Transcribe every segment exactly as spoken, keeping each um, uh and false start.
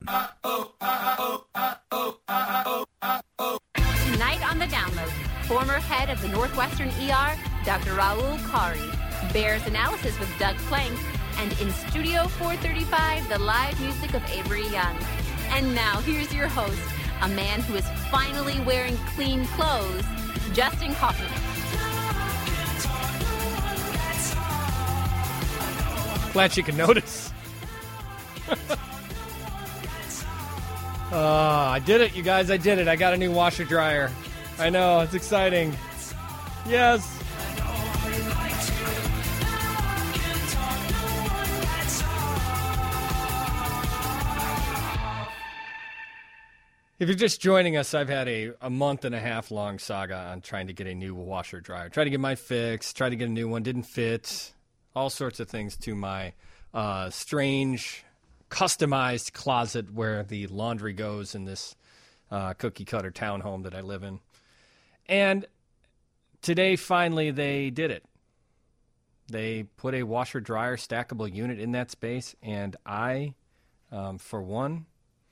Tonight on The Download, former head of the Northwestern E R, Doctor Raul Kari, Bears analysis with Doug Plank, and in Studio four thirty-five, the live music of Avery Young. And now, here's your host, a man who is finally wearing clean clothes, Justin Hoffman. Glad you can notice. uh, I did it, you guys. I did it. I got a new washer dryer. I know. It's exciting. Yes. If you're just joining us, I've had a, a month and a half long saga on trying to get a new washer dryer. Tried to get my fix, tried to get a new one, didn't fit. All sorts of things to my uh, strange, customized closet where the laundry goes in this uh, cookie-cutter townhome that I live in. And today, finally, they did it. They put a washer-dryer stackable unit in that space, and I, um, for one,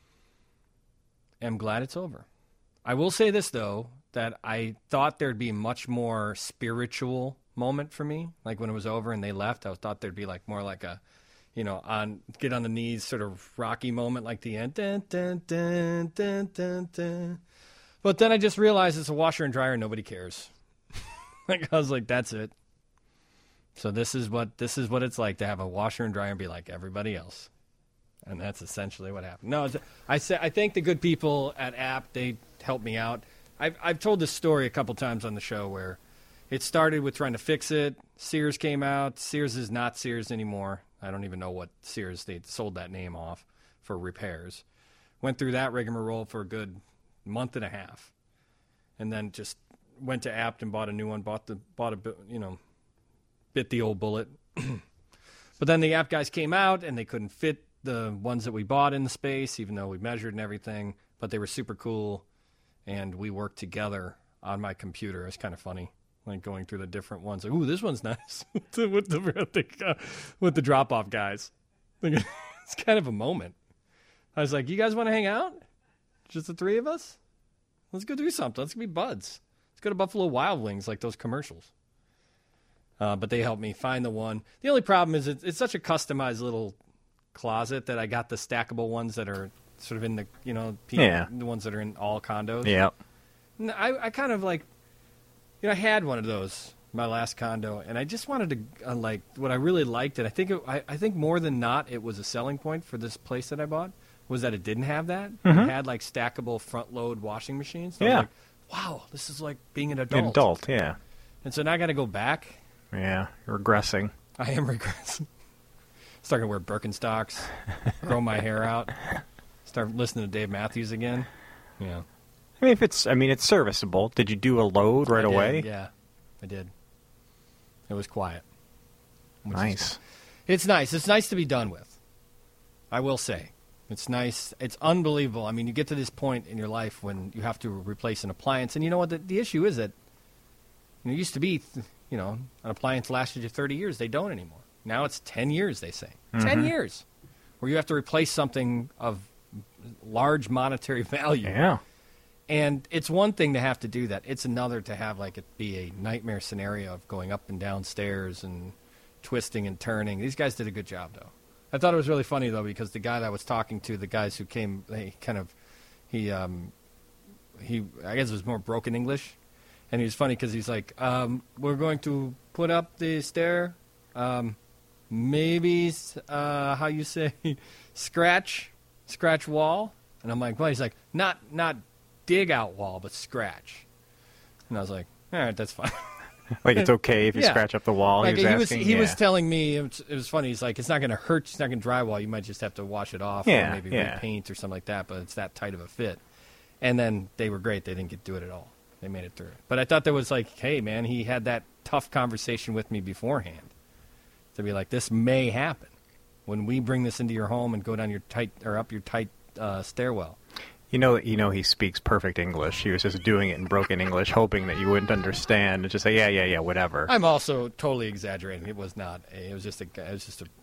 am glad it's over. I will say this, though, that I thought there'd be much more spiritual moment for me. Like when it was over and they left, I thought there'd be like more like a, you know, on get on the knees sort of rocky moment like the end. Dun, dun, dun, dun, dun, dun. But then I just realized it's a washer and dryer and nobody cares. Like I was like, that's it. So this is what this is what it's like to have a washer and dryer and be like everybody else. And that's essentially what happened. No, I say I thank the good people at App. They helped me out. I've I've told this story a couple times on the show where it started with trying to fix it. Sears came out. Sears is not Sears anymore. I don't even know what Sears, they sold that name off for repairs. Went through that rigmarole for a good month and a half. And then just went to Apt and bought a new one, bought the bought a you know, bit the old bullet. But then the App guys came out and they couldn't fit the ones that we bought in the space, even though we measured and everything, but they were super cool. And we worked together on my computer. It's kind of funny. Like going through the different ones. Like, ooh, this one's nice with the with the, uh, with the drop-off guys. Like, it's kind of a moment. I was like, you guys want to hang out? Just the three of us? Let's go do something. Let's be buds. Let's go to Buffalo Wild Wings like those commercials. Uh, but they helped me find the one. The only problem is it's, it's such a customized little closet that I got the stackable ones that are sort of in the, you know, people, yeah. the ones that are in all condos. Yeah. And I, I kind of like, you know, I had one of those, my last condo, and I just wanted to, uh, like, what I really liked, and I think it, I, I think more than not it was a selling point for this place that I bought, was that it didn't have that. Mm-hmm. It had, like, stackable front-load washing machines. So yeah. I was like, wow, this is like being an adult. An adult, yeah. And so now I got to go back. Yeah, you're regressing. I am regressing. Start to wear Birkenstocks, grow my hair out, start listening to Dave Matthews again. Yeah. I mean, if it's, I mean, it's serviceable. Did you do a load right I did, away? Yeah, I did. It was quiet. Nice. Is, it's nice. It's nice to be done with. I will say. It's nice. It's unbelievable. I mean, you get to this point in your life when you have to replace an appliance. And you know what? The, the issue is that you know, it used to be, you know, an appliance lasted you thirty years. They don't anymore. Now it's ten years, they say. Mm-hmm. ten years. Where you have to replace something of large monetary value. Yeah. And it's one thing to have to do that. It's another to have, like, it be a nightmare scenario of going up and down stairs and twisting and turning. These guys did a good job, though. I thought it was really funny, though, because the guy that I was talking to, the guys who came, they kind of, he, um, he, I guess it was more broken English. And he was funny because he's like, um, we're going to put up the stair, um, maybe, uh, how you say, scratch, scratch wall. And I'm like, well, he's like, not, not, dig out wall, but scratch. And I was like, all right, that's fine. Like it's okay if you yeah. scratch up the wall. Like, he was he asking. was, he yeah. was telling me, it was, it was funny, he's like, it's not going to hurt, it's not going to drywall, you might just have to wash it off yeah, or maybe yeah. repaint or something like that, but it's that tight of a fit. And then they were great, they didn't get to do it at all. They made it through. But I thought there was like, hey man, he had that tough conversation with me beforehand. To be like, this may happen when we bring this into your home and go down your tight, or up your tight uh, stairwell. You know, you know, he speaks perfect English. He was just doing it in broken English, hoping that you wouldn't understand, and just say, "Yeah, yeah, yeah, whatever." I'm also totally exaggerating. It was not. A, it was just a. It was just a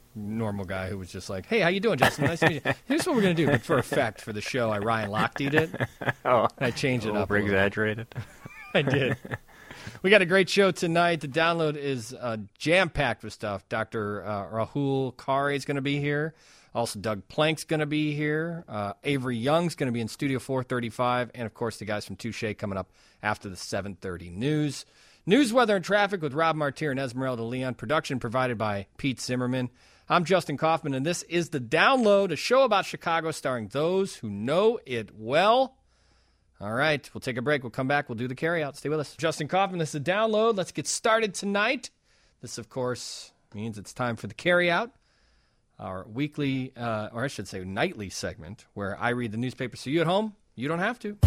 normal guy who was just like, hey, how you doing, Justin? Nice to meet you. Here's what we're going to do. But for effect, for the show, I Ryan Lochte it. Oh, and I changed it up. Over exaggerated. I did. We got a great show tonight. The download is uh, jam-packed with stuff. Doctor Uh, Rahul Kari is going to be here. Also, Doug Plank's going to be here. Uh, Avery Young's going to be in Studio four thirty-five. And, of course, the guys from Touche coming up after the seven thirty news. News, weather, and traffic with Rob Martier and Esmeralda Leon. Production provided by Pete Zimmerman. I'm Justin Kaufman, and this is The Download, a show about Chicago starring those who know it well. All right, we'll take a break. We'll come back. We'll do the carryout. Stay with us. Justin Kaufman, this is The Download. Let's get started tonight. This, of course, means it's time for the carryout, our weekly, uh, or I should say nightly segment, where I read the newspaper so you at home, you don't have to.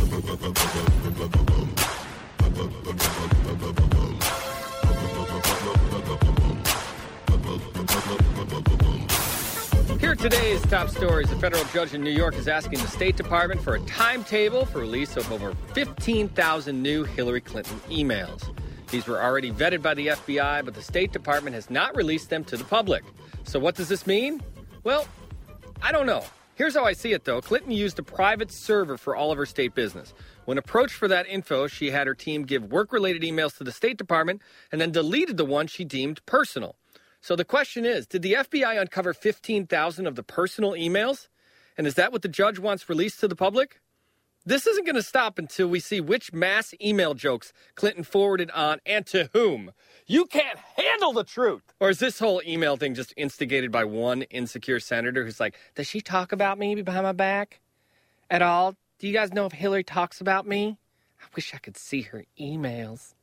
Here are today's top stories. A federal judge in New York is asking the State Department for a timetable for release of over fifteen thousand new Hillary Clinton emails. These were already vetted by the F B I, but the State Department has not released them to the public. So what does this mean? Well, I don't know. Here's how I see it, though. Clinton used a private server for all of her state business. When approached for that info, she had her team give work-related emails to the State Department and then deleted the ones she deemed personal. So the question is, did the F B I uncover fifteen thousand of the personal emails? And is that what the judge wants released to the public? This isn't going to stop until we see which mass email jokes Clinton forwarded on and to whom. You can't handle the truth. Or is this whole email thing just instigated by one insecure senator who's like, does she talk about me behind my back at all? Do you guys know if Hillary talks about me? I wish I could see her emails.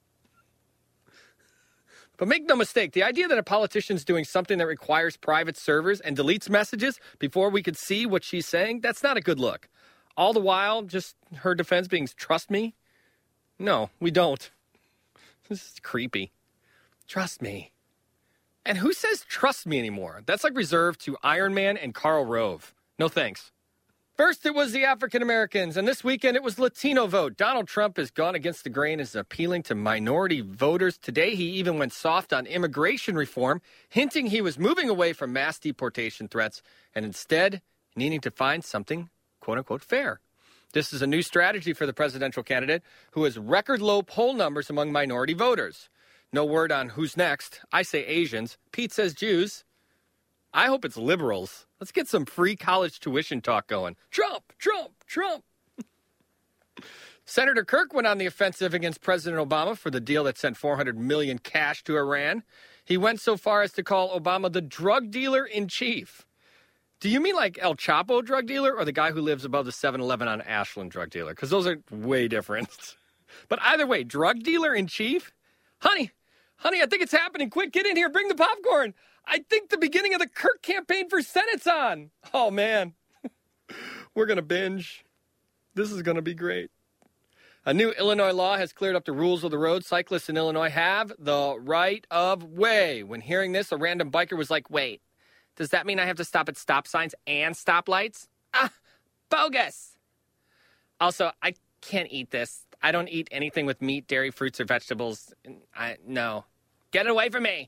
But make no mistake, the idea that a politician's doing something that requires private servers and deletes messages before we could see what she's saying, that's not a good look. All the while, just her defense being, trust me? No, we don't. This is creepy. Trust me. And who says trust me anymore? That's like reserved to Iron Man and Karl Rove. No thanks. First, it was the African Americans, and this weekend it was Latino vote. Donald Trump has gone against the grain and is appealing to minority voters. Today, he even went soft on immigration reform, hinting he was moving away from mass deportation threats and instead needing to find something, quote-unquote, fair. This is a new strategy for the presidential candidate who has record-low poll numbers among minority voters. No word on who's next. I say Asians. Pete says Jews. I hope it's liberals. Let's get some free college tuition talk going. Trump, Trump, Trump. Senator Kirk went on the offensive against President Obama for the deal that sent four hundred million dollars cash to Iran. He went so far as to call Obama the drug dealer in chief. Do you mean like El Chapo drug dealer or the guy who lives above the seven eleven on Ashland drug dealer? Because those are way different. But either way, drug dealer in chief? Honey, honey, I think it's happening. Quick, get in here. Bring the popcorn. I think the beginning of the Kirk campaign for Senate's on. Oh, man. We're going to binge. This is going to be great. A new Illinois law has cleared up the rules of the road. Cyclists in Illinois have the right of way. When hearing this, a random biker was like, wait, does that mean I have to stop at stop signs and stoplights? Ah, bogus. Also, I can't eat this. I don't eat anything with meat, dairy, fruits, or vegetables. I, no. Get it away from me.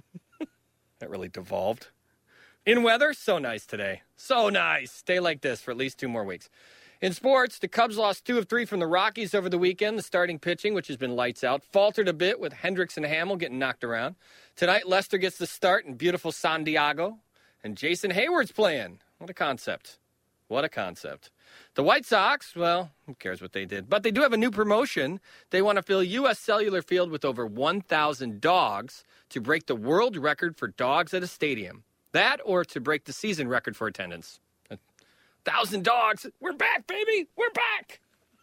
That really devolved. In weather, so nice today. So nice. Stay like this for at least two more weeks. In sports, the Cubs lost two of three from the Rockies over the weekend. The starting pitching, which has been lights out, faltered a bit with Hendricks and Hamill getting knocked around. Tonight, Lester gets the start in beautiful San Diego. And Jason Hayward's playing. What a concept. What a concept. The White Sox, well, who cares what they did? But they do have a new promotion. They want to fill U S Cellular Field with over one thousand dogs to break the world record for dogs at a stadium. That or to break the season record for attendance. A thousand dogs. We're back, baby. We're back.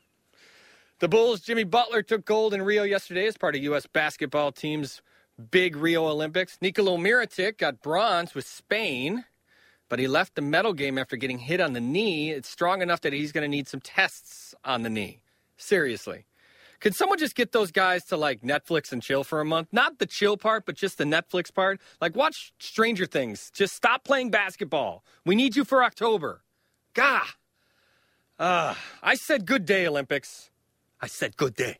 The Bulls' Jimmy Butler took gold in Rio yesterday as part of U S basketball team's big Rio Olympics. Nikola Mirotic got bronze with Spain, but he left the medal game after getting hit on the knee. It's strong enough that he's going to need some tests on the knee. Seriously. Could someone just get those guys to, like, Netflix and chill for a month? Not the chill part, but just the Netflix part. Like, watch Stranger Things. Just stop playing basketball. We need you for October. Gah. Uh, I said good day, Olympics. I said good day.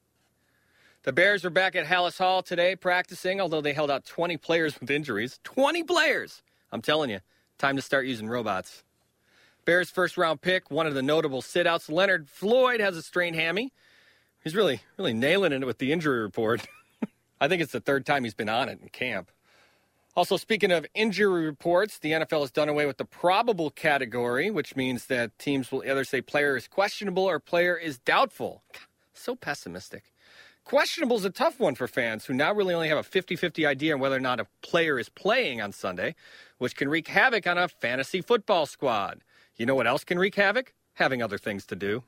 The Bears are back at Hallis Hall today practicing, although they held out twenty players with injuries. twenty players! I'm telling you, time to start using robots. Bears' first-round pick, one of the notable sit-outs, Leonard Floyd, has a strained hammy. He's really, really nailing it with the injury report. I think it's the third time he's been on it in camp. Also, speaking of injury reports, the N F L has done away with the probable category, which means that teams will either say player is questionable or player is doubtful. So pessimistic. Questionable is a tough one for fans who now really only have a fifty-fifty idea on whether or not a player is playing on Sunday, which can wreak havoc on a fantasy football squad. You know what else can wreak havoc? Having other things to do.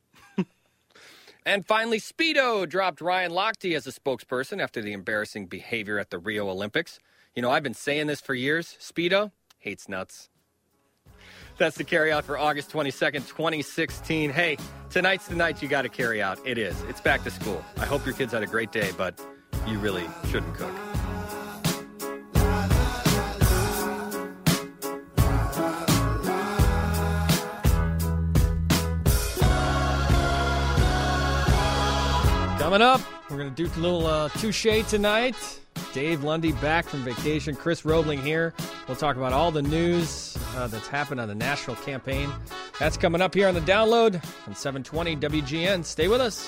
And finally, Speedo dropped Ryan Lochte as a spokesperson after the embarrassing behavior at the Rio Olympics. You know, I've been saying this for years. Speedo hates nuts. That's the carry out for August twenty-second, twenty sixteen. Hey, tonight's the night you got to carry out. It is. It's back to school. I hope your kids had a great day, but you really shouldn't cook. Coming up, we're going to do a little uh, touche tonight. Dave Lundy back from vacation. Chris Roebling here. We'll talk about all the news uh, that's happened on the national campaign. That's coming up here on the download on seven twenty W G N. Stay with us.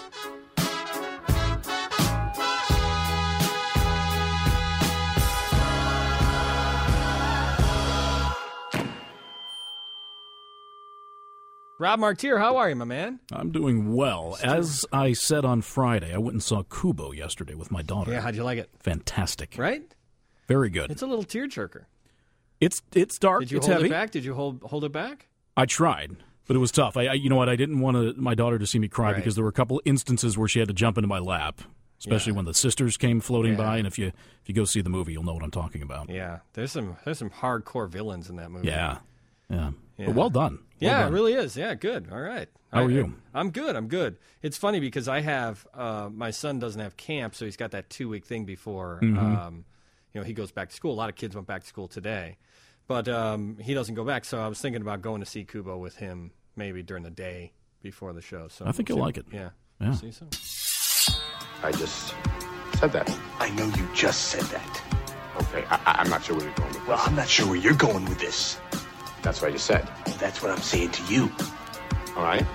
Rob Martier, how are you, my man? I'm doing well. As I said on Friday, I went and saw Kubo yesterday with my daughter. Yeah, how'd you like it? Fantastic. Right? Very good. It's a little tearjerker. It's it's dark. Did you it's hold heavy. it back? Did you hold hold it back? I tried, but it was tough. I, I you know what? I didn't want to, my daughter to see me cry Right. because there were a couple instances where she had to jump into my lap, especially Yeah. when the sisters came floating Yeah. by. And if you if you go see the movie, you'll know what I'm talking about. Yeah, there's some there's some hardcore villains in that movie. Yeah, yeah. Yeah. But well done. Well Yeah, done. it really is. Yeah, good. All right. How I, are you? I'm good. I'm good. It's funny because I have uh, my son doesn't have camp, so he's got that two week thing before Mm-hmm. um, you know he goes back to school. A lot of kids went back to school today, but um, he doesn't go back. So I was thinking about going to see Kubo with him maybe during the day before the show. So I think we'll you'll see- like it. Yeah. Yeah. See so. I just said that. I know you just said that. Okay, I, I- I'm not sure where you're going with Well, this. I'm not sure where you're going with this. That's what I just said. That's what I'm saying to you. All right?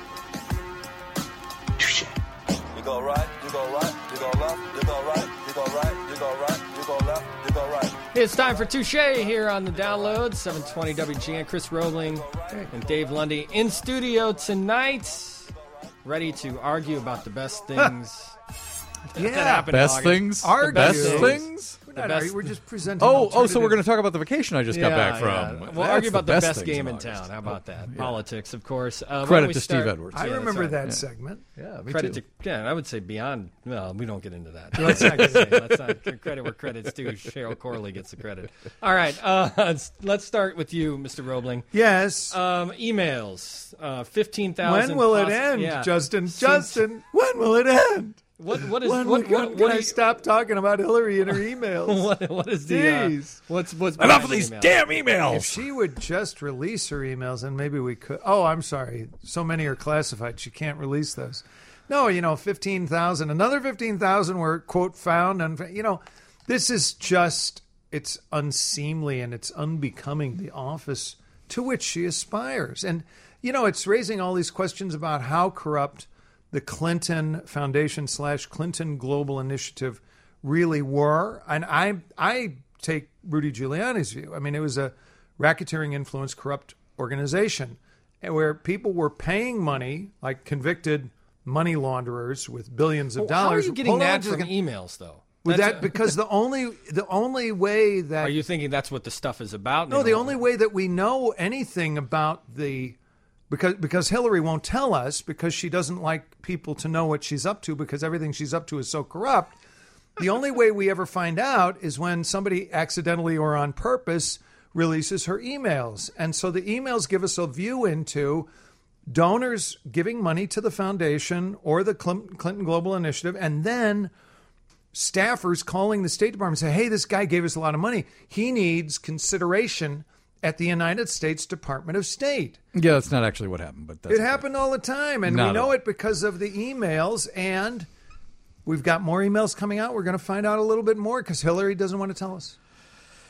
Touche. You go right, you go right, you go left, you go right, you go right, you go right, you go left, you go right. It's time for Touche here on the download, seven twenty W G N. Chris Roebling and Dave Lundy in studio tonight, ready to argue about the best things that Yeah, happened in Best August. things? Argue. The best Things. things? We're The not best- arguing, we're just presenting. Oh, oh, so we're going alternative- to talk about the vacation I just got Yeah, back from. yeah. We'll That's argue about the best, things game in in town. August. How about that? Politics, of course. Uh, why don't Credit we to start- Steve Edwards. I Yeah, remember that's that right. segment. Yeah, me Credit too. to, yeah, I would say beyond. Well, we don't get into that. Let's not, say, let's not give credit where credit's due. Cheryl Corley gets the credit. All right, uh, let's, let's start with you, Mister Roebling. Yes. Um, emails, uh, fifteen thousand. When will it end, yeah. Justin? Since- Justin, when will it end? What what is When what will what, can, what, can do I you- stop talking about Hillary and her emails? what what is the uh, Jeez. what's what's Enough behind of the these email? damn If emails. she would just release her emails, and maybe we could. Oh, I'm sorry. So many are classified. She can't release those. No, you know, fifteen thousand. Another fifteen thousand were, quote, found. And, you know, this is just, it's unseemly and it's unbecoming the office to which she aspires. And, you know, it's raising all these questions about how corrupt the Clinton Foundation slash Clinton Global Initiative really were. And I I take Rudy Giuliani's view. I mean, it was a racketeering influence corrupt organization where people were paying money, like convicted money launderers with billions of Well, how are dollars. you getting Hold on that just a from second. emails though? With That's- that, because the only the only way that are you thinking that's what the stuff is about? no, the anymore? only way that we know anything about the because because Hillary won't tell us because she doesn't like people to know what she's up to because everything she's up to is so corrupt. The only way we ever find out is when somebody accidentally or on purpose releases her emails. And so the emails give us a view into donors giving money to the foundation or the Clinton Global Initiative, and then staffers calling the State Department and say, hey, this guy gave us a lot of money. He needs consideration at the United States Department of State. Yeah, that's not actually what happened, but that's It okay. happened all the time, and Not we at know all. it because of the emails, and we've got more emails coming out. We're going to find out a little bit more because Hillary doesn't want to tell us.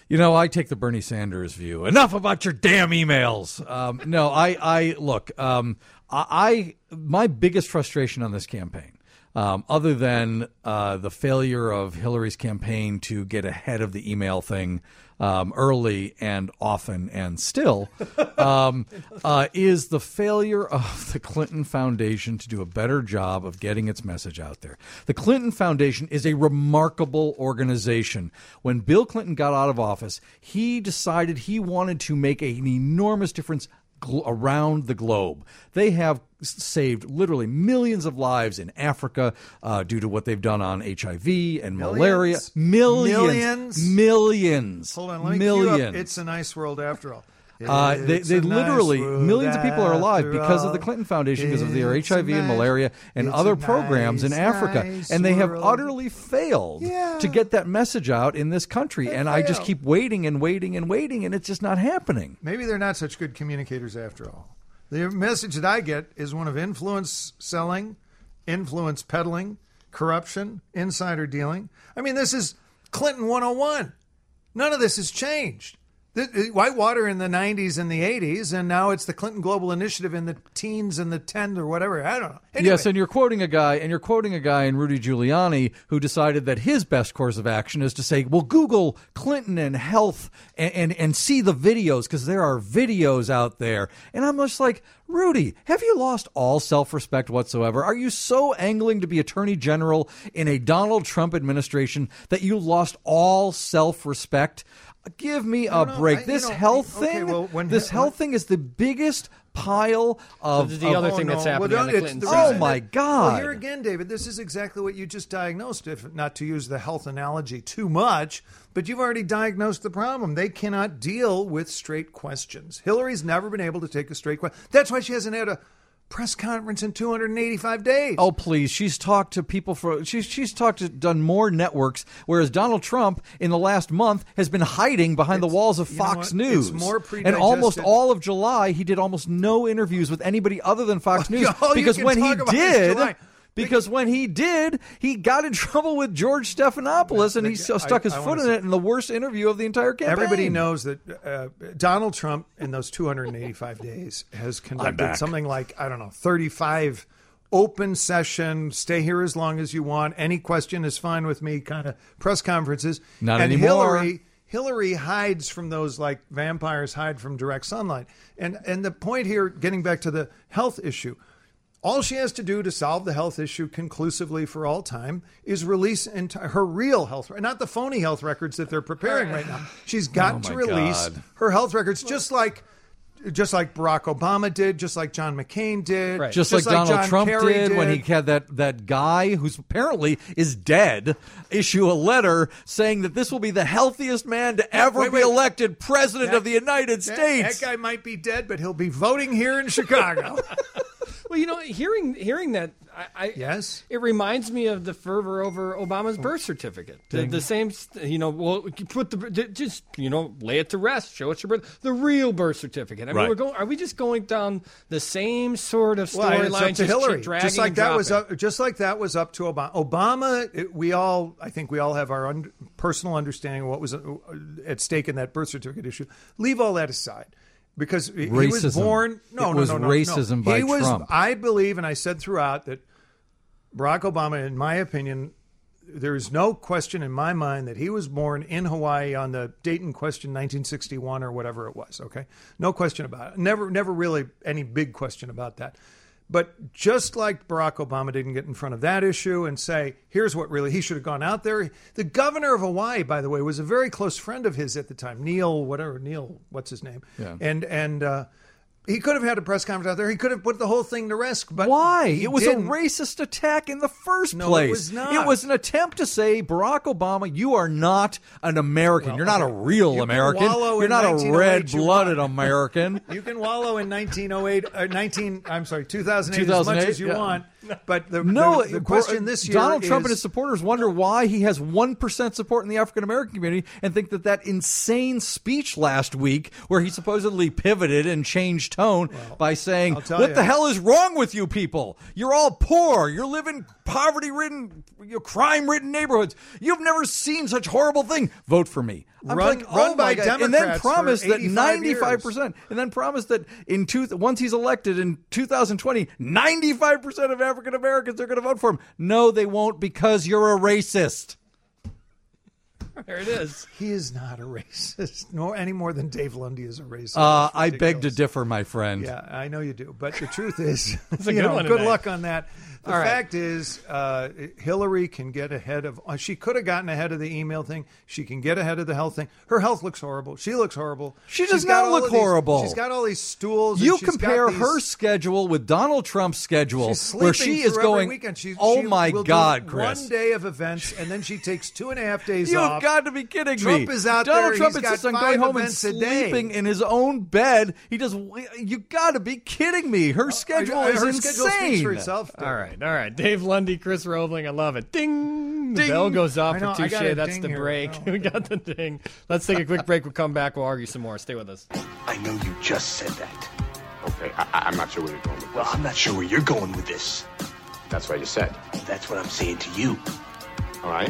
You know, I take the Bernie Sanders view. Enough about your damn emails. Um, no, I, I look. Um, I, I, my biggest frustration on this campaign, um, other than uh, the failure of Hillary's campaign to get ahead of the email thing um, early and often and still, um, uh, is the failure of the Clinton Foundation to do a better job of getting its message out there. The Clinton Foundation is a remarkable organization. When Bill Clinton got out of office, he decided he wanted to make an enormous difference gl- around the globe. They have saved literally millions of lives in Africa uh, due to what they've done on H I V and Millions? malaria. Millions. Millions? Millions. Hold on, let me millions. cue up It's a Nice World After All. Uh, they It's they a nice literally, world millions of people are alive after because of all. the Clinton Foundation, because of their It's H I V a and nice- malaria and it's other a programs in nice, Africa. nice And they have world. utterly failed Yeah. to get that message out in this country. They and I just failed. keep waiting and waiting and waiting, and it's just not happening. Maybe they're not such good communicators after all. The message that I get is one of influence selling, influence peddling, corruption, insider dealing. I mean, this is Clinton one oh one. None of this has changed. The, Whitewater in the nineties and the eighties, and now it's the Clinton Global Initiative in the teens and the tens or whatever. I don't know. Anyway. Yes, and you're quoting a guy, and you're quoting a guy in Rudy Giuliani who decided that his best course of action is to say, well, Google Clinton and health and, and, and see the videos, because there are videos out there. And I'm just like, Rudy, have you lost all self-respect whatsoever? Are you so angling to be attorney general in a Donald Trump administration that you lost all self-respect? Give me a No, no, break. I- you this know, health okay, thing, well, when- this when- health thing is the biggest pile of... This is the of- other Oh, thing no. that's Well, happening on the it's Clinton the side. Oh, reason my that- God. Well, here again, David, this is exactly what you just diagnosed, if not to use the health analogy too much, but you've already diagnosed the problem. They cannot deal with straight questions. Hillary's never been able to take a straight question. That's why she hasn't had a press conference in two hundred eighty-five days. Oh, please. She's talked to people for, she's, she's talked to, done more networks, whereas Donald Trump in the last month has been hiding behind It's- the walls of you know Fox what? News. It's more and almost pre-digested. all of July, he did almost no interviews with anybody other than Fox News. All you because can when he talk about is did, July. because when he did, he got in trouble with George Stephanopoulos, and he I- stuck his I foot wanna in say- it in the worst interview of the entire campaign. Everybody knows that uh, Donald Trump, in those two hundred eighty-five days, has conducted back. something like, I don't know, thirty-five open session, stay here as long as you want, any question is fine with me kind of press conferences. Not and anymore. Hillary, Hillary hides from those like vampires hide from direct sunlight. And, and the point here, getting back to the health issue, all she has to do to solve the health issue conclusively for all time is release enti- her real health, not the phony health records that they're preparing right now. She's got Oh, to my release God. her health records, just like, just like Barack Obama did, just like John McCain did, Right. Just, like Donald John Trump Kerry did, when he had that, that guy who's apparently is dead issue a letter saying that this will be the healthiest man to ever wait, be wait. elected president That- of the United That, States. that guy might be dead, but he'll be voting here in Chicago. Well, you know, hearing hearing that, I, I Yes. it reminds me of the fervor over Obama's birth certificate. The, the same, you know, well, you put the just you know, lay it to rest. Show us your birth, the real birth certificate. I mean, Right. we're going. Are we just going down the same sort of Well, it's storyline? up to just Hillary, dragging just like and that was dropping? up, just like that was up to Obama. Obama, it- we all, I think, we all have our un- personal understanding of what was uh, at stake in that birth certificate issue. Leave all that aside, because he, he was Racism. born. No, It no, was no, no, racism no. by he was, Trump. I believe, and I said throughout that Barack Obama, in my opinion, there is no question in my mind that he was born in Hawaii on the Dayton Question nineteen sixty-one or whatever it was. Okay, no question about it. Never, never really any big question about that. But just like Barack Obama didn't get in front of that issue and say, here's what really, he should have gone out there. The governor of Hawaii, by the way, was a very close friend of his at the time, Neil, whatever, Neil, what's his name? Yeah. And, and, uh, he could have had a press conference out there. He could have put the whole thing to risk. But Why? he It was didn't. a racist attack in the first No, it place. was not. It was an attempt to say, Barack Obama, you are not an American. Well, You're not okay. a real You can American. wallow You're in not a nineteen oh eight red-blooded you want. American. You can wallow in nineteen oh eight, or nineteen. I'm sorry, two thousand eight, as much as you yeah. want. But the, No, the, the question this year Donald is, Trump and his supporters wonder why he has one percent support in the African American community and think that that insane speech last week where he supposedly pivoted and changed tone by saying, tell what you. the hell is wrong with you people? You're all poor. You're living poverty-ridden, you know, crime-ridden neighborhoods. You've never seen such horrible thing. Vote for me. I'm Run- like, run oh by my God. And then Democrats for promise that eighty-five ninety-five percent, and then promise that in two, once he's elected in two thousand twenty, ninety-five percent of African Americans are going to vote for him. No, they won't, because you're a racist. There it is. He is not a racist, nor any more than Dave Lundy is a racist. Uh, That's I beg to ridiculous. differ, my friend. Yeah, I know you do. But the truth is, a you good know, one good tonight. luck on that. The All right. fact is, uh, Hillary can get ahead of. Uh, she could have gotten ahead of the email thing. She can get ahead of the health thing. Her health looks horrible. She looks horrible. She She's does got not all look of these- horrible. She's got all these stools. and You she's got compare these- her schedule with Donald Trump's schedule, She's where sleeping she is through going. every weekend. She, oh she my will do God, Chris! One day of events, and then she takes two and a half days You've off. got to be kidding Trump me. is out Donald there. Trump He's insists got on going five home and events a day. sleeping in his own bed. He does. You got to be kidding me. Her schedule Her is schedule insane. speaks for itself. All right, all right. Dave Lundy, Chris Roebling, I love it. Ding! The Ding. bell goes off I know, for I got touche. a That's ding the here. break. Oh. We got the ding. Let's take a quick break. We'll come back. We'll argue some more. Stay with us. I know you just said that. Okay, I, I- I'm not sure where you're going with this. Well, I'm not sure where you're going with this. That's what I just said. That's what I'm saying to you. All right?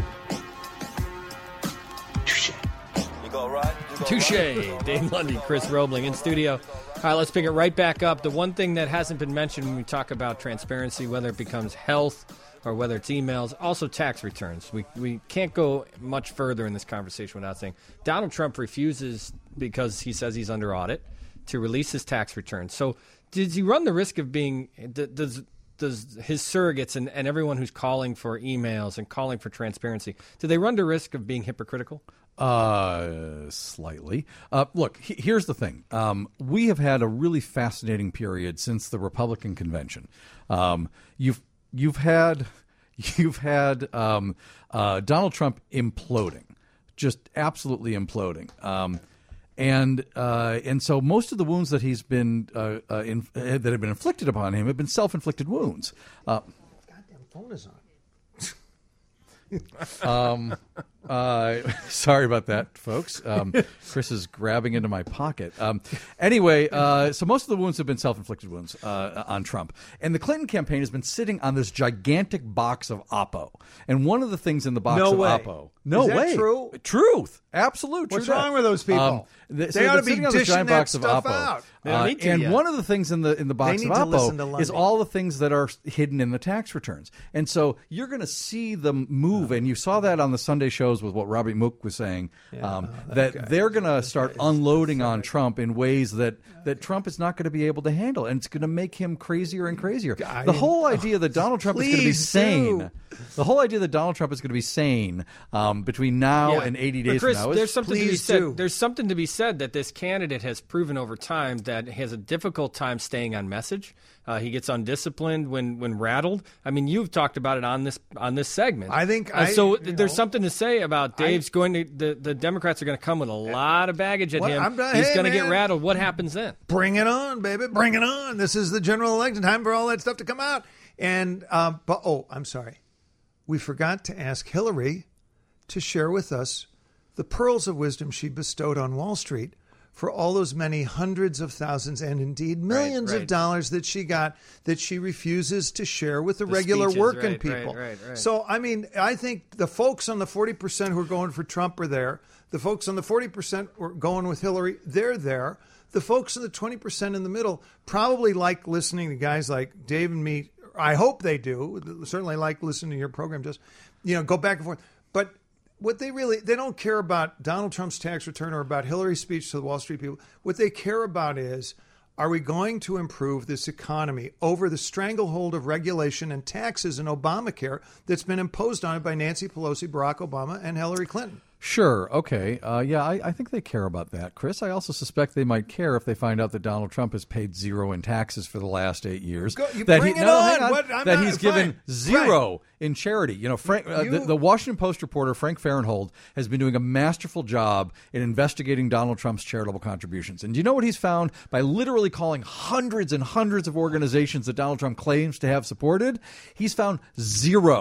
Touche. You go right, you go Touche. right, you go Dave left, Lundy, you go Chris right. Roebling in studio. All right, let's pick it right back up. The one thing that hasn't been mentioned when we talk about transparency, whether it becomes health or whether it's emails, also tax returns. We we can't go much further in this conversation without saying Donald Trump refuses, because he says he's under audit, to release his tax returns. So does he run the risk of being d- does does his surrogates and, and everyone who's calling for emails and calling for transparency, do they run the risk of being hypocritical? Uh, slightly. Uh, look, he, here's the thing. Um, we have had a really fascinating period since the Republican convention. Um, you've you've had you've had um, uh, Donald Trump imploding, just absolutely imploding. Um, and uh, and so most of the wounds that he's been uh, uh, in, uh, that have been inflicted upon him have been self-inflicted wounds. Uh, Goddamn phone is on. Um, uh, sorry about that, folks. Um, Chris is grabbing into my pocket. Um, anyway, uh, so most of the wounds have been self-inflicted wounds uh, on Trump. And the Clinton campaign has been sitting on this gigantic box of Oppo. And one of the things in the box No of way. Oppo... No Is that way. true? Truth. Absolute What's truth. wrong with those people? th- They so ought they're to be sitting on this dishing giant that box of stuff Oppo. out. They don't Uh, need to and yet. one of the things in the in the box They of need to listen to Oppo Lundy. is all the things that are hidden in the tax returns. And so you're going to see them move, and you saw that on the Sunday shows with what Robbie Mook was saying, um, that, they're going to start unloading on Trump in ways that, that Trump is not going to be able to handle, and it's going to make him crazier and crazier. I- The whole idea that Donald Trump is going to be Please sane, do. the whole idea that Donald Trump is going to be sane um, between now Yeah. and eighty But days Chris, from now is there's something to be please said. do. There's something to be said that this candidate has proven over time that he has a difficult time staying on message. Uh, he gets undisciplined when, when rattled. I mean, you've talked about it on this on this segment. I think Uh, I- so. you There's know, something to say about Dave's going to the, the Democrats are going to come with a lot of baggage at What? him. I'm not- He's hey, going to get man. rattled. What happens then? Bring it on, baby. Bring it on. This is the general election time for all that stuff to come out. And, um, but, oh, I'm sorry. We forgot to ask Hillary to share with us the pearls of wisdom she bestowed on Wall Street for all those many hundreds of thousands and indeed millions right. of dollars that she got that she refuses to share with the, The regular speeches, working right, people. right, right, right. So, I mean, I think the folks on the forty percent who are going for Trump are there. The folks on the forty percent who are going with Hillary, they're there. The folks in the twenty percent in the middle probably like listening to guys like Dave and me. I hope they do. Certainly like listening to your program. Just, you know, go back and forth. But what they really, they don't care about Donald Trump's tax return or about Hillary's speech to the Wall Street people. What they care about is, are we going to improve this economy over the stranglehold of regulation and taxes and Obamacare that's been imposed on it by Nancy Pelosi, Barack Obama, and Hillary Clinton? Sure. Okay. Uh, yeah, I, I think they care about that, Chris. I also suspect they might care if they find out that Donald Trump has paid zero in taxes for the last eight years. Go- you that bring he, it no, on. hang on. What? I'm that not- he's given fine. zero in charity. You know, Frank, uh, You- the, the Washington Post reporter Frank Farenthold has been doing a masterful job in investigating Donald Trump's charitable contributions. And do you know what he's found by literally calling hundreds and hundreds of organizations that Donald Trump claims to have supported? He's found zero.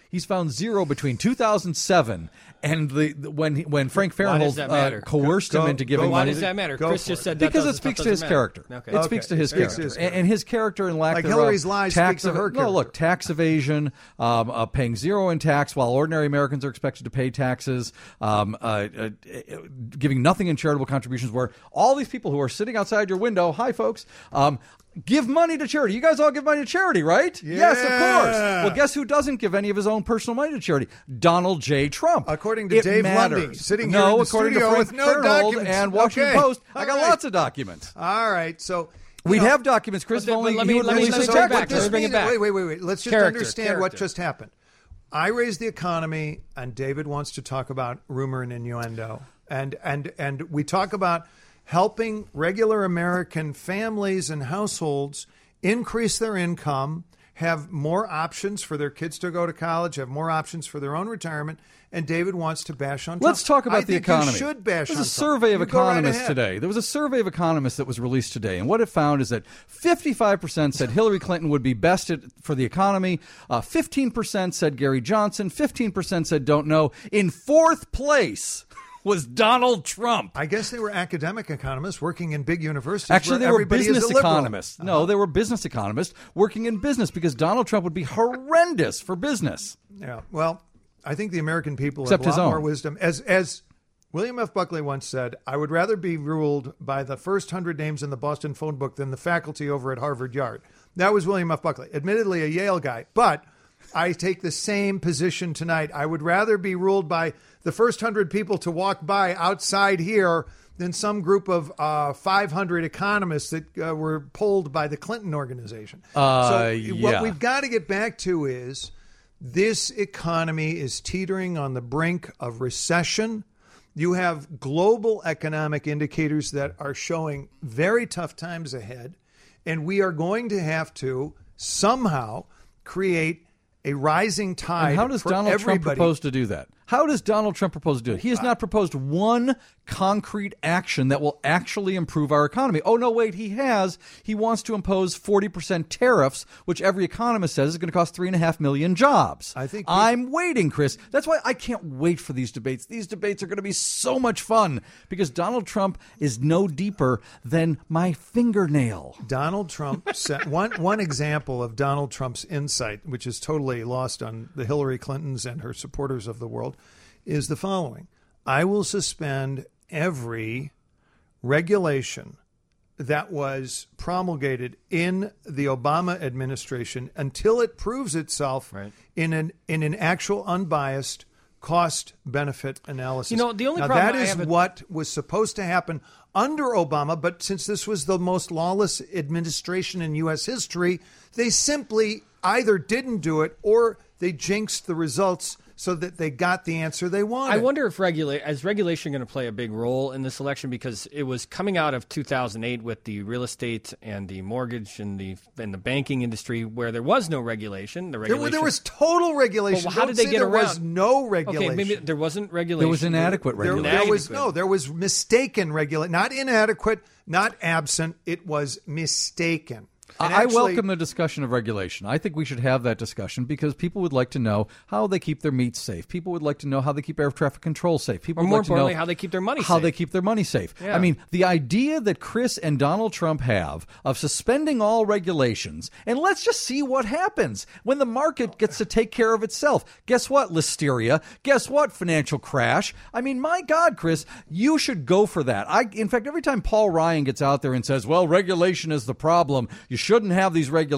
He's found zero between two thousand seven and the, the when he, when Frank Why does Farenthold that uh, matter? coerced Go- him into go- giving go- Why money. does that matter? Go Chris for just it. said that Because it doesn't- speaks stuff to his doesn't matter. character. Okay. It Okay. speaks to his Speaks to character, his and, and his character and lack Like thereof. Hillary's lies tax speak to her ev- No, look, tax evasion, um, uh, paying zero in tax while ordinary Americans are expected to pay taxes, um, uh, uh, giving nothing in charitable contributions. Where all these people who are sitting outside your window, hi folks, um, give money to charity. You guys all give money to charity, right? Yes, of course. Yeah. Well, guess who doesn't give any of his own personal money to charity? Donald J. Trump. According to It Dave matters. Lundy, sitting here no, in the according studio to Frank with no Farenthold documents. and Washington Okay. Post. I All got right. lots of documents. All right, so you We'd know, have documents, Chris. But if the- only but let you me- would let me- release let me the bring it document. back. Let me bring it mean- back. Wait, wait, wait, wait. Let's just Character, understand what character. just happened. I raised the economy, and David wants to talk about rumor and innuendo, and and and we talk about helping regular American families and households increase their income, have more options for their kids to go to college, have more options for their own retirement. And David wants to bash on Trump. Let's talk about I the think economy. You should bash There's on a survey Trump. of You go right economists ahead. today. There was a survey of economists that was released today, and what it found is that fifty-five percent said Hillary Clinton would be best at, for the economy. Uh, fifteen percent said Gary Johnson. fifteen percent said don't know. In fourth place was Donald Trump. I guess they were academic economists working in big universities. Actually, where they were everybody is a business liberal. economists. No, they were business economists working in business because Donald Trump would be horrendous for business. Yeah. Well, I think the American people Except have his a lot own. more wisdom. As as William F. Buckley once said, I would rather be ruled by the first hundred names in the Boston phone book than the faculty over at Harvard Yard. That was William F. Buckley, admittedly a Yale guy, but I take the same position tonight. I would rather be ruled by the first hundred people to walk by outside here than some group of uh, five hundred economists that uh, were polled by the Clinton organization. Uh, so yeah. what we've got to get back to is this economy is teetering on the brink of recession. You have global economic indicators that are showing very tough times ahead, and we are going to have to somehow create a rising tide. And how does for Donald Trump everybody. propose to do that? How does Donald Trump propose to do it? He has not proposed one concrete action that will actually improve our economy. Oh, no, wait, he has. He wants to impose forty percent tariffs, which every economist says is going to cost three and a half million jobs. I think I'm waiting, Chris. That's why I can't wait for these debates. These debates are going to be so much fun because Donald Trump is no deeper than my fingernail. Donald Trump said one one example of Donald Trump's insight, which is totally lost on the Hillary Clintons and her supporters of the world, is the following. I will suspend every regulation that was promulgated in the Obama administration until it proves itself Right. in an in an actual unbiased cost benefit analysis. You know, the only now, problem that I is have a- what was supposed to happen under Obama, but since this was the most lawless administration in U S history, they simply either didn't do it or they jinxed the results so that they got the answer they wanted. I wonder if regula- is regulation going to play a big role in this election because it was coming out of two thousand eight with the real estate and the mortgage and the and the banking industry where there was no regulation. The There, regulation were- there was total regulation. Well, how Don't did they say get there around? was no regulation. Okay, maybe there wasn't regulation. There was inadequate There, regulation. there was Inadequate. no, there was mistaken regulation, not inadequate, not absent. It was mistaken. And I actually- welcome the discussion of regulation. I think we should have that discussion because people would like to know how they keep their meat safe. People would like to know how they keep air traffic control safe. People Or would more like to know importantly, how they keep their money how safe. they keep their money safe. Yeah. I mean, the idea that Chris and Donald Trump have of suspending all regulations and let's just see what happens when the market gets to take care of itself. Guess what, Listeria? Guess what, financial crash? I mean, my God, Chris, you should go for that. I, in fact, every time Paul Ryan gets out there and says, well, regulation is the problem, you shouldn't have these regulations,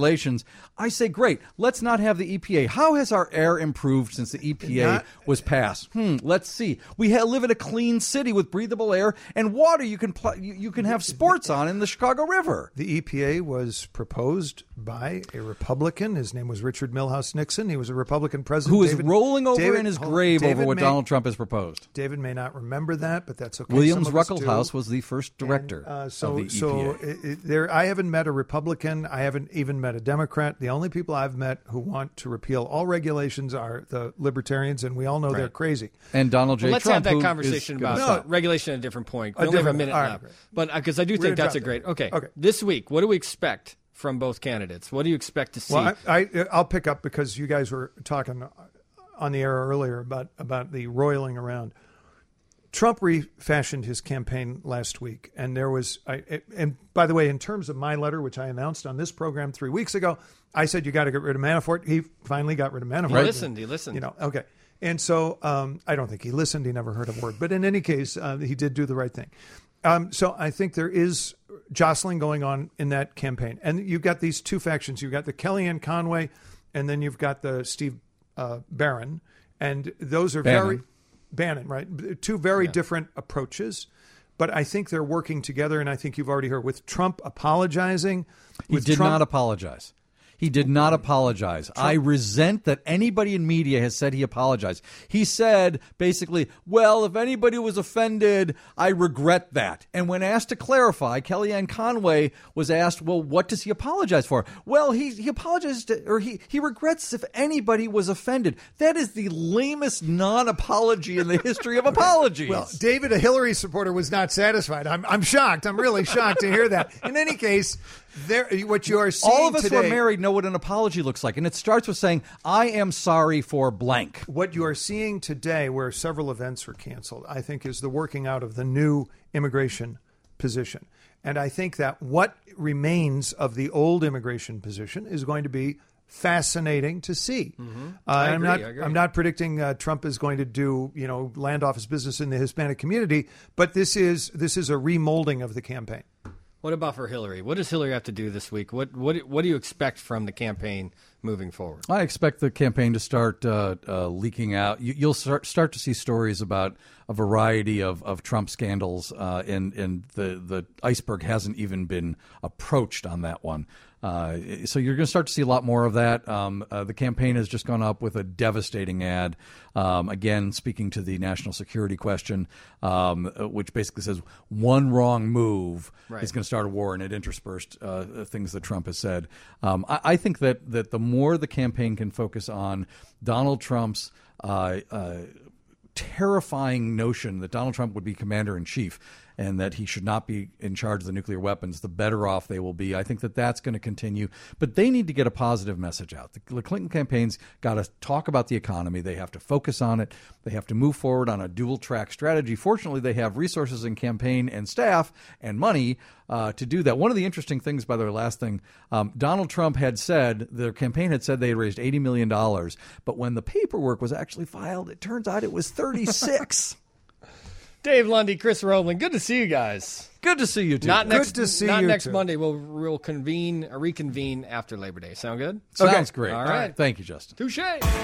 I say, great, let's not have the E P A. How has our air improved since the E P A Not- was passed? Hmm, let's see. We ha- live in a clean city with breathable air and water you can pl- you, you can have sports on in the Chicago River. The E P A was proposed by a Republican. His name was Richard Milhouse Nixon. He was a Republican president. Who is David- rolling over David- in his hold on. grave David over what may- Donald Trump has proposed. David may not remember that, but that's okay. Williams Some of us do. Ruckelshaus was the first director And, uh, so, of the E P A. so it, it, there, I haven't met a Republican. I haven't even met a Democrat. The only people I've met who want to repeal all regulations are the libertarians, and we all know they're crazy. and Donald J. Well, let's Trump, have that who is conversation gonna about stop. No. regulation at a different point. A We only have a different- minute all right, left. great. But because I do We're think gonna that's a drop great. that. Okay. Okay. This week, what do we expect from both candidates? What do you expect to see? Well, I, I, I'll pick up because you guys were talking on the air earlier about, about the roiling around. Trump refashioned his campaign last week, and there was, I, and by the way, in terms of my letter, which I announced on this program three weeks ago, I said you got to get rid of Manafort. He finally got rid of Manafort. He listened. He listened. You know, okay. And so um, I don't think he listened. He never heard a word. But in any case, uh, he did do the right thing. Um, so I think there is jostling going on in that campaign. And you've got these two factions. You've got the Kellyanne Conway, and then you've got the Steve uh, Bannon. And those are Bannon. very... Bannon, right? Two very Yeah. different approaches. But I think they're working together, and I think you've already heard with Trump apologizing. He with did Trump, not apologize. He did not apologize. I resent that anybody in media has said he apologized. He said, basically, well, if anybody was offended, I regret that. And when asked to clarify, Kellyanne Conway was asked, well, what does he apologize for? Well, he, he apologized, to, or he, he regrets if anybody was offended. That is the lamest non-apology in the history of apologies. Well, David, a Hillary supporter, was not satisfied. I'm, I'm shocked. I'm really shocked to hear that. In any case, there, what you are seeing all of us today, who are married know what an apology looks like. And it starts with saying, I am sorry for blank. What you are seeing today, where several events were canceled, I think is the working out of the new immigration position. And I think that what remains of the old immigration position is going to be fascinating to see. Mm-hmm. Uh, I I'm agree, not. I agree. I'm not predicting uh, Trump is going to do, you know, land off his business in the Hispanic community, but this is this is a remolding of the campaign. What about for Hillary? What does Hillary have to do this week? What what what do you expect from the campaign moving forward? I expect the campaign to start uh, uh, leaking out. You, you'll start, start to see stories about a variety of, of Trump scandals, uh, and, and the, the iceberg hasn't even been approached on that one. Uh, so you're going to start to see a lot more of that. Um, uh, the campaign has just gone up with a devastating ad, um, again, speaking to the national security question, um, which basically says one wrong move Right. is going to start a war, and it interspersed uh, things that Trump has said. Um, I, I think that, that the more the campaign can focus on Donald Trump's uh, uh, terrifying notion that Donald Trump would be commander-in-chief and that he should not be in charge of the nuclear weapons, the better off they will be. I think that that's going to continue. But they need to get a positive message out. The Clinton campaign's got to talk about the economy. They have to focus on it. They have to move forward on a dual-track strategy. Fortunately, they have resources in campaign and staff and money uh, to do that. One of the interesting things, by the way, last thing, um, Donald Trump had said, their campaign had said they had raised eighty million dollars. But when the paperwork was actually filed, it turns out it was thirty-six. Dave Lundy, Chris Roblin, good to see you guys. Good to see you too. Not Good next, to see not you next too. Monday. We'll we'll convene, uh, reconvene after Labor Day. Sound good? Sounds Okay. great. All right. Thank you, Justin. Touche.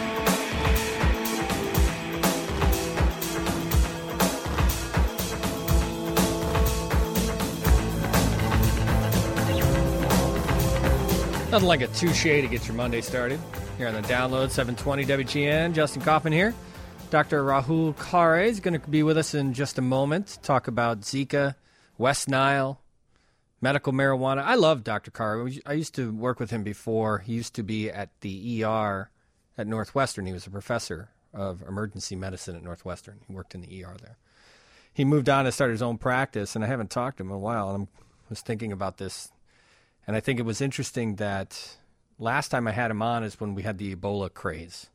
Nothing like a touche to get your Monday started. Here on the download, seven twenty W G N. Justin Kaufman here. Doctor Rahul Khare is going to be with us in just a moment to talk about Zika, West Nile, medical marijuana. I love Doctor Khare. I used to work with him before. He used to be at the E R at Northwestern. He was a professor of emergency medicine at Northwestern. He worked in the E R there. He moved on and started his own practice, and I haven't talked to him in a while. And I was thinking about this, and I think it was interesting that last time I had him on is when we had the Ebola craze.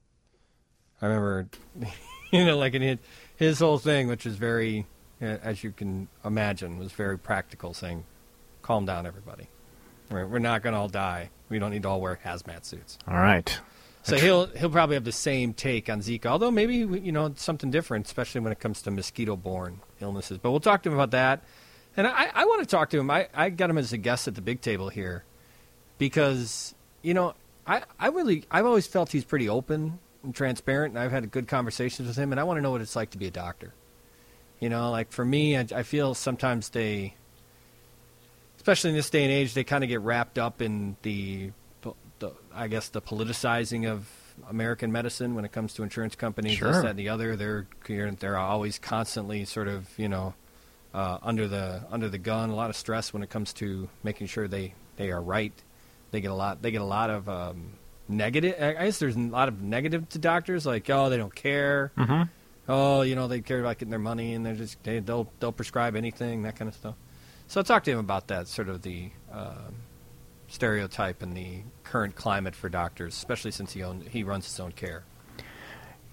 I remember, you know, like in his, his whole thing, which is very, uh, as you can imagine, was very practical, saying, calm down, everybody. We're, we're not going to all die. We don't need to all wear hazmat suits. All right. So he'll he'll probably have the same take on Zika, although maybe, you know, something different, especially when it comes to mosquito-borne illnesses. But we'll talk to him about that. And I, I want to talk to him. I, I got him as a guest at the big table here because, you know, I, I really, I've always felt he's pretty open and transparent, and I've had good conversations with him, and I want to know what it's like to be a doctor. You know, like for me, I, I feel sometimes they, especially in this day and age, they kind of get wrapped up in the, the, I guess, the politicizing of American medicine when it comes to insurance companies, Sure. this, that, and the other. They're they're always constantly sort of, you know, uh, under the under the gun. A lot of stress when it comes to making sure they, they are right. They get a lot. They get a lot of um, negative. I guess there's a lot of negative to doctors, like, oh, they don't care. Mm-hmm. Oh, you know, they care about getting their money, and they're just they, they'll they'll prescribe anything, that kind of stuff. So I talked to him about that, sort of the um, stereotype and the current climate for doctors, especially since he own, he runs his own care.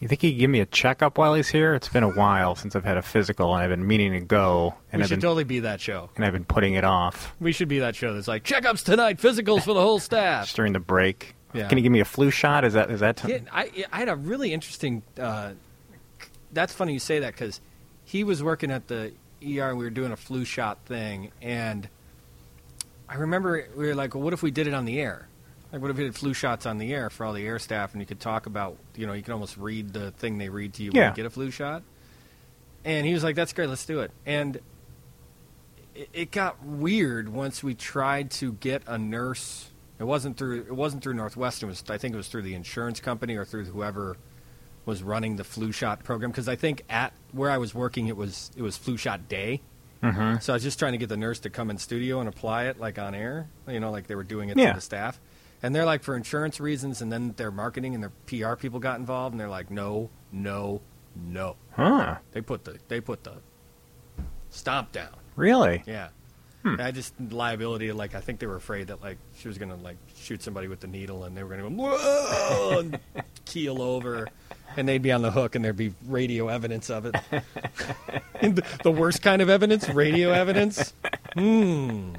You think he could give me a checkup while he's here? It's been a while since I've had a physical, and I've been meaning to go. And we I've should been, totally be that show. And I've been putting it off. We should be that show that's like, checkups tonight, physicals for the whole staff. Just during the break. Yeah. Can you give me a flu shot? Is that is that? T- yeah, I, I had a really interesting. Uh, that's funny you say that because he was working at the E R and we were doing a flu shot thing, and I remember we were like, well, what if we did it on the air? Like, what if we did flu shots on the air for all the air staff, and you could talk about, you know, you could almost read the thing they read to you yeah. when you get a flu shot. And he was like, that's great, let's do it. And it, it got weird once we tried to get a nurse. It wasn't through. It wasn't through Northwestern. It was, I think it was through the insurance company or through whoever was running the flu shot program. Because I think at where I was working, it was it was flu shot day. Mm-hmm. So I was just trying to get the nurse to come in studio and apply it, like on air. You know, like they were doing it yeah. to the staff. And they're like, for insurance reasons, and then their marketing and their P R people got involved, and they're like, no, no, no. Huh. They put the they put the stomp down. Really? Yeah. Hmm. And I just liability. Like I think they were afraid that like she was gonna like shoot somebody with the needle, and they were gonna go whoa and keel over, and they'd be on the hook, and there'd be radio evidence of it. the, the worst kind of evidence, radio evidence. Hmm.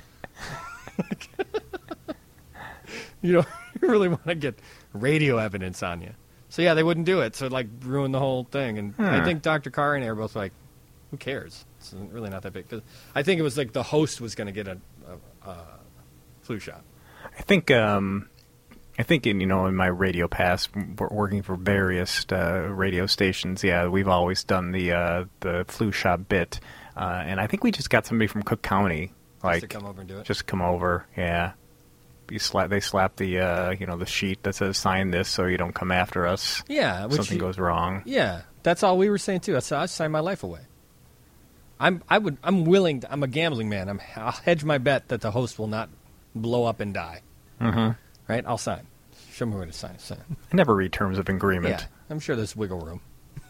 You know, you really want to get radio evidence on you. So, yeah, they wouldn't do it. So it, like, ruined the whole thing. And Hmm. I think Doctor Carr and I are both like, who cares? It's really not that big. 'Cause I think it was like the host was going to get a, a, a flu shot. I think, um, I think in, you know, in my radio past, working for various uh, radio stations, yeah, we've always done the uh, the flu shot bit. Uh, and I think we just got somebody from Cook County. Like, Just to come over and do it? Just come over, yeah. You slap, they slap the uh, you know the sheet that says sign this so you don't come after us. Yeah, if which something you- goes wrong. Yeah, that's all we were saying too. I said, I'd sign my life away. I'm I would I'm willing. To, I'm a gambling man. I'm, I'll hedge my bet that the host will not blow up and die. Mm-hmm. Right? I'll sign. Show me where to sign. Sign. I never read terms of agreement. Yeah, I'm sure there's wiggle room.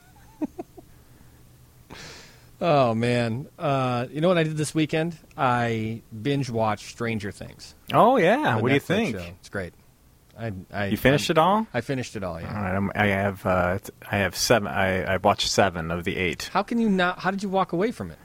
Oh man, uh, you know what I did this weekend? I binge watched Stranger Things. Oh yeah, The what do you Netflix think? show. It's great. I, I, You finished I, it all? I finished it all. Yeah. All right, I'm, I have uh, I have seven. I I watched seven of the eight. How can you not? How did you walk away from it?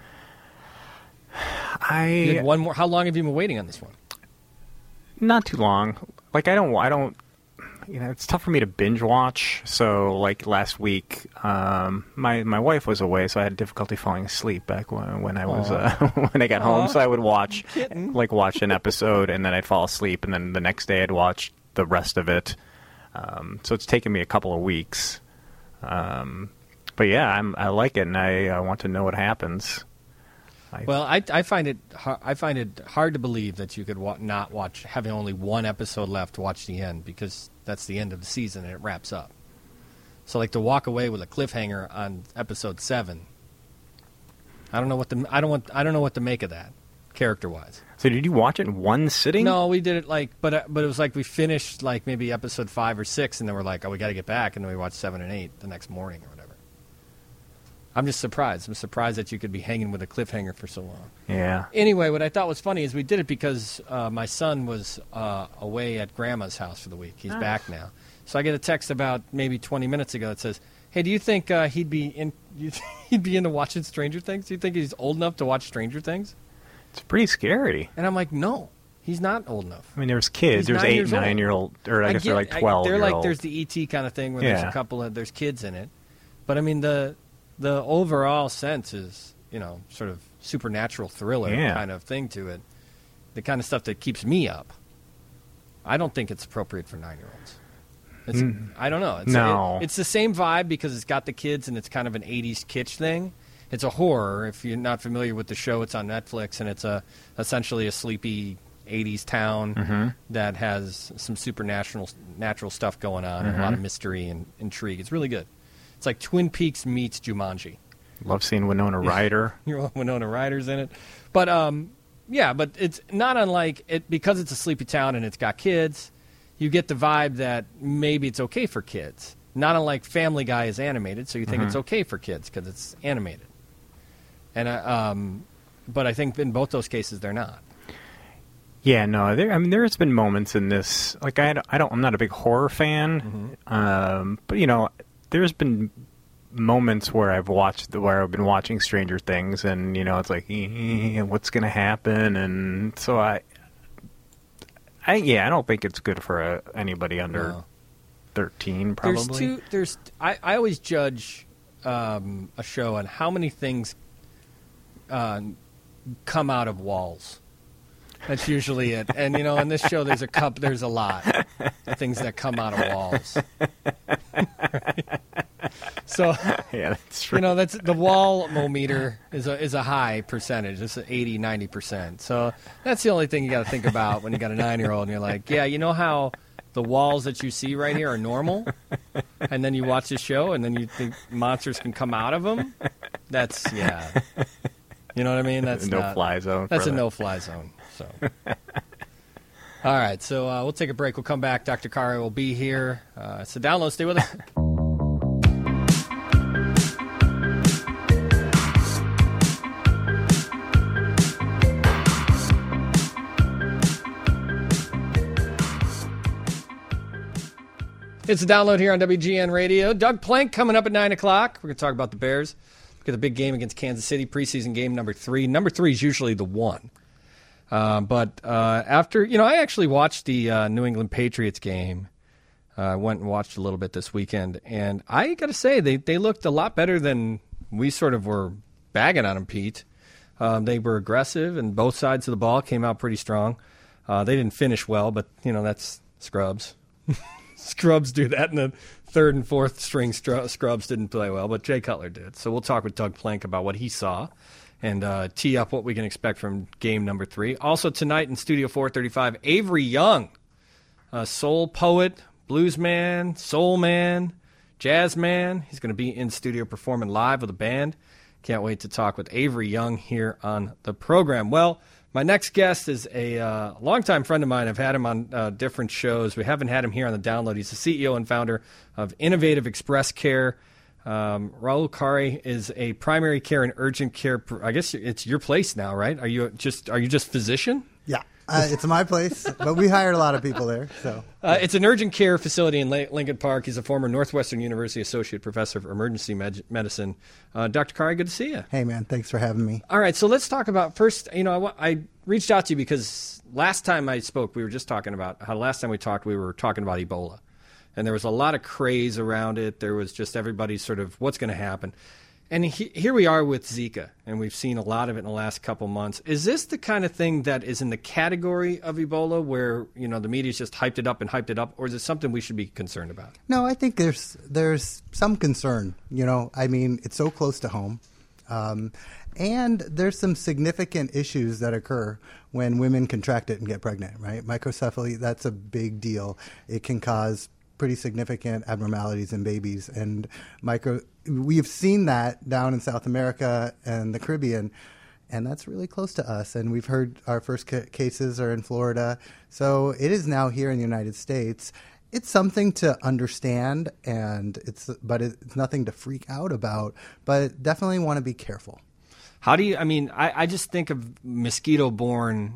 I You had one more. How long have you been waiting on this one? Not too long. Like I don't I don't. You know, it's tough for me to binge watch. So, like last week, um, my my wife was away, so I had difficulty falling asleep back when when I was uh, when I got home. So I would watch like watch an episode, and then I'd fall asleep, and then the next day I'd watch the rest of it. Um, so it's taken me a couple of weeks. Um, but yeah, I'm I like it, and I, I want to know what happens. I, Well, I, I find it har- I find it hard to believe that you could wa- not watch having only one episode left to watch the end, because that's the end of the season and it wraps up. So like to walk away with a cliffhanger on episode seven. I don't know what the I don't want I don't know what to make of that, character wise. So did you watch it in one sitting? No, we did it like, but uh, but it was like we finished like maybe episode five or six, and then we're like, oh, we got to get back, and then we watched seven and eight the next morning or whatever. I'm just surprised. I'm surprised that you could be hanging with a cliffhanger for so long. Yeah. Anyway, what I thought was funny is we did it because uh, my son was uh, away at Grandma's house for the week. He's Oh. back now, so I get a text about maybe twenty minutes ago that says, "Hey, do you think uh, he'd be in? You th- he'd be into watching Stranger Things? Do you think he's old enough to watch Stranger Things?" It's pretty scary. And I'm like, "No, he's not old enough." I mean, there's kids. He's There's nine eight, years old. nine year old, or I, guess get- they're like twelve. I, they're year like old. there's the E T kind of thing where there's Yeah. a couple of there's kids in it, but I mean the the overall sense is, you know, sort of supernatural thriller Yeah. kind of thing to it, the kind of stuff that keeps me up. I don't think it's appropriate for nine year olds. It's, Mm. I don't know. It's, No. it- it's the same vibe because it's got the kids and it's kind of an eighties kitsch thing. It's a horror. If you're not familiar with the show, it's on Netflix, and it's a essentially a sleepy eighties town Mm-hmm. that has some supernatural natural stuff going on and a lot of Mhm. mystery and intrigue. It's really good. It's like Twin Peaks meets Jumanji. Love seeing Winona Ryder. You're Winona Ryder's in it, but um, yeah, but it's not unlike it because it's a sleepy town and it's got kids. You get the vibe that maybe it's okay for kids. Not unlike Family Guy is animated, so you think Mhm. it's okay for kids because it's animated. And uh, um, but I think in both those cases they're not. Yeah, no. There, I mean, there's been moments in this. Like, I, I don't. I'm not a big horror fan, Mm-hmm. um, but you know, there's been moments where I've watched where I've been watching Stranger Things, and you know, it's like, eh, what's going to happen? And so I, I yeah, I don't think it's good for uh, anybody under No. thirteen. Probably. There's two. There's. I, I always judge um, a show on how many things uh, come out of walls. That's usually it. And you know, in this show, there's a cup. There's a lot of things that come out of walls. Right? So yeah, that's true. You know, that's the wall-mometer is a is a high percentage. It's eighty, ninety percent. So that's the only thing you got to think about when you got a nine-year-old and you're like, yeah, you know how the walls that you see right here are normal, and then you watch the show and then you think monsters can come out of them. That's yeah. You know what I mean? That's no not, fly zone. That's a that. no-fly zone. So, all right. So uh, we'll take a break. We'll come back. Doctor Kari will be here. Uh, so download. Stay with us. It's a download here on W G N Radio. Doug Plank coming up at nine o'clock. We're going to talk about the Bears. Look at the big game against Kansas City, preseason game number three. Number three is usually the one. Uh, but uh, after, you know, I actually watched the uh, New England Patriots game. I uh, went and watched a little bit this weekend. And I got to say, they, they looked a lot better than we sort of were bagging on them, Pete. Um, they were aggressive, and both sides of the ball came out pretty strong. Uh, they didn't finish well, but, you know, that's scrubs. Scrubs do that, and the third and fourth string str- scrubs didn't play well, but Jay Cutler did. So we'll talk with Doug Plank about what he saw and uh, tee up what we can expect from game number three. Also tonight in Studio four thirty-five, Avery Young, a soul poet, blues man, soul man, jazz man. He's going to be in studio performing live with a band. Can't wait to talk with Avery Young here on the program. Well, my next guest is a uh, longtime friend of mine. I've had him on uh, different shows. We haven't had him here on the download. He's the C E O and founder of Innovative Express Care. Um, Raul Kari is a primary care and urgent care. Pr- I guess it's your place now, right? Are you just are you just physician? Yeah, uh, it's my place, but we hired a lot of people there. So uh, it's an urgent care facility in La- Lincoln Park. He's a former Northwestern University associate professor of emergency med- medicine. Uh, Doctor Kari, good to see you. Hey, man, thanks for having me. All right, so let's talk about first. You know, I, I reached out to you because last time I spoke, we were just talking about how last time we talked, we were talking about Ebola, and there was a lot of craze around it. There was just everybody sort of what's going to happen. And he, here we are with Zika, and we've seen a lot of it in the last couple months. Is this the kind of thing that is in the category of Ebola where, you know, the media's just hyped it up and hyped it up, or is it something we should be concerned about? No, I think there's there's some concern. You know, I mean, it's so close to home. Um, and there's some significant issues that occur when women contract it and get pregnant, right? Microcephaly, that's a big deal. It can cause pretty significant abnormalities in babies, and micro we've seen that down in South America and the Caribbean, and that's really close to us. And we've heard our first ca- cases are in Florida, so it is now here in the United States. It's something to understand, and it's but it's nothing to freak out about, but definitely want to be careful. How do you, I mean, I, I just think of mosquito-borne,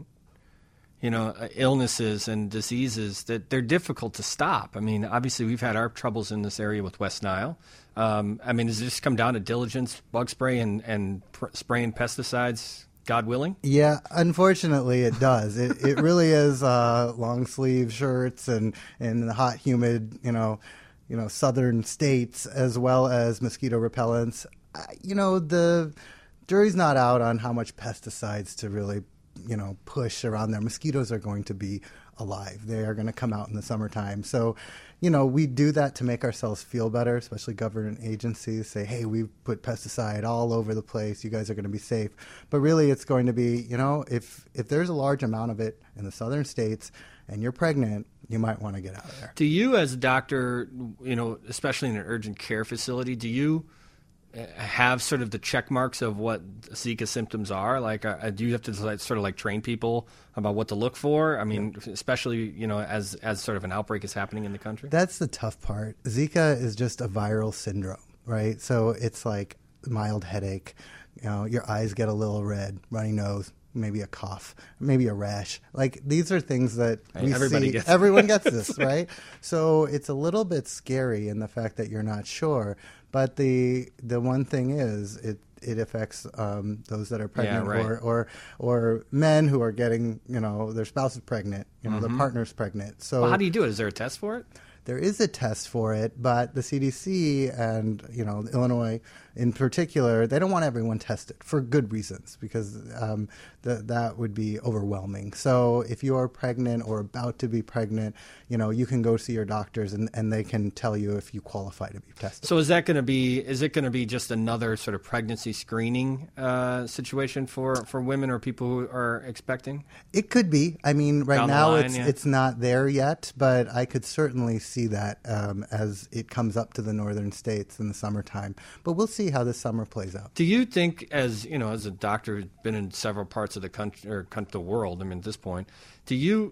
you know, illnesses and diseases that they're difficult to stop. I mean, obviously we've had our troubles in this area with West Nile. Um, I mean, does it just come down to diligence, bug spray, and, and pr- spraying pesticides, God willing? Yeah, unfortunately it does. It it really is uh, long sleeve shirts and, and hot, humid, you know, you know, southern states, as well as mosquito repellents. Uh, you know, the jury's not out on how much pesticides to really, you know, push around there. Mosquitoes are going to be alive. They are going to come out in the summertime. So, you know, we do that to make ourselves feel better, especially government agencies say, hey, we've put pesticide all over the place. You guys are going to be safe. But really it's going to be, you know, if, if there's a large amount of it in the southern states and you're pregnant, you might want to get out of there. Do you as a doctor, you know, especially in an urgent care facility, do you have sort of the check marks of what Zika symptoms are? Like, uh, do you have to like, sort of like train people about what to look for? I mean, yeah. especially, you know, as, as sort of an outbreak is happening in the country? That's the tough part. Zika is just a viral syndrome, right? So it's like mild headache, you know, your eyes get a little red, runny nose, maybe a cough, maybe a rash. Like these are things that Hey, we everybody see. gets Everyone gets this, right? So it's a little bit scary in the fact that you're not sure. But the the one thing is, it it affects um, those that are pregnant, Yeah, right. or, or or men who are getting, you know, their spouse is pregnant, you know, Mhm. their partner's pregnant. So Well, how do you do it? Is there a test for it? there is a test for it, but the C D C and, you know, Illinois in particular, they don't want everyone tested for good reasons, because um, th- that would be overwhelming. So if you are pregnant or about to be pregnant, you know, you can go see your doctors and, and they can tell you if you qualify to be tested. So is that going to be? Is it going to be just another sort of pregnancy screening uh, situation for, for women or people who are expecting? It could be. I mean, right Down the now line, it's yeah. it's not there yet, but I could certainly see that um, as it comes up to the northern states in the summertime. But we'll see how this summer plays out. Do you think, as you know, as a doctor who's been in several parts of the country or country, the world, I mean, at this point, do you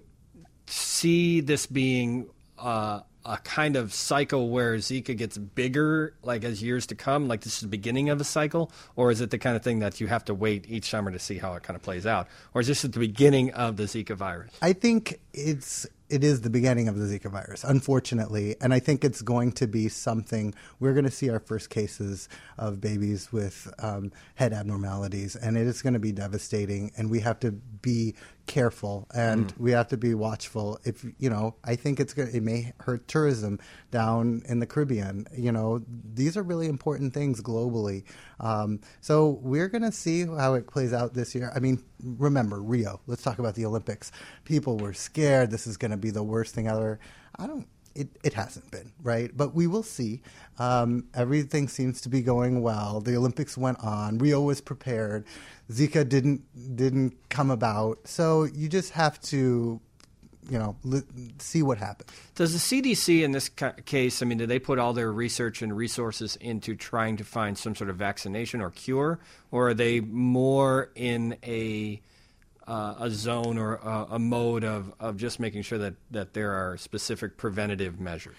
see this being uh, a kind of cycle where Zika gets bigger, like as years to come, like this is the beginning of a cycle, or is it the kind of thing that you have to wait each summer to see how it kind of plays out, or is this at the beginning of the Zika virus? I think it's it is the beginning of the Zika virus, unfortunately, and I think it's going to be something. We're going to see our first cases of babies with um, head abnormalities, and it is going to be devastating. And we have to be careful, and mm. we have to be watchful. If you know, I think it's going. It may hurt tourism down in the Caribbean. You know, these are really important things globally. Um, so we're going to see how it plays out this year. I mean, remember Rio. Let's talk about the Olympics. People were scared. This is going to be the worst thing ever. I don't. It, it hasn't been, right? But we will see. Um, everything seems to be going well. The Olympics went on. Rio was prepared. Zika didn't didn't come about. So you just have to, you know, li- see what happens. Does the C D C in this ca- case, I mean, do they put all their research and resources into trying to find some sort of vaccination or cure, or are they more in a Uh, a zone or a, a mode of, of just making sure that, that there are specific preventative measures?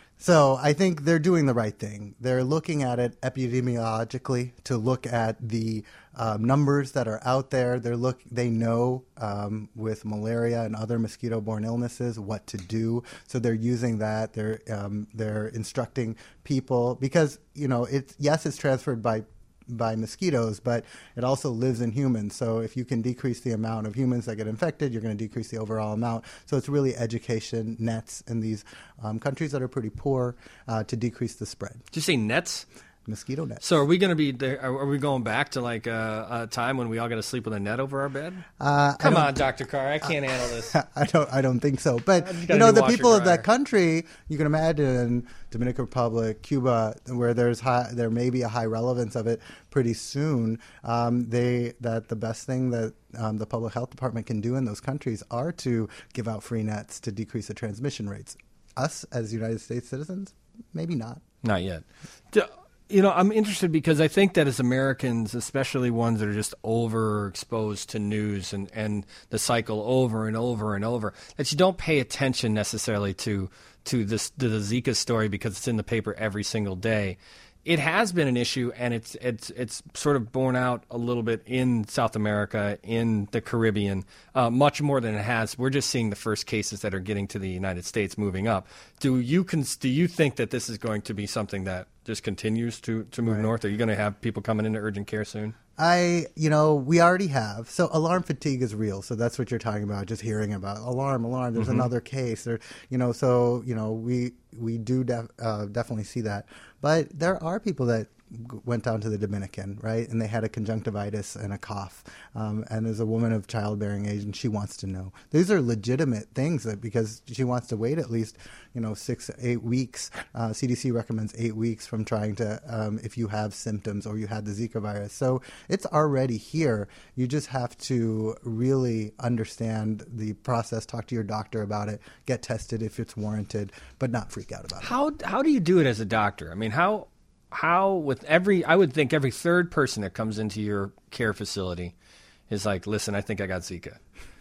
So I think they're doing the right thing. They're looking at it epidemiologically to look at the um, numbers that are out there. They're look. They know um, with malaria and other mosquito-borne illnesses what to do. So they're using that. They're um, they're instructing people because you know it's yes, it's transferred by. by mosquitoes, but it also lives in humans. So if you can decrease the amount of humans that get infected, you're going to decrease the overall amount. So it's really education, nets in these um, countries that are pretty poor uh, to decrease the spread. Did you say nets? Mosquito nets. So are we going to be there? Are we going back to like a, a time when we all got to sleep with a net over our bed? Uh, Come on, Doctor Carr, I can't uh, handle this. I don't. I don't think so. But you know, the people of that country, you can imagine Dominican Republic, Cuba, where there's high, there may be a high relevance of it pretty soon. Um, they that the best thing that um, the public health department can do in those countries are to give out free nets to decrease the transmission rates. Us as United States citizens, maybe not. Not yet. Do, You know, I'm interested because I think that as Americans, especially ones that are just overexposed to news and, and the cycle over and over and over, that you don't pay attention necessarily to to this to the Zika story because it's in the paper every single day. It has been an issue, and it's it's it's sort of borne out a little bit in South America, in the Caribbean, uh, much more than it has. We're just seeing the first cases that are getting to the United States moving up. Do you cons- do you think that this is going to be something that just continues to, to move right. north? Are you going to have people coming into urgent care soon? I, you know, we already have. So alarm fatigue is real. So that's what you're talking about, just hearing about alarm, alarm. There's mm-hmm. another case. There, you know, so, you know, we we do def- uh, definitely see that. But there are people that went down to the Dominican, right, and they had a conjunctivitis and a cough. Um, and there's a woman of childbearing age, and she wants to know. These are legitimate things that because she wants to wait at least, you know, six, eight weeks. Uh, C D C recommends eight weeks from trying to, um, if you have symptoms or you had the Zika virus. So it's already here. You just have to really understand the process, talk to your doctor about it, get tested if it's warranted, but not freak out about it. How how do you do it as a doctor? I mean, how... How with every, I would think every third person that comes into your care facility is like, listen, I think I got Zika.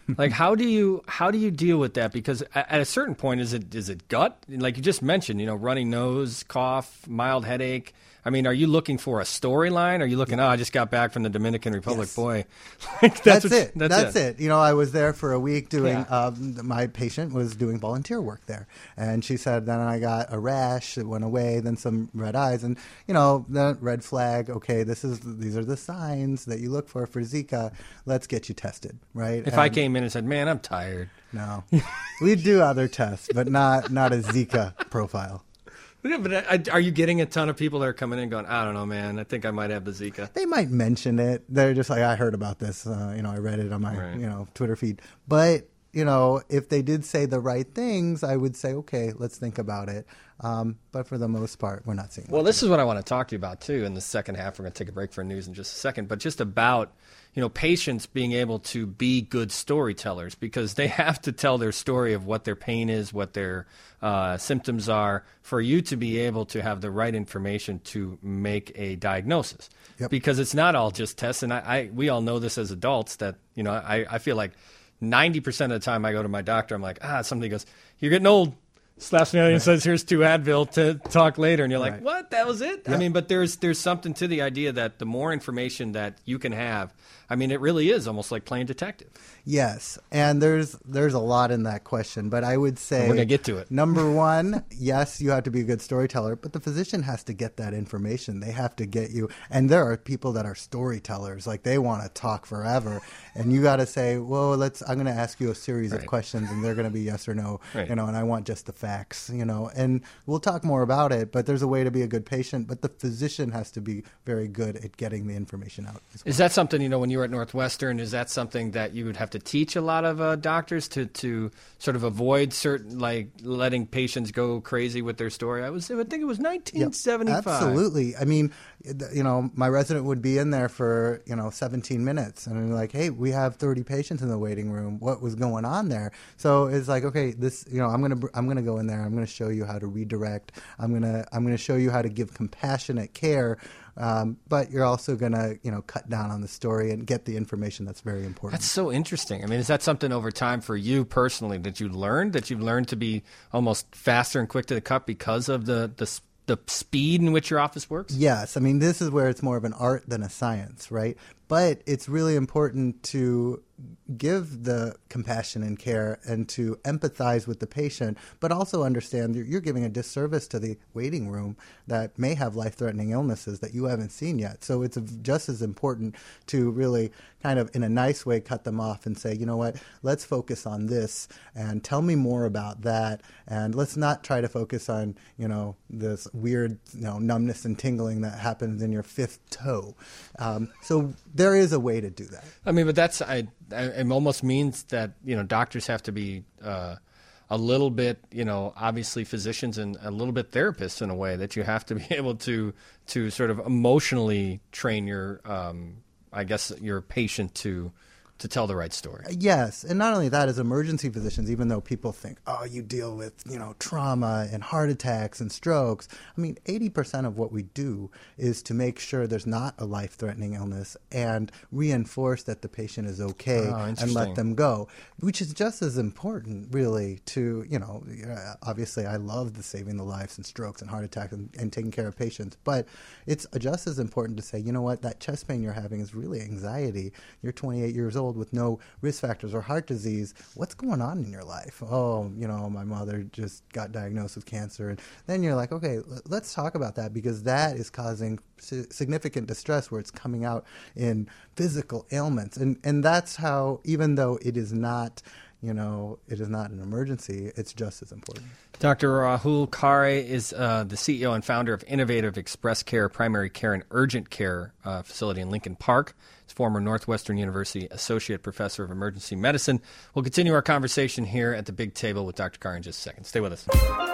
Like, how do you how do you deal with that? Because at, at a certain point, is it is it gut? Like you just mentioned, you know, runny nose, cough, mild headache. I mean, are you looking for a storyline? Are you looking, oh, I just got back from the Dominican Republic, Yes. boy. Like, That's, what- it. That's, That's, it. it. You know, I was there for a week doing. Yeah. Um, my patient was doing volunteer work there, and she said, then I got a rash that went away, then some red eyes, and you know, the red flag. Okay, this is these are the signs that you look for for Zika. Let's get you tested, right? If And I came in and said, man, I'm tired. no, we do other tests, but not not a Zika profile. Yeah, but I, are you getting a ton of people that are coming in going, I don't know, man, I think I might have the Zika? They might mention it. They're just like, I heard about this. Uh, you know, I read it on my Right. you know Twitter feed. But you know, if they did say the right things, I would say, okay, let's think about it. Um, but for the most part, we're not seeing. Well, much this is what I want to talk to you about, too, in the second half. We're going to take a break for news in just a second. But just about, you know, patients being able to be good storytellers because they have to tell their story of what their pain is, what their uh, symptoms are, for you to be able to have the right information to make a diagnosis. Yep. Because it's not all just tests. And I, I we all know this as adults that, you know, I, I feel like ninety percent of the time I go to my doctor, I'm like, ah, somebody goes, you're getting old. Slaps me and says, here's two Advil to talk later. And you're like, Right. what? That was it? I Yep. mean, but there's there's something to the idea that the more information that you can have, I mean, it really is almost like playing detective. Yes, and there's there's a lot in that question, but I would say We're gonna get to it. Number one, yes, you have to be a good storyteller, but the physician has to get that information. They have to get you, and there are people that are storytellers, like they want to talk forever, and you got to say, well, let's. I'm going to ask you a series Right. of questions, and they're going to be yes or no, Right. you know, and I want just the facts, you know, and we'll talk more about it. But there's a way to be a good patient, but the physician has to be very good at getting the information out. as well. Is that something, you know, when you were at Northwestern, is that something that you would have to teach a lot of uh, doctors to, to sort of avoid certain, like letting patients go crazy with their story? I was, I would think it was nineteen seventy-five. Absolutely. I mean, you know, my resident would be in there for, you know, seventeen minutes and I'm like, hey, we have thirty patients in the waiting room. What was going on there? So it's like, okay, this, you know, I'm going to, I'm going to go in there. I'm going to show you how to redirect. I'm going to, I'm going to show you how to give compassionate care. Um, but you're also going to, you know, cut down on the story and get the information that's very important. That's so interesting. I mean, is that something over time for you personally that you learned, that you've learned to be almost faster and quick to the cut because of the, the, s- the speed in which your office works? Yes. I mean, this is where it's more of an art than a science, right? But it's really important to give the compassion and care and to empathize with the patient, but also understand that you're giving a disservice to the waiting room that may have life-threatening illnesses that you haven't seen yet. So it's just as important to really kind of in a nice way cut them off and say, you know what, let's focus on this and tell me more about that. And let's not try to focus on, you know, this weird, you know, numbness and tingling that happens in your fifth toe. Um, so there is a way to do that. I mean, but that's I, I it almost means that, you know, doctors have to be uh, a little bit, you know, obviously physicians and a little bit therapists in a way, that you have to be able to to sort of emotionally train your, um, I guess, your patient to to tell the right story. Yes, and not only that, as emergency physicians, even though people think, oh, you deal with, you know, trauma and heart attacks and strokes, I mean, eighty percent of what we do is to make sure there's not a life-threatening illness and reinforce that the patient is okay Oh, and interesting. let them go, which is just as important, really, to, you know, obviously I love the saving the lives and strokes and heart attacks and, and taking care of patients, but it's just as important to say, you know what, that chest pain you're having is really anxiety. You're twenty-eight years old with no risk factors or heart disease. What's going on in your life? Oh, you know, my mother just got diagnosed with cancer. And then you're like, okay, l- let's talk about that, because that is causing si- significant distress where it's coming out in physical ailments. And and that's how, even though it is not, you know, it is not an emergency, it's just as important. Doctor Rahul Khare is uh, the C E O and founder of Innovative Express Care Primary Care and Urgent Care uh, facility in Lincoln Park. He's former Northwestern University Associate Professor of Emergency Medicine. We'll continue our conversation here at the big table with Doctor Khare in just a second. Stay with us.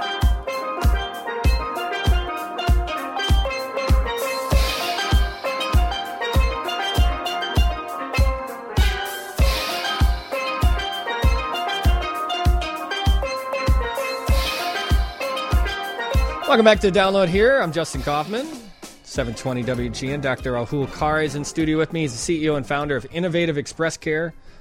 Welcome back to Download here. I'm Justin Kaufman, seven twenty W G N. Doctor Rahul Khare is in studio with me. He's the C E O and founder of Innovative Express Care,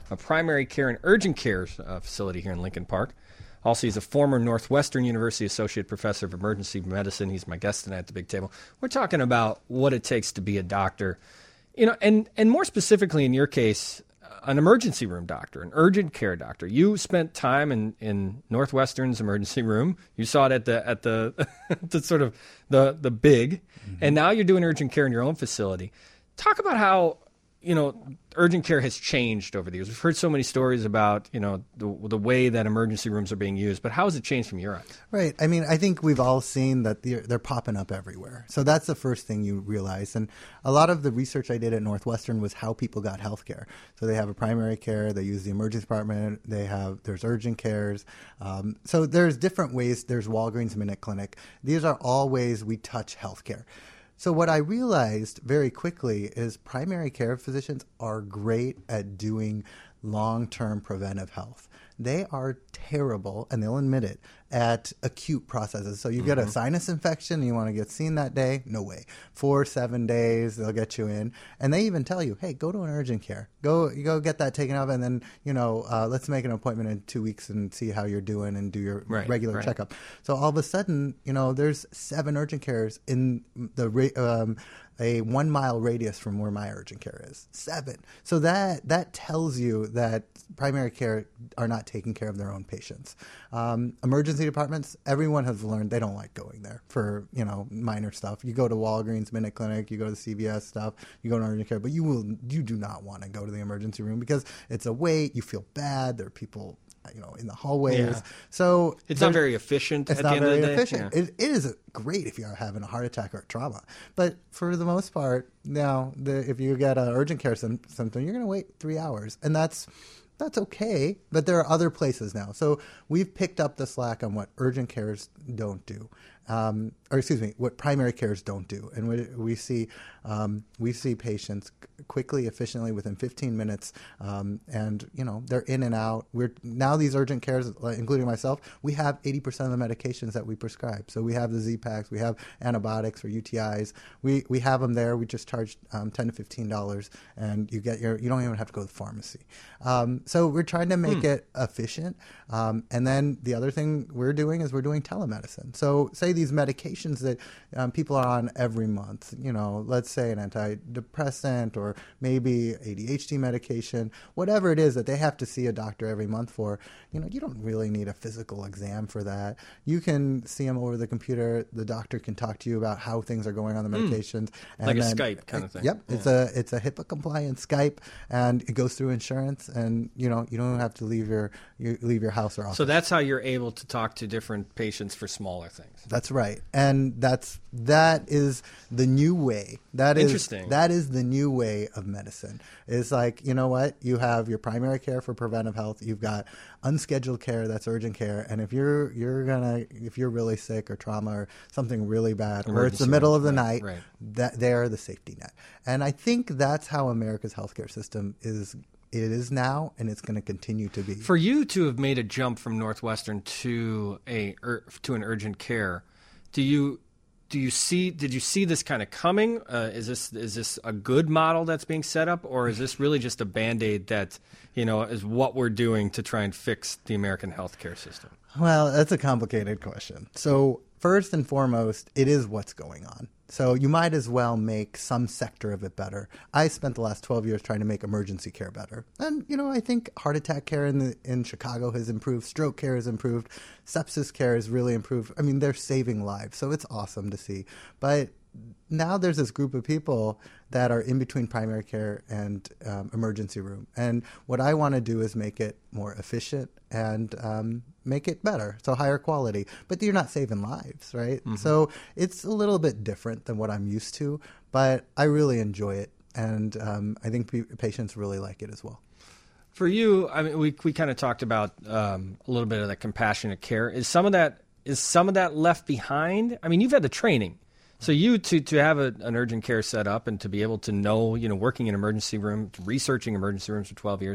a primary care and urgent care uh, facility here in Lincoln Park. Also, he's a former Northwestern University Associate Professor of Emergency Medicine. He's my guest tonight at the big table. We're talking about what it takes to be a doctor, you know, and, and more specifically in your case, an emergency room doctor, an urgent care doctor. You spent time in, in Northwestern's emergency room. You saw it at the at the, the sort of the the big, mm-hmm. and now you're doing urgent care in your own facility. Talk about how, you know, urgent care has changed over the years. We've heard so many stories about, you know, the, the way that emergency rooms are being used, but how has it changed from your eyes? Right. I mean, I think we've all seen that they're, they're popping up everywhere. So that's the first thing you realize. And a lot of the research I did at Northwestern was how people got health care. So they have a primary care, they use the emergency department, they have, there's urgent cares. Um, so there's different ways. There's Walgreens Minute Clinic. These are all ways we touch health care. So what I realized very quickly is primary care physicians are great at doing long-term preventive health. They are terrible, and they'll admit it, at acute processes. So you mm-hmm. get a sinus infection and you want to get seen that day? No way. Four, seven days, they'll get you in. And they even tell you, hey, go to an urgent care. Go you go get that taken off, and then, you know, uh, let's make an appointment in two weeks and see how you're doing and do your right, regular right. checkup. So all of a sudden, you know, there's seven urgent cares in the um, a one-mile radius from where my urgent care is. Seven. So that that tells you that primary care are not taking care of their own patients. Um, emergency departments, everyone has learned they don't like going there for, you know, minor stuff. You go to Walgreens Minute Clinic, you go to C V S stuff, you go to urgent care, but you will you do not want to go to the emergency room because it's a wait, you feel bad, there are people, you know, in the hallways. Yeah. So it's not very efficient. It's at not the end very of the day. efficient. Yeah. It, it is great if you're having a heart attack or trauma, but for the most part, now the, if you get an urgent care sim- symptom, you're going to wait three hours, and that's that's okay. But there are other places now, so we've picked up the slack on what urgent cares don't do. Um, or excuse me, what primary cares don't do, and we, we see um, we see patients quickly, efficiently, within fifteen minutes, um, and you know they're in and out. We're now these urgent cares, including myself, we have eighty percent of the medications that we prescribe. So we have the Z-Paks, we have antibiotics for U T Is. We we have them there. We just charge um, ten to fifteen dollars, and you get your you don't even have to go to the pharmacy. Um, so we're trying to make hmm. it efficient, um, and then the other thing we're doing is we're doing telemedicine. So say these medications that um, people are on every month, you know, let's say an antidepressant or maybe A D H D medication, whatever it is that they have to see a doctor every month for, you know, you don't really need a physical exam for that. You can see them over the computer. The doctor can talk to you about how things are going on the medications. Mm. And like then, a Skype kind of thing. Yep. Yeah. It's a it's a HIPAA compliant Skype, and it goes through insurance, and, you know, you don't have to leave your you leave your house or office. So that's how you're able to talk to different patients for smaller things. That's right. And that's that is the new way. That is Interesting. That is the new way of medicine. It's like, you know what? You have your primary care for preventive health. You've got unscheduled care, that's urgent care. And if you're you're gonna if you're really sick or trauma or something really bad, Emergency or it's the middle of the right, night, right. that they're the safety net. And I think that's how America's healthcare system is. It is now, and it's going to continue to be. For you to have made a jump from Northwestern to a ur, to an urgent care, do you do you see? Did you see this kind of coming? Uh, is this is this a good model that's being set up, or is this really just a Band-Aid that, you know, is what we're doing to try and fix the American healthcare system? Well, that's a complicated question. So first and foremost, it is what's going on. So you might as well make some sector of it better. I spent the last twelve years trying to make emergency care better. And, you know, I think heart attack care in the, in Chicago has improved. Stroke care has improved. Sepsis care has really improved. I mean, they're saving lives. So it's awesome to see. But now there's this group of people that are in between primary care and um, emergency room. And what I want to do is make it more efficient and um, make it better, so higher quality. But you're not saving lives, right? Mm-hmm. So it's a little bit different than what I'm used to, but I really enjoy it. And um, I think p- patients really like it as well. For you, I mean, we we kind of talked about um, a little bit of that compassionate care. Is some of that is some of that left behind? I mean, you've had the training. So you to, to have a, an urgent care set up and to be able to know, you know, working in emergency room, researching emergency rooms for twelve years,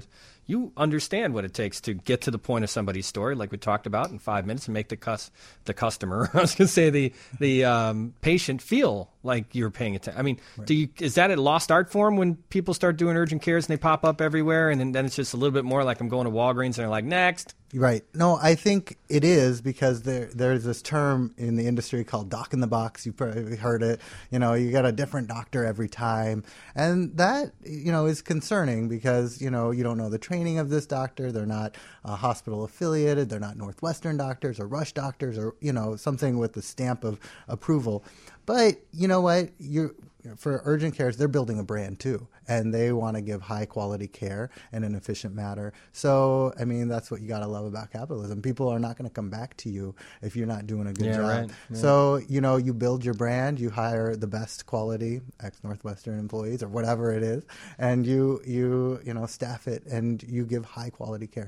you understand what it takes to get to the point of somebody's story, like we talked about, in five minutes, and make the cus- the customer, I was going to say the the um, patient, feel like you're paying attention. I mean, right. do you is that a lost art form when people start doing urgent cares and they pop up everywhere, and then, then it's just a little bit more like I'm going to Walgreens and they're like, next? Right. No, I think it is because there there's this term in the industry called doc in the box. You've probably heard it. You know, you got a different doctor every time. And that, you know, is concerning because, you know, you don't know the training of this doctor. They're not uh, hospital affiliated. They're not Northwestern doctors or Rush doctors or, you know, something with the stamp of approval. But you know what? You're for urgent cares, they're building a brand too, and they want to give high quality care in an efficient manner. So, I mean, that's what you got to love about capitalism. People are not going to come back to you if you're not doing a good yeah, job. Right. Yeah. So, you know, you build your brand, you hire the best quality ex-Northwestern employees or whatever it is, and you you you know staff it, and you give high quality care.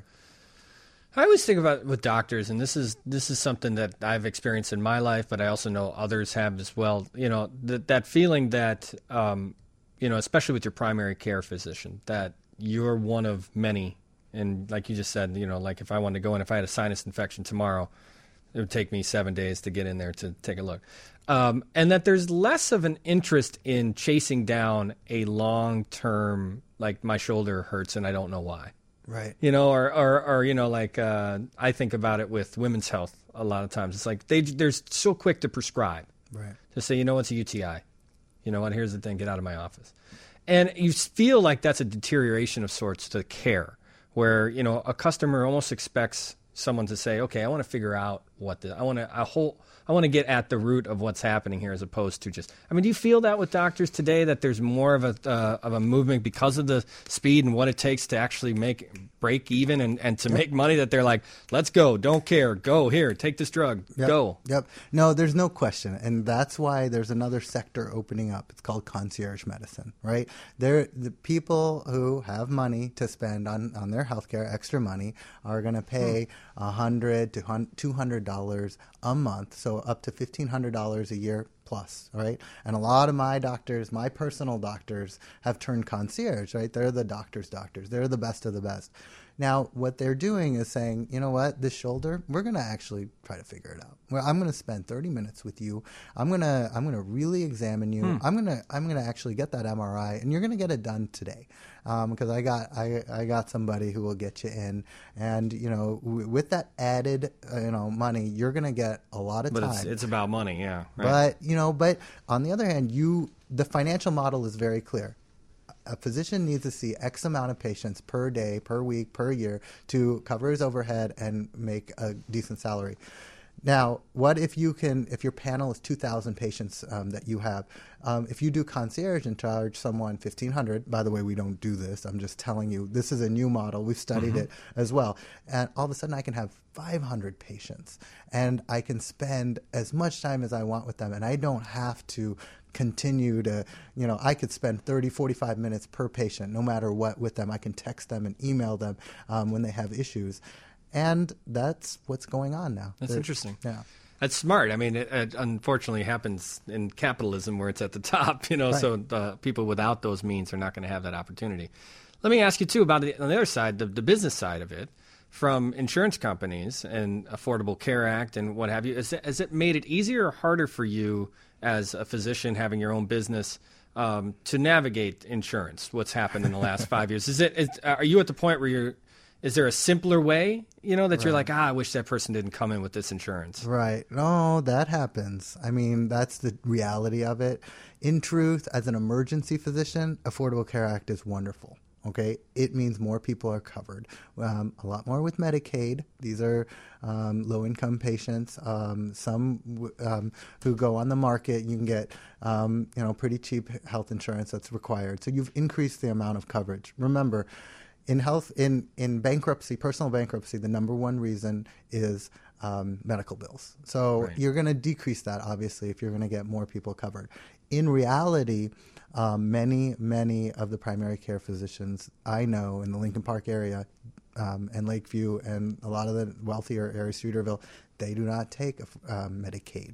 I always think about with doctors, and this is this is something that I've experienced in my life, but I also know others have as well. You know, that that feeling that, um, you know, especially with your primary care physician, that you're one of many. And like you just said, you know, like if I wanted to go in, if I had a sinus infection tomorrow, it would take me seven days to get in there to take a look. Um, and that there's less of an interest in chasing down a long-term, like my shoulder hurts and I don't know why. Right. You know, or, or, or you know, like uh, I think about it with women's health a lot of times. It's like they, they're so quick to prescribe. Right. To say, you know, it's a U T I. You know what, here's the thing, get out of my office. And you feel like that's a deterioration of sorts to care, where, you know, a customer almost expects someone to say, okay, I want to figure out what the, I want to, a whole, I want to get at the root of what's happening here, as opposed to just, I mean, do you feel that with doctors today, that there's more of a, uh, of a movement because of the speed and what it takes to actually make, break even and, and to yep. make money, that they're like, let's go, don't care, go here, take this drug, yep. go. Yep. No, there's no question. And that's why there's another sector opening up. It's called concierge medicine, right? They're the people who have money to spend on, on their healthcare, extra money, are going to pay a hundred to two hundred dollars a month. So up to fifteen hundred dollars a year plus, right? And a lot of my doctors, my personal doctors, have turned concierge, right? They're the doctor's doctors. They're the best of the best. Now, what they're doing is saying, you know what, this shoulder, we're going to actually try to figure it out. Well, I'm going to spend thirty minutes with you. I'm going to I'm going to really examine you. Hmm. I'm going to I'm going to actually get that M R I, and you're going to get it done today, because um, I got I I got somebody who will get you in, and you know, w- with that added uh, you know money, you're going to get a lot of but time. But it's, it's about money, yeah. Right. But you know, but on the other hand, you the financial model is very clear. A physician needs to see X amount of patients per day, per week, per year to cover his overhead and make a decent salary. Now, what if you can, if your panel is two thousand patients um, that you have, um, if you do concierge and charge someone fifteen hundred dollars, by the way, we don't do this. I'm just telling you, this is a new model. We've studied mm-hmm. it as well. And all of a sudden I can have five hundred patients and I can spend as much time as I want with them. And I don't have to continue to, you know, I could spend thirty, forty-five minutes per patient, no matter what, with them. I can text them and email them um, when they have issues. And that's what's going on now. That's They're, interesting. Yeah. That's smart. I mean, it, it unfortunately happens in capitalism where it's at the top, you know, right. so the people without those means are not going to have that opportunity. Let me ask you, too, about the, on the other side, the, the business side of it, from insurance companies and Affordable Care Act and what have you. Has it, has it made it easier or harder for you as a physician having your own business um, to navigate insurance, what's happened in the last five years? Is it? Is, are you at the point where you're, is there a simpler way, you know, that right. you're like, ah, I wish that person didn't come in with this insurance? Right. No, that happens. I mean, that's the reality of it. In truth, as an emergency physician, Affordable Care Act is wonderful. Okay, it means more people are covered. Um, a lot more with Medicaid. These are um, low-income patients. Um, some w- um, who go on the market, you can get um, you know pretty cheap health insurance that's required. So you've increased the amount of coverage. Remember, in health, in in bankruptcy, personal bankruptcy, the number one reason is um, medical bills. So right. you're going to decrease that, obviously, if you're going to get more people covered. In reality, um, many, many of the primary care physicians I know in the Lincoln Park area um, and Lakeview and a lot of the wealthier areas, Streeterville, they do not take um, Medicaid.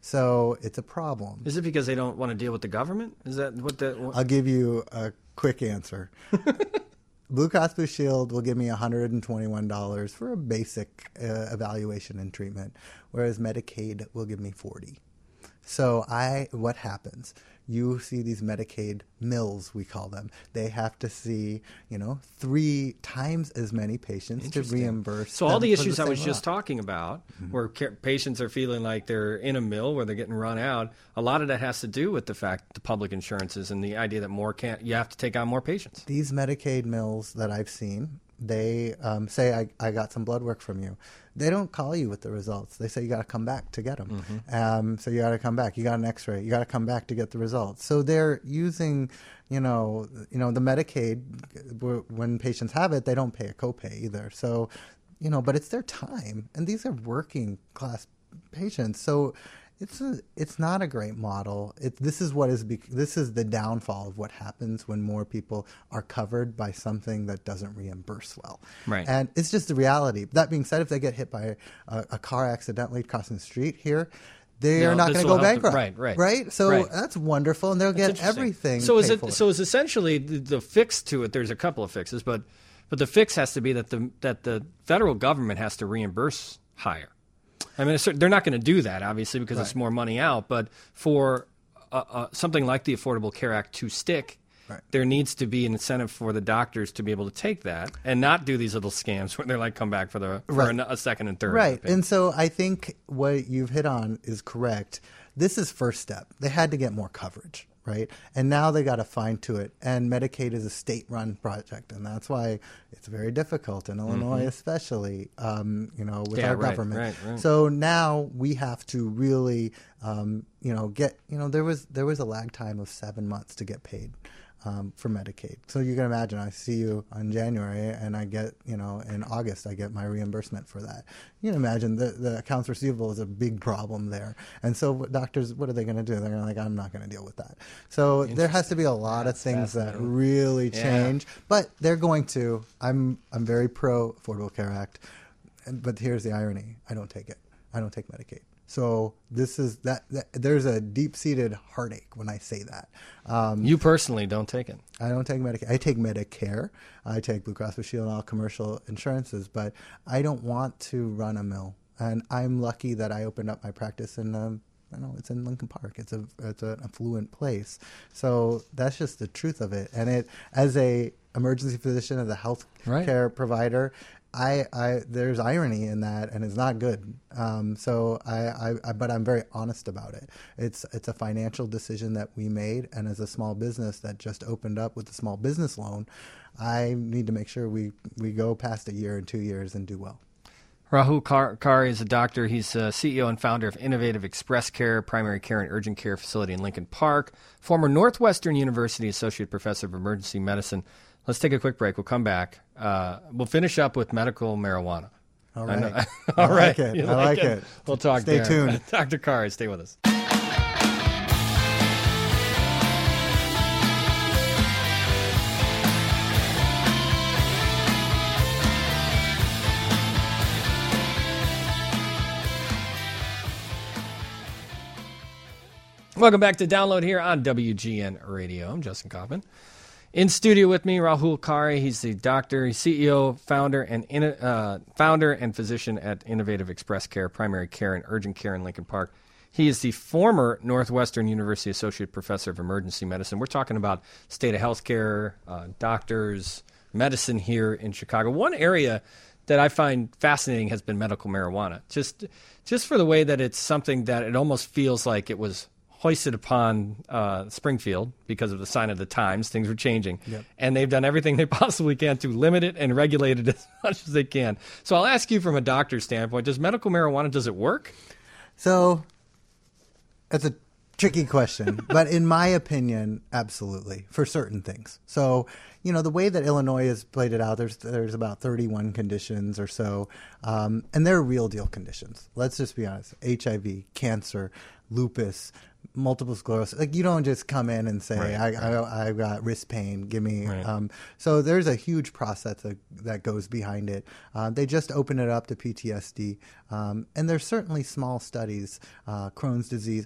So it's a problem. Is it because they don't want to deal with the government? Is that what the... What? I'll give you a quick answer. Blue Cross Blue Shield will give me one hundred twenty-one dollars for a basic uh, evaluation and treatment, whereas Medicaid will give me forty dollars. So I, what happens? You see these Medicaid mills, we call them. They have to see, you know, three times as many patients to reimburse. So all the issues the I was same just amount. talking about, Mm-hmm. where ca- patients are feeling like they're in a mill where they're getting run out, a lot of that has to do with the fact the public insurances and the idea that more can't. You have to take on more patients. These Medicaid mills that I've seen, they um, say, I, I got some blood work from you. They don't call you with the results. They say you got to come back to get them. Mm-hmm. Um, so you got to come back. You got an X-ray. You got to come back to get the results. So they're using, you know, you know, the Medicaid. w- When patients have it, they don't pay a copay either. So, you know, but it's their time, and these are working class patients. So it's a, it's not a great model. It, this is what is bec- this is the downfall of what happens when more people are covered by something that doesn't reimburse well. Right. And it's just the reality. That being said, if they get hit by a, a car accidentally crossing the street here, they No, are not this going to will go help them. bankrupt. Right, right. Right? So Right. that's wonderful, and they'll That's get interesting. everything So is paid it? for. So is essentially the, the fix to it? There's a couple of fixes, but but the fix has to be that the that the federal government has to reimburse higher. I mean, it's, they're not going to do that, obviously, because it's Right. more money out. But for uh, uh, something like the Affordable Care Act to stick, Right. there needs to be an incentive for the doctors to be able to take that and not do these little scams where they're like, come back for the for Right. a, a second and third. Right. And so I think what you've hit on is correct. This is first step. They had to get more coverage, right? And now they got to fine tune it. And Medicaid is a state-run project, and that's why it's very difficult in Illinois, especially, um, you know, with Yeah, our right, government. right, right. So now we have to really, um, you know, get. You know, there was there was a lag time of seven months to get paid. Um, for Medicaid. So you can imagine I see you on January and I get, you know, in August I get my reimbursement for that. You can imagine the, the accounts receivable is a big problem there. And so what doctors, what are they going to do? They're going to like, I'm not going to deal with that. So there has to be a lot of things that really Yeah. change, but they're going to. I'm, I'm very pro Affordable Care Act, but here's the irony. I don't take it. I don't take Medicaid. So this is that, that there's a deep-seated heartache when I say that. Um, You personally don't take it. I don't take Medicaid. I take Medicare. I take Blue Cross Blue Shield and all commercial insurances, but I don't want to run a mill. And I'm lucky that I opened up my practice in, um, I don't know, it's in Lincoln Park. It's a it's an affluent place. So that's just the truth of it. And it, as a emergency physician, as a health Right. care provider, I, I there's irony in that, and it's not good. Um, so I, I, I, but I'm very honest about it. It's it's a financial decision that we made, and as a small business that just opened up with a small business loan, I need to make sure we, we go past a year and two years and do well. Rahul Kar- Kari is a doctor. He's uh, C E O and founder of Innovative Express Care, primary care and urgent care facility in Lincoln Park, former Northwestern University associate professor of emergency medicine. Let's take a quick break. We'll come back. Uh, we'll finish up with medical marijuana. All I right. know- I All right. like it. You I like it. We'll talk Stay there. tuned. Doctor Kari, stay with us. Welcome back to Download here on W G N Radio. I'm Justin Kaufman. In studio with me, Rahul Kari. He's the doctor, he's C E O, founder, and in, uh, founder and physician at Innovative Express Care, primary care and urgent care in Lincoln Park. He is the former Northwestern University associate professor of emergency medicine. We're talking about state of healthcare, uh, doctors, medicine here in Chicago. One area that I find fascinating has been medical marijuana. Just, just for the way that it's something that it almost feels like it was hoisted upon uh, Springfield because of the sign of the times. Things were changing. Yep. And they've done everything they possibly can to limit it and regulate it as much as they can. So I'll ask you from a doctor's standpoint, does medical marijuana, does it work? So that's a tricky question, but in my opinion, absolutely, for certain things. So, you know, the way that Illinois has played it out, there's there's about thirty-one conditions or so, um, and they're real deal conditions. Let's just be honest. H I V, cancer, lupus, multiple sclerosis. Like, you don't just come in and say, Right, I, right. I, I've got wrist pain, give me. Right. Um, so there's a huge process that, that goes behind it. Uh, they just opened it up to P T S D. Um, and there's certainly small studies, uh, Crohn's disease.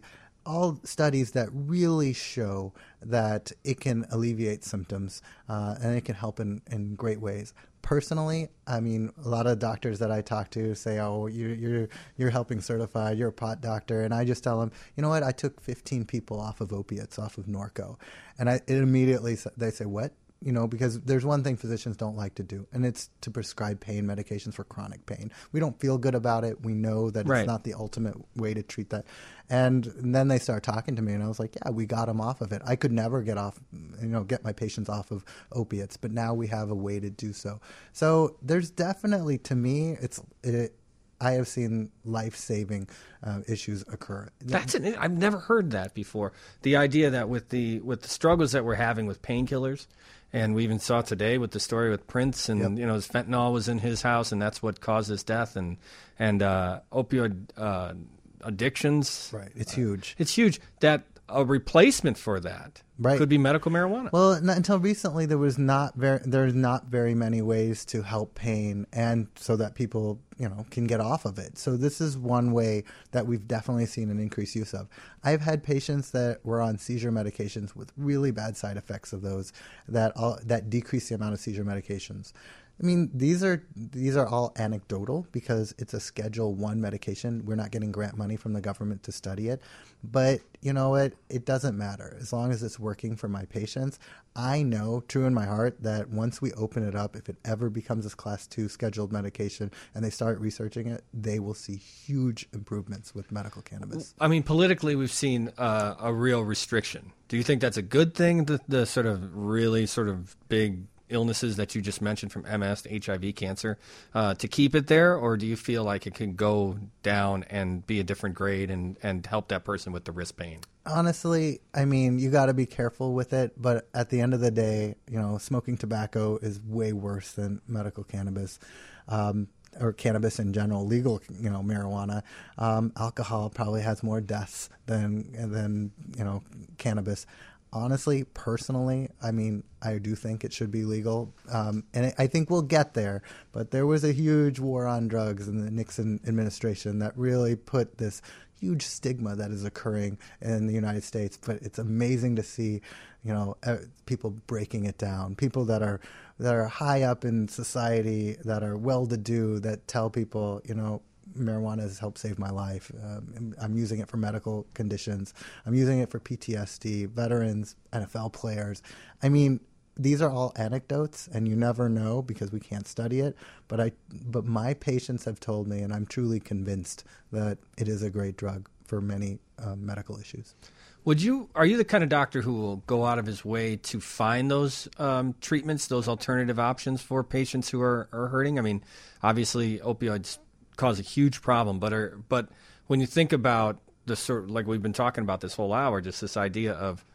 all studies that really show that it can alleviate symptoms uh, and it can help in, in great ways. Personally, I mean, a lot of doctors that I talk to say, "Oh, you're you're you're helping certified. You're a pot doctor," and I just tell them, "You know what? I took fifteen people off of opiates, off of Norco," and I it immediately they say, "What?" You know, because there's one thing physicians don't like to do, and it's to prescribe pain medications for chronic pain. We don't feel good about it. We know that Right. it's not the ultimate way to treat that. And, and then they start talking to me, and I was like, yeah, we got them off of it. I could never get off, you know, get my patients off of opiates, but now we have a way to do so. So there's definitely, to me, it's it, I have seen life-saving uh, issues occur. That's an, I've never heard that before. The idea that with the with the struggles that we're having with painkillers, and we even saw today with the story with Prince, and Yep. you know, his fentanyl was in his house, and that's what caused his death, and and uh, opioid uh, addictions. Right, it's huge. It's huge. That a replacement for that Right. could be medical marijuana. Well, not until recently, there was not very there's not very many ways to help pain, and so that people you know can get off of it. So this is one way that we've definitely seen an increased use of. I've had patients that were on seizure medications with really bad side effects of those that all, that decrease the amount of seizure medications. I mean, these are these are all anecdotal because it's a Schedule One medication. We're not getting grant money from the government to study it, but you know what? It doesn't matter as long as it's working for my patients. I know, true in my heart, that once we open it up, if it ever becomes a Class Two scheduled medication and they start researching it, they will see huge improvements with medical cannabis. I mean, politically, we've seen uh, a real restriction. Do you think that's a good thing? The, the sort of really sort of big illnesses that you just mentioned, from M S to H I V, cancer, uh, to keep it there, or do you feel like it can go down and be a different grade and, and help that person with the wrist pain? Honestly, I mean, you got to be careful with it, but at the end of the day, you know, smoking tobacco is way worse than medical cannabis. Um, or cannabis in general, legal, you know, marijuana. Um, alcohol probably has more deaths than than you know, cannabis. Honestly, personally, I mean, I do think it should be legal, um, and I- I think we'll get there. But there was a huge war on drugs in the Nixon administration that really put this huge stigma that is occurring in the United States. But it's amazing to see, you know, uh, people breaking it down. People that are that are high up in society, that are well-to-do, that tell people, you know, marijuana has helped save my life. Um, I'm using it for medical conditions. I'm using it for P T S D, veterans, N F L players. I mean, these are all anecdotes, and you never know because we can't study it. But I, but my patients have told me, and I'm truly convinced that it is a great drug for many uh, medical issues. Would you? Are you the kind of doctor who will go out of his way to find those um, treatments, those alternative options for patients who are, are hurting? I mean, obviously, opioids cause a huge problem, but are, but when you think about the sort, like we've been talking about this whole hour, just this idea of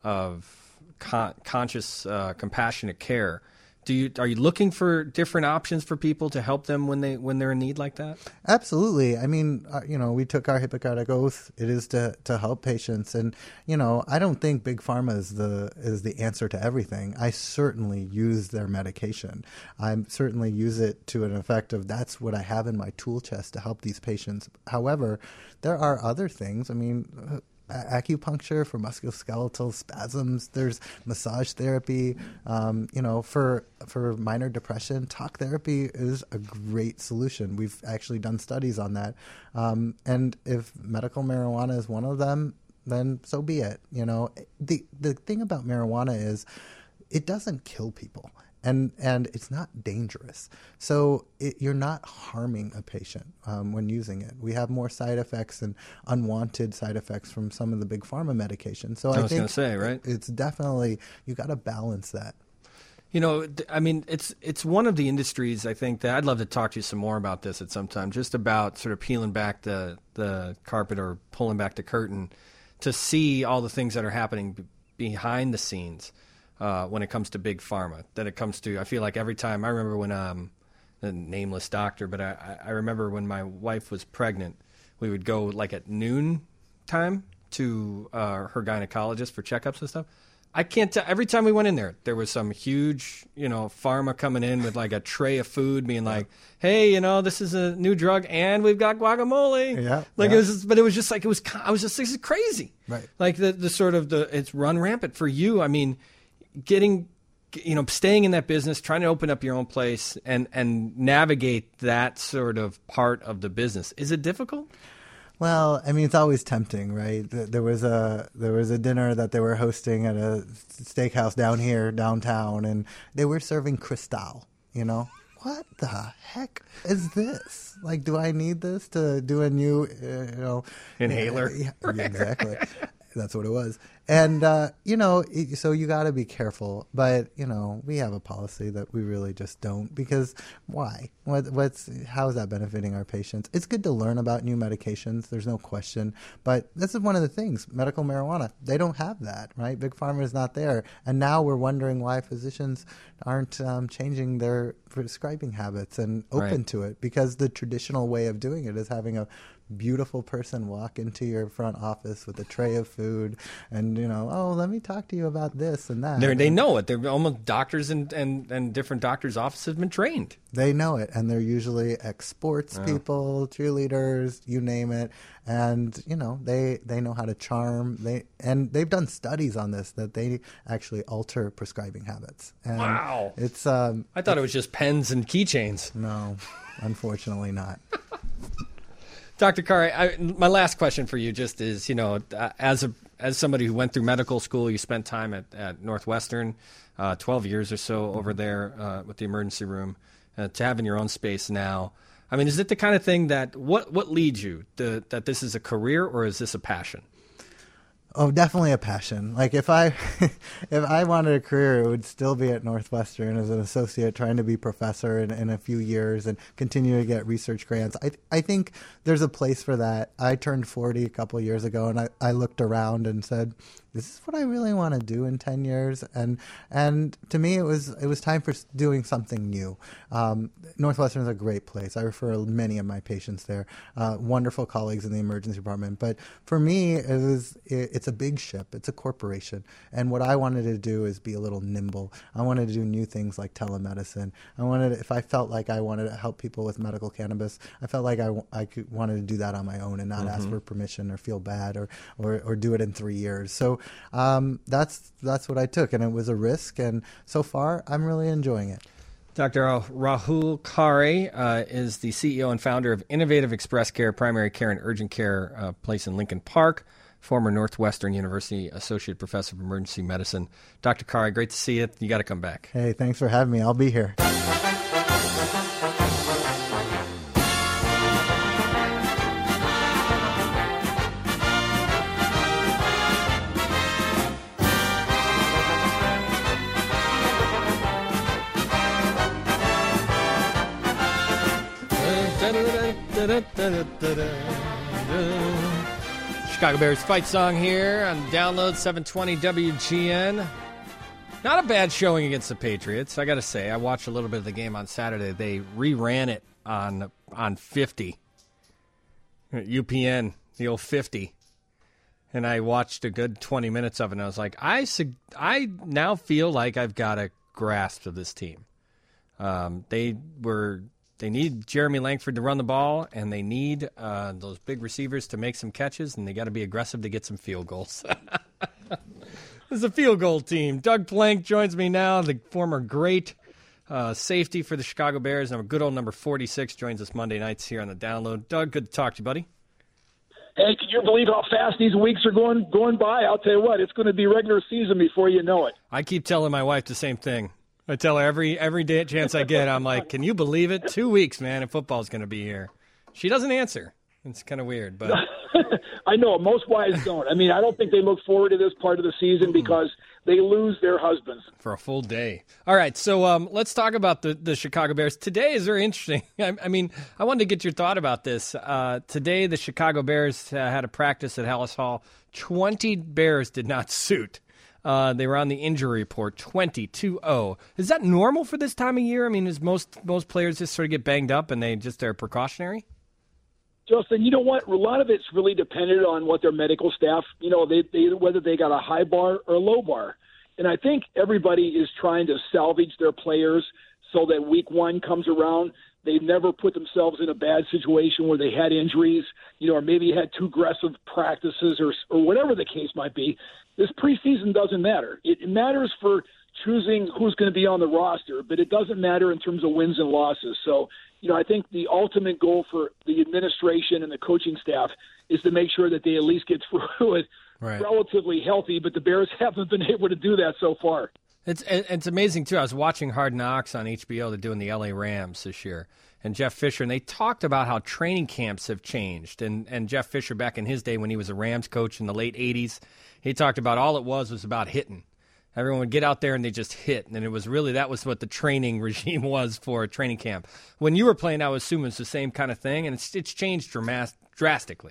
of con- conscious, uh, compassionate care. Do you are you looking for different options for people to help them when they when they're in need like that? Absolutely. I mean, uh, you know, we took our Hippocratic oath. It is to, to help patients, and you know, I don't think big pharma is the is the answer to everything. I certainly use their medication. I certainly use it to an effect of that's what I have in my tool chest to help these patients. However, there are other things. I mean. Uh, acupuncture for musculoskeletal spasms. There's massage therapy. Um, you know, for for minor depression, talk therapy is a great solution. We've actually done studies on that. Um, and if medical marijuana is one of them, then so be it. You know, the the thing about marijuana is it doesn't kill people. And and it's not dangerous. So it, you're not harming a patient um, when using it. We have more side effects and unwanted side effects from some of the big pharma medications. So I, I was think going to say, right? It's definitely, you got to balance that. You know, I mean, it's it's one of the industries, I think, that I'd love to talk to you some more about this at some time, just about sort of peeling back the, the carpet or pulling back the curtain to see all the things that are happening b- behind the scenes. Uh, when it comes to big pharma, that it comes to, I feel like every time, I remember when, um, a nameless doctor, but I, I remember when my wife was pregnant, we would go like at noon time to uh, her gynecologist for checkups and stuff. I can't tell. Every time we went in there, there was some huge, you know, pharma coming in with like a tray of food, being like, "Hey, you know, this is a new drug, and we've got guacamole." Yeah, like yeah. it was, just, but it was just like it was. I was just, this is crazy. Right. Like the the sort of the it's run rampant for you. I mean, getting, you know, staying in that business, trying to open up your own place, and and navigate that sort of part of the business. Is it difficult? Well, I mean, it's always tempting, right? There was a there was a dinner that they were hosting at a steakhouse down here, downtown, and they were serving Cristal. You know, what the heck is this? Like, do I need this to do a new, uh, you know, inhaler? Uh, yeah, exactly. That's what it was. And, uh, you know, so you got to be careful. But, you know, we have a policy that we really just don't, because why? What, what's how is that benefiting our patients? It's good to learn about new medications. There's no question. But this is one of the things. Medical marijuana, they don't have that, right? Big Pharma is not there. And now we're wondering why physicians aren't um, changing their prescribing habits and open Right. to it, because the traditional way of doing it is having a beautiful person walk into your front office with a tray of food and, you know, oh, let me talk to you about this and that. They're, they know it. They're almost doctors, and, and, and different doctors' offices have been trained. They know it, and they're usually ex-sports Yeah. people, cheerleaders, you name it. And, you know, they, they know how to charm. They And they've done studies on this, that they actually alter prescribing habits. And Wow. It's um, I thought it was just pens and keychains. No, unfortunately not. Doctor Kari, I, my last question for you just is, you know, uh, as a as somebody who went through medical school, you spent time at, at Northwestern, uh, twelve years or so over there uh, with the emergency room, uh, to having your own space now. I mean, is it the kind of thing that, what, what leads you, to, that this is a career, or is this a passion? Oh, definitely a passion. Like if I, if I wanted a career, it would still be at Northwestern as an associate, trying to be professor in, in a few years and continue to get research grants. I I think there's a place for that. I turned forty a couple of years ago, and I, I looked around and said, this is what I really want to do in ten years. And and to me, it was it was time for doing something new. Um, Northwestern is a great place. I refer many of my patients there. Uh, wonderful colleagues in the emergency department. But for me, it was it, it's a big ship. It's a corporation. And what I wanted to do is be a little nimble. I wanted to do new things like telemedicine. I wanted, if I felt like I wanted to help people with medical cannabis, I felt like I, I could, wanted to do that on my own and not mm-hmm. ask for permission or feel bad or, or, or do it in three years. So um, that's that's what I took, and it was a risk. And so far, I'm really enjoying it. Doctor Rahul Kari uh, is the C E O and founder of Innovative Express Care, Primary Care and Urgent Care uh, place in Lincoln Park, former Northwestern University Associate Professor of Emergency Medicine. Doctor Kari, great to see you. You got to come back. Hey, thanks for having me. I'll be here. Chicago Bears fight song here on Download seven twenty W G N. Not a bad showing against the Patriots, I got to say. I watched a little bit of the game on Saturday. They reran it on on fifty. U P N, the old fifty. And I watched a good twenty minutes of it, and I was like, I, I now feel like I've got a grasp of this team. Um, they were... They need Jeremy Langford to run the ball, and they need uh, those big receivers to make some catches, and they got to be aggressive to get some field goals. This is a field goal team. Doug Plank joins me now, the former great uh, safety for the Chicago Bears. Our good old number forty-six joins us Monday nights here on the Download. Doug, good to talk to you, buddy. Hey, can you believe how fast these weeks are going going by? I'll tell you what, it's going to be regular season before you know it. I keep telling my wife the same thing. I tell her every every day chance I get, I'm like, can you believe it? Two weeks, man, and football's going to be here. She doesn't answer. It's kind of weird, but I know most wives don't. I mean, I don't think they look forward to this part of the season because they lose their husbands for a full day. All right, so um, let's talk about the, the Chicago Bears. Today is very interesting. I, I mean, I wanted to get your thought about this. Uh, today, the Chicago Bears uh, had a practice at Hallis Hall. twenty Bears did not suit. Uh, they were on the injury report, twenty-two oh. Is that normal for this time of year? I mean, is most most players just sort of get banged up and they just are precautionary? Justin, you know what? A lot of it's really dependent on what their medical staff, you know, they, they whether they got a high bar or a low bar. And I think everybody is trying to salvage their players so that week one comes around. They've never put themselves in a bad situation where they had injuries, you know, or maybe had too aggressive practices or or whatever the case might be. This preseason doesn't matter. It, it matters for choosing who's going to be on the roster, but it doesn't matter in terms of wins and losses. So, you know, I think the ultimate goal for the administration and the coaching staff is to make sure that they at least get through it right. relatively healthy, but the Bears haven't been able to do that so far. It's it's amazing, too. I was watching Hard Knocks on H B O. They're doing the L A Rams this year, and Jeff Fisher, and they talked about how training camps have changed. And, and Jeff Fisher, back in his day when he was a Rams coach in the late eighties, he talked about all it was was about hitting. Everyone would get out there and they just hit, and it was really that was what the training regime was for a training camp. When you were playing, I would assume it's the same kind of thing, and it's it's changed dramas- drastically.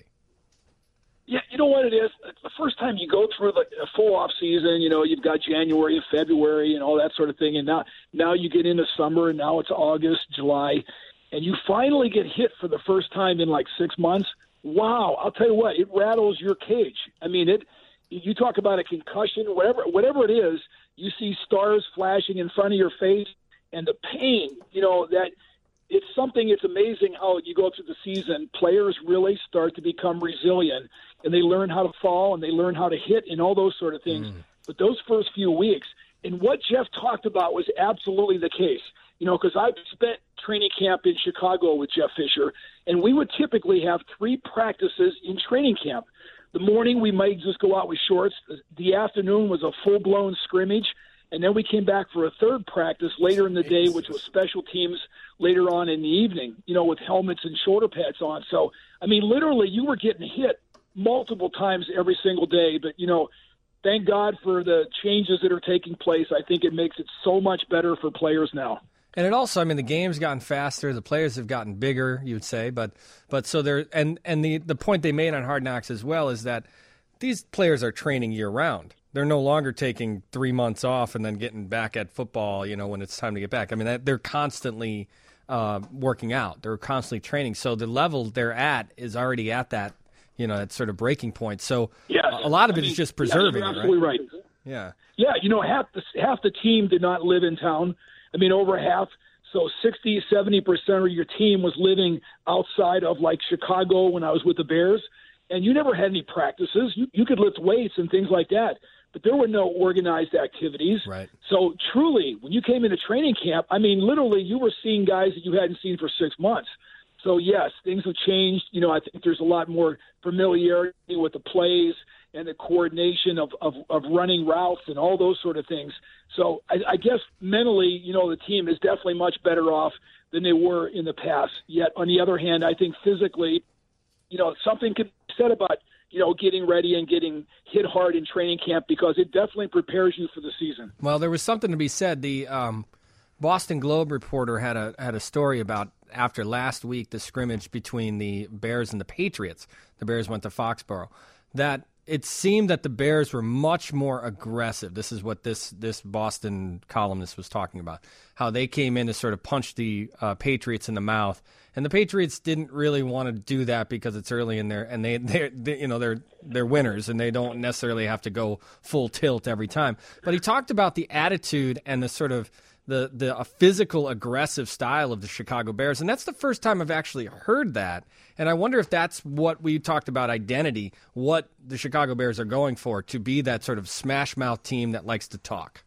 Yeah, you know what it is? The first time you go through the a full off season, you know, you've got January and February and all that sort of thing, and now now you get into summer, and now it's August, July, and you finally get hit for the first time in like six months. Wow, I'll tell you what, it rattles your cage. I mean, it. You talk about a concussion, whatever whatever it is, you see stars flashing in front of your face, and the pain, you know, that it's something, it's amazing how you go through the season, players really start to become resilient, and they learn how to fall, and they learn how to hit, and all those sort of things. Mm. But those first few weeks, and what Jeff talked about was absolutely the case, you know, because I've spent training camp in Chicago with Jeff Fisher, and we would typically have three practices in training camp. The morning, we might just go out with shorts. The afternoon was a full-blown scrimmage. And then we came back for a third practice later in the day, which was special teams later on in the evening, you know, with helmets and shoulder pads on. So, I mean, literally, you were getting hit multiple times every single day. But, you know, thank God for the changes that are taking place. I think it makes it so much better for players now. And it also, I mean, the game's gotten faster, the players have gotten bigger, you'd say, but but so there, and and the the point they made on Hard Knocks as well is that these players are training year round. They're no longer taking three months off and then getting back at football, you know, when it's time to get back. I mean, that, they're constantly uh, working out. They're constantly training. So the level they're at is already at that, you know, that sort of breaking point. So yes. a lot of I it mean, is just preserving yeah, it, you're absolutely right? right. Yeah. Yeah, you know, half the, half the team did not live in town. I mean, over half. So sixty, seventy percent of your team was living outside of, like, Chicago when I was with the Bears. And you never had any practices. You, you could lift weights and things like that. But there were no organized activities. Right. So truly, when you came into training camp, I mean, literally, you were seeing guys that you hadn't seen for six months. So, yes, things have changed. You know, I think there's a lot more familiarity with the plays and the coordination of, of, of running routes and all those sort of things. So I, I guess mentally, you know, the team is definitely much better off than they were in the past. Yet, on the other hand, I think physically, you know, something can be said about, you know, getting ready and getting hit hard in training camp because it definitely prepares you for the season. Well, there was something to be said. The um, Boston Globe reporter had a had a story about after last week, the scrimmage between the Bears and the Patriots. The Bears went to Foxborough. That it seemed that the Bears were much more aggressive. This is what this this Boston columnist was talking about, how they came in to sort of punch the uh, Patriots in the mouth. And the Patriots didn't really want to do that because it's early in there, and they, they, they, you know, they're they're winners, and they don't necessarily have to go full tilt every time. But he talked about the attitude and the sort of the the a physical, aggressive style of the Chicago Bears, and that's the first time I've actually heard that. And I wonder if that's what we talked about identity, what the Chicago Bears are going for, to be that sort of smash mouth team that likes to talk.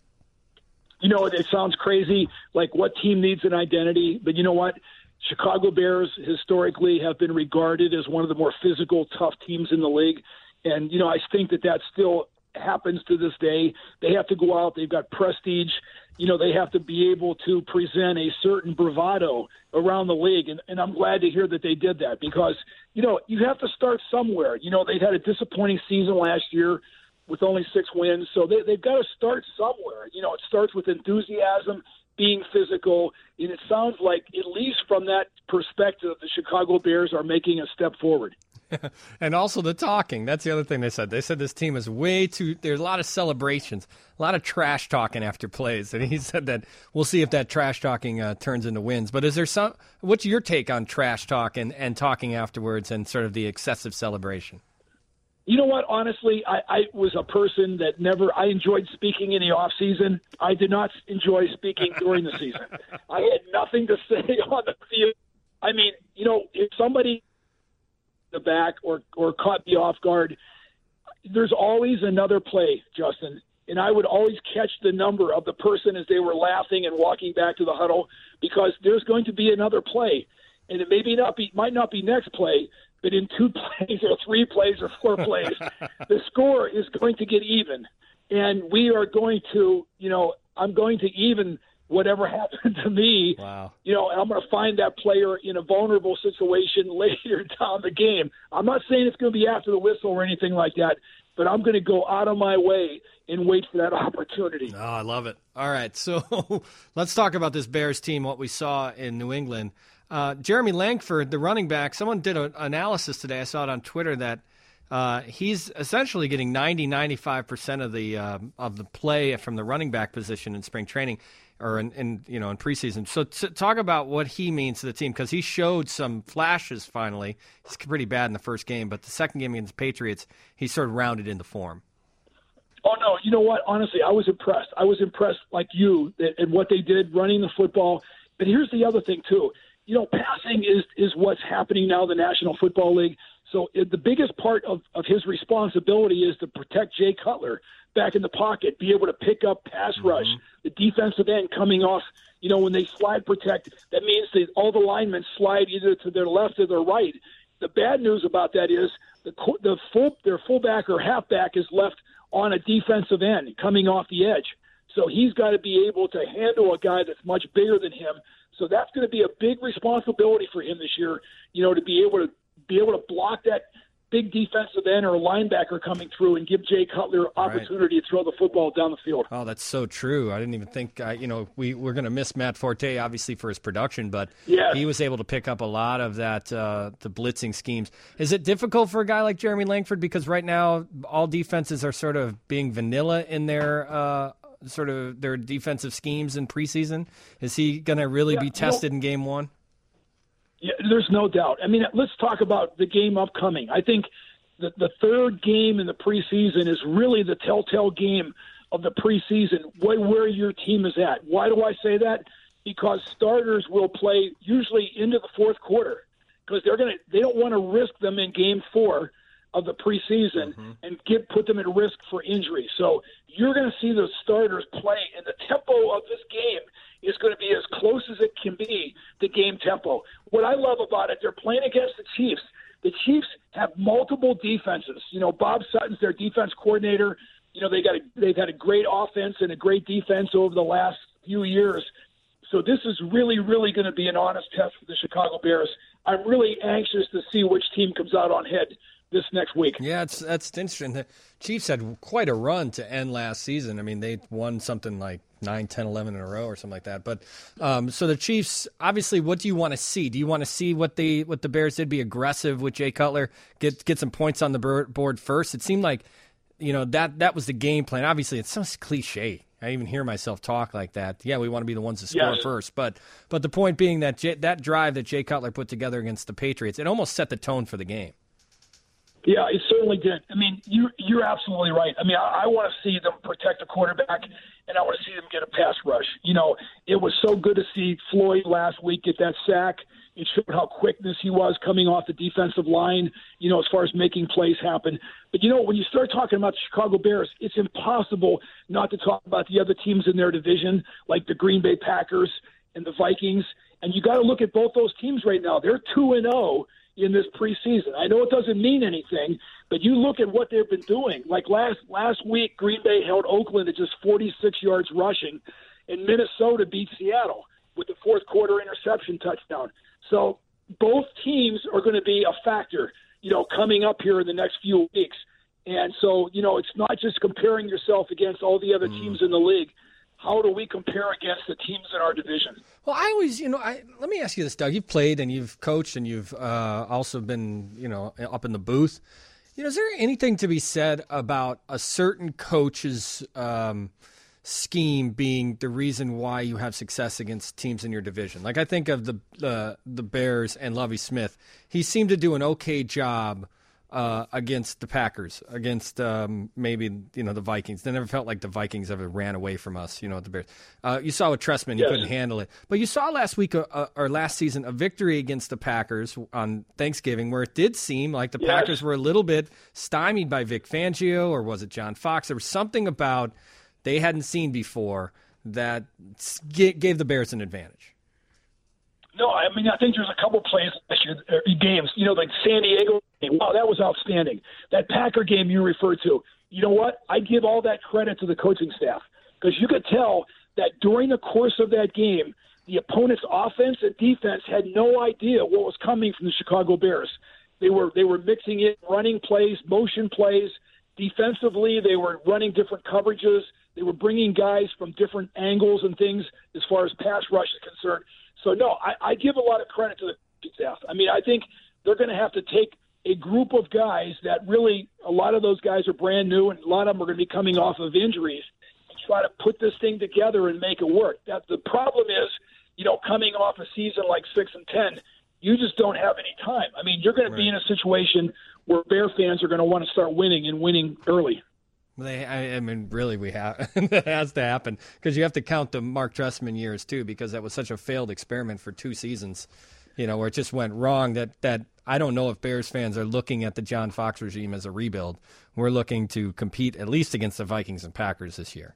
You know, it sounds crazy, like what team needs an identity, but you know what? Chicago Bears historically have been regarded as one of the more physical, tough teams in the league. And, you know, I think that that still happens to this day. They have to go out. They've got prestige. You know, they have to be able to present a certain bravado around the league. And, and I'm glad to hear that they did that because, you know, you have to start somewhere. You know, they'd had a disappointing season last year with only six wins. So they, they've got to start somewhere. You know, it starts with enthusiasm, being physical, and it sounds like, at least from that perspective, the Chicago Bears are making a step forward. And also the talking. That's the other thing they said. They said this team is way too – there's a lot of celebrations, a lot of trash talking after plays. And he said that we'll see if that trash talking uh, turns into wins. But is there some – what's your take on trash talk and, and talking afterwards and sort of the excessive celebration? You know what? Honestly, I, I was a person that never – I enjoyed speaking in the off season. I did not enjoy speaking during the season. I had nothing to say on the field. I mean, you know, if somebody – the back or, or caught me off guard, there's always another play, Justin. And I would always catch the number of the person as they were laughing and walking back to the huddle because there's going to be another play. And it maybe not be, might not be next play, but in two plays or three plays or four plays, the score is going to get even. And we are going to, you know, I'm going to even whatever happened to me. Wow. You know, I'm going to find that player in a vulnerable situation later down the game. I'm not saying it's going to be after the whistle or anything like that, but I'm going to go out of my way and wait for that opportunity. Oh, I love it. All right, so let's talk about this Bears team, what we saw in New England. Uh, Jeremy Langford, the running back, someone did an analysis today. I saw it on Twitter that uh, he's essentially getting ninety, ninety-five percent of the uh, of the play from the running back position in spring training or in, in you know in preseason. So t- talk about what he means to the team because he showed some flashes finally. He's pretty bad in the first game, but the second game against the Patriots, he sort of rounded into form. Oh, no, you know what? Honestly, I was impressed. I was impressed like you at what they did running the football. But here's the other thing, too. You know, passing is, is what's happening now in the National Football League. So it, the biggest part of, of his responsibility is to protect Jay Cutler back in the pocket, be able to pick up pass rush, mm-hmm. the defensive end coming off. You know, when they slide protect, that means that all the linemen slide either to their left or their right. The bad news about that is the the full their fullback or halfback is left on a defensive end coming off the edge. So he's got to be able to handle a guy that's much bigger than him. So that's going to be a big responsibility for him this year, you know, to be able to be able to block that big defensive end or linebacker coming through and give Jay Cutler opportunity right. to throw the football down the field. Oh, that's so true. I didn't even think, uh, you know, we, we're going to miss Matt Forte, obviously, for his production, but yes. he was able to pick up a lot of that, uh, the blitzing schemes. Is it difficult for a guy like Jeremy Langford? Because right now all defenses are sort of being vanilla in their uh, sort of their defensive schemes in preseason. Is he going to really yeah, be tested well, in game one? Yeah, there's no doubt. I mean, let's talk about the game upcoming. I think the, the third game in the preseason is really the telltale game of the preseason, where, where your team is at. Why do I say that? Because starters will play usually into the fourth quarter because they're going to they don't want to risk them in game four of the preseason mm-hmm. and get put them at risk for injury. So you're going to see the starters play, and the tempo of this game is going to be as close as it can be to game tempo. What I love about it, they're playing against the Chiefs. The Chiefs have multiple defenses. You know, Bob Sutton's their defense coordinator. You know, they got a, they've had a great offense and a great defense over the last few years. So this is really, really going to be an honest test for the Chicago Bears. I'm really anxious to see which team comes out on head this next week. Yeah, it's that's interesting. The Chiefs had quite a run to end last season. I mean, they won something like nine, ten, eleven in a row or something like that. But um, so the Chiefs, obviously, what do you want to see? Do you want to see what the what the Bears did, be aggressive with Jay Cutler, get get some points on the board first? It seemed like, you know, that that was the game plan. Obviously, it's so cliche. I even hear myself talk like that. Yeah, we want to be the ones to score yes. first. But but the point being that Jay, that drive that Jay Cutler put together against the Patriots, it almost set the tone for the game. Yeah, it certainly did. I mean, you, you're absolutely right. I mean, I, I want to see them protect the quarterback, and I want to see them get a pass rush. You know, it was so good to see Floyd last week get that sack. It showed how quickness he was coming off the defensive line, you know, as far as making plays happen. But, you know, when you start talking about the Chicago Bears, it's impossible not to talk about the other teams in their division, like the Green Bay Packers and the Vikings. And you got to look at both those teams right now. They're two and oh in this preseason. I know it doesn't mean anything, but you look at what they've been doing. Like last last week, Green Bay held Oakland at just forty-six yards rushing, and Minnesota beat Seattle with the fourth quarter interception touchdown. So both teams are going to be a factor, you know, coming up here in the next few weeks. And so, you know, it's not just comparing yourself against all the other mm. teams in the league. How do we compare against the teams in our division? Well, I always, you know, I, let me ask you this, Doug. You've played and you've coached and you've uh, also been, you know, up in the booth. You know, is there anything to be said about a certain coach's um, scheme being the reason why you have success against teams in your division? Like I think of the uh, the Bears and Lovie Smith. He seemed to do an okay job uh, against the Packers, against um, maybe you know the Vikings. They never felt like the Vikings ever ran away from us. You know, at the Bears. Uh, you saw with Trestman, he Yes. couldn't handle it. But you saw last week uh, uh, or last season a victory against the Packers on Thanksgiving, where it did seem like the Yes. Packers were a little bit stymied by Vic Fangio, or was it John Fox? There was something about they hadn't seen before that g- gave the Bears an advantage. No, I mean, I think there's a couple plays, uh, games, you know, like San Diego game. Wow, that was outstanding. That Packer game you referred to, you know what? I give all that credit to the coaching staff because you could tell that during the course of that game, the opponent's offense and defense had no idea what was coming from the Chicago Bears. They were they were mixing in running plays, motion plays. Defensively, they were running different coverages. They were bringing guys from different angles and things as far as pass rush is concerned. So, no, I, I give a lot of credit to the coaching staff. I mean, I think they're going to have to take a group of guys that really, a lot of those guys are brand new, and a lot of them are going to be coming off of injuries, and try to put this thing together and make it work. That the problem is, you know, coming off a season like six and ten, you just don't have any time. I mean, you're going to be in a situation where Bear fans are going to want to start winning and winning early. They, I, I mean, really, we have that has to happen because you have to count the Mark Trestman years too, because that was such a failed experiment for two seasons, you know, where it just went wrong. That that I don't know if Bears fans are looking at the John Fox regime as a rebuild. We're looking to compete at least against the Vikings and Packers this year.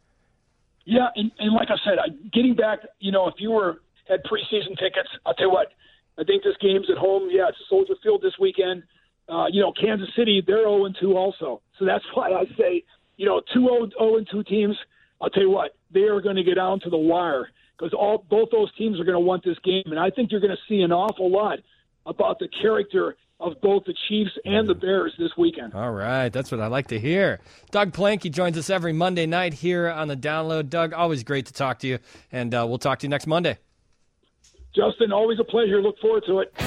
Yeah, and, and like I said, I, getting back, you know, if you were had preseason tickets, I'll tell you what, I think this game's at home. Yeah, it's Soldier Field this weekend. Uh, you know, Kansas City, they're oh and two also. So that's why I say, you know, two oh and two teams, I'll tell you what, they are going to get down to the wire because all both those teams are going to want this game. And I think you're going to see an awful lot about the character of both the Chiefs and the Bears this weekend. All right, that's what I like to hear. Doug Planky joins us every Monday night here on the Download. Doug, always great to talk to you, and uh, we'll talk to you next Monday. Justin, always a pleasure. Look forward to it.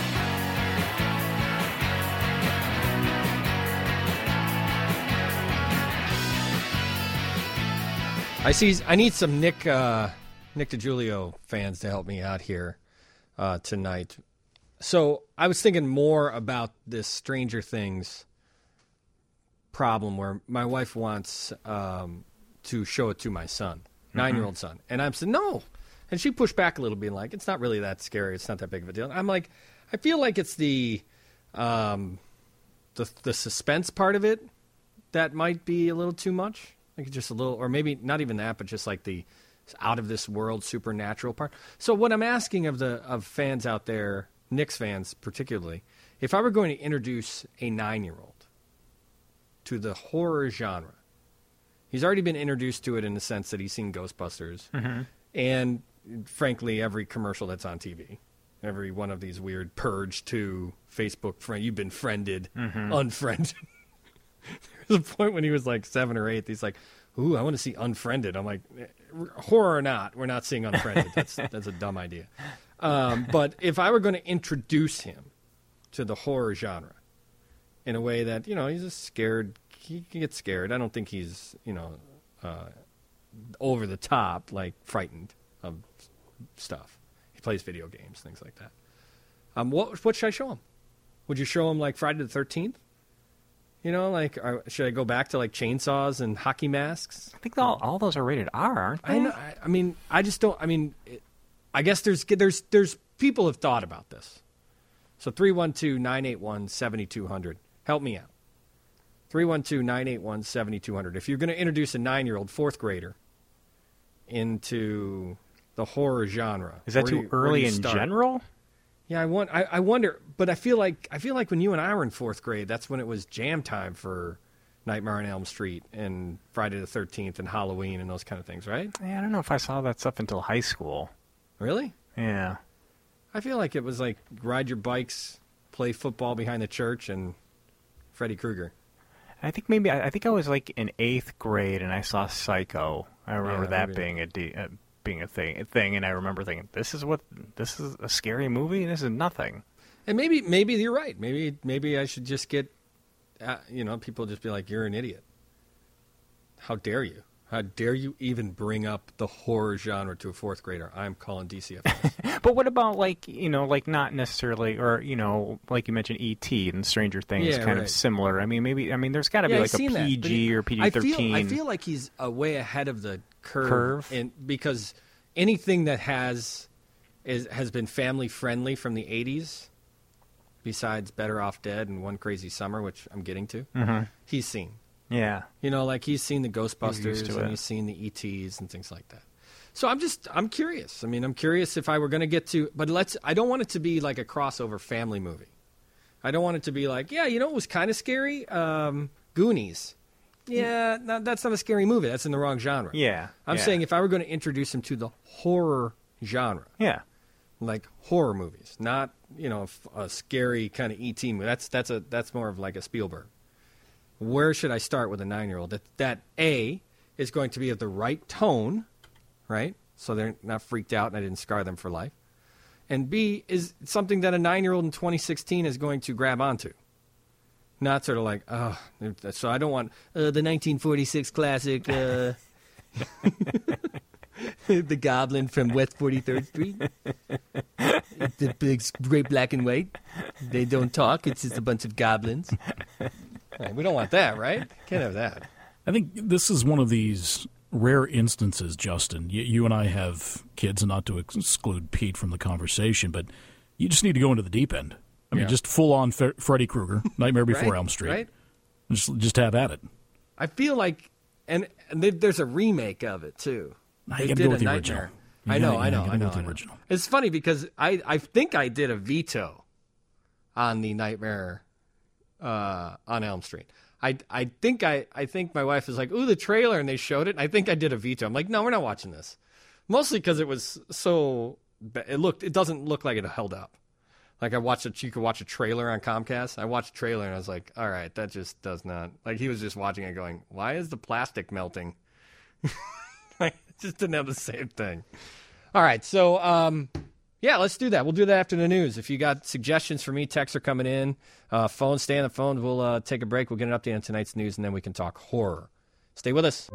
I see. I need some Nick uh, Nick DiGiulio fans to help me out here uh, tonight. So I was thinking more about this Stranger Things problem where my wife wants um, to show it to my son, nine-year-old son, and I'm saying no, and she pushed back a little, being like, "It's not really that scary. It's not that big of a deal." I'm like, I feel like it's the um, the the suspense part of it that might be a little too much. Like just a little, or maybe not even that, but just like the out of this world supernatural part. So what I'm asking of the of fans out there, Knicks fans particularly, if I were going to introduce a nine-year-old to the horror genre, he's already been introduced to it in the sense that he's seen Ghostbusters, Mm-hmm. and frankly, every commercial that's on T V, every one of these weird Purge two Facebook friend, you've been friended, Mhm. unfriended. There's a point when he was like seven or eight. He's like, "Ooh, I want to see Unfriended." I'm like, horror or not, we're not seeing Unfriended. That's that's a dumb idea. Um, but if I were going to introduce him to the horror genre in a way that, you know, he's just scared, he gets scared. I don't think he's, you know, uh, over the top, like frightened of stuff. He plays video games, things like that. Um, what what should I show him? Would you show him like Friday the thirteenth? You know, like, are, should I go back to like chainsaws and hockey masks? I think all all those are rated R, aren't they? I know. I, I mean, I just don't. I mean, it, I guess there's there's there's people have thought about this. So three one two, nine eight one, seven two zero zero. Help me out. three one two, nine eight one, seven two zero zero. If you're going to introduce a nine-year-old fourth grader into the horror genre, Is that where too do you- where do early you in start? general? Yeah, I want. I, I wonder, but I feel like I feel like when you and I were in fourth grade, that's when it was jam time for Nightmare on Elm Street and Friday the thirteenth and Halloween and those kind of things, right? Yeah, I don't know if I saw that stuff until high school. Really? Yeah. I feel like it was like ride your bikes, play football behind the church, and Freddy Krueger. I think maybe I, I think I was like in eighth grade and I saw Psycho. I remember Yeah, that maybe. being a, de- uh, being a thing, a thing, and I remember thinking, "This is what this is a scary movie. This is nothing." And maybe maybe you're right. Maybe maybe I should just get, uh, you know, people just be like, "You're an idiot. How dare you? How dare you even bring up the horror genre to a fourth grader? I'm calling D C F S. But what about, like, you know, like not necessarily, or, you know, like you mentioned E T and Stranger Things, Yeah, kind right. of similar. I mean, maybe, I mean, there's got to Yeah, be I've like a seen that, P but G it- or P G I thirteen. feel, I feel like he's a way ahead of the curve. Curve? In, because anything that has is has been family friendly from the eighties, besides Better Off Dead and One Crazy Summer, which I'm getting to, Mhm. he's seen. Yeah. You know, like he's seen the Ghostbusters used to and it. he's seen the E Ts and things like that. So I'm just, I'm curious. I mean, I'm curious if I were going to get to, but let's, I don't want it to be like a crossover family movie. I don't want it to be like, yeah, you know what was kind of scary? Um, Goonies. Yeah, no, that's not a scary movie. That's in the wrong genre. Yeah. I'm yeah. saying if I were going to introduce him to the horror genre, Yeah. like horror movies, not, you know, a, a scary kind of E T movie. That's, that's, a, that's more of like a Spielberg. Where should I start with a nine-year-old? That, that A, is going to be of the right tone, right? So they're not freaked out and I didn't scar them for life. And B, is something that a nine-year-old in twenty sixteen is going to grab onto. Not sort of like, oh, so I don't want uh, the nineteen forty-six classic, uh, The Goblin from West forty-third Street. The big, great black and white. They don't talk. It's just a bunch of goblins. Right, we don't want that, right? Can't have that. I think this is one of these rare instances, Justin. You, you and I have kids, and not to exclude Pete from the conversation, but you just need to go into the deep end. I mean, Yeah. just full-on Fe- Freddy Krueger, Nightmare Before Right, Elm Street. right? Just, just have at it. I feel like, and, and they, there's a remake of it too. Now They you got to did go with a the Nightmare. original. I You know, gotta- I you know, gotta I go know. with the I know. original. It's funny because I, I think I did a veto on the Nightmare uh, on Elm Street. I, I think I, I think my wife was like, ooh, the trailer, and they showed it. And I think I did a veto. I'm like, no, we're not watching this. Mostly because it was so, ba- it looked, it doesn't look like it held up. Like I watched it, you could watch a trailer on Comcast. I watched a trailer and I was like, all right, that just does not, like he was just watching it going, why is the plastic melting? Like, it just didn't have the same thing. All right, so um, yeah, let's do that. We'll do that after the news. If you got suggestions for me, texts are coming in. Uh, phone, stay on the phone. We'll uh, take a break. We'll get an update on tonight's news, and then we can talk horror. Stay with us.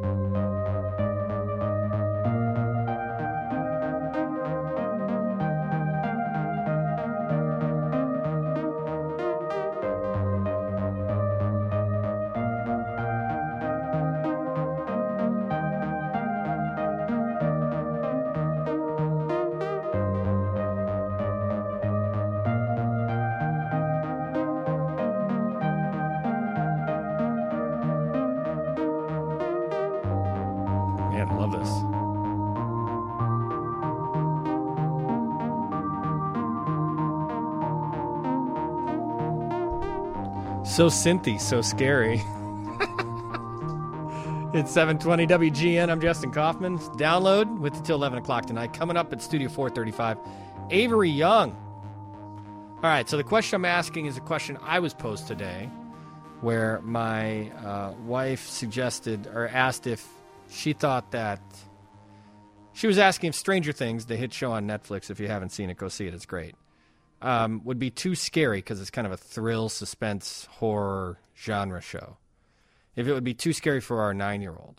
Man, I love this. So synthy, so scary. It's seven twenty W G N. I'm Justin Kaufman. Download with you till eleven o'clock tonight. Coming up at Studio four thirty-five, Avery Young. All right, so the question I'm asking is a question I was posed today, where my uh, wife suggested or asked if she thought that she was asking if Stranger Things, the hit show on Netflix, if you haven't seen it, go see it. It's great. Um, would be too scary because it's kind of a thrill, suspense, horror genre show. If it would be too scary for our nine-year-old.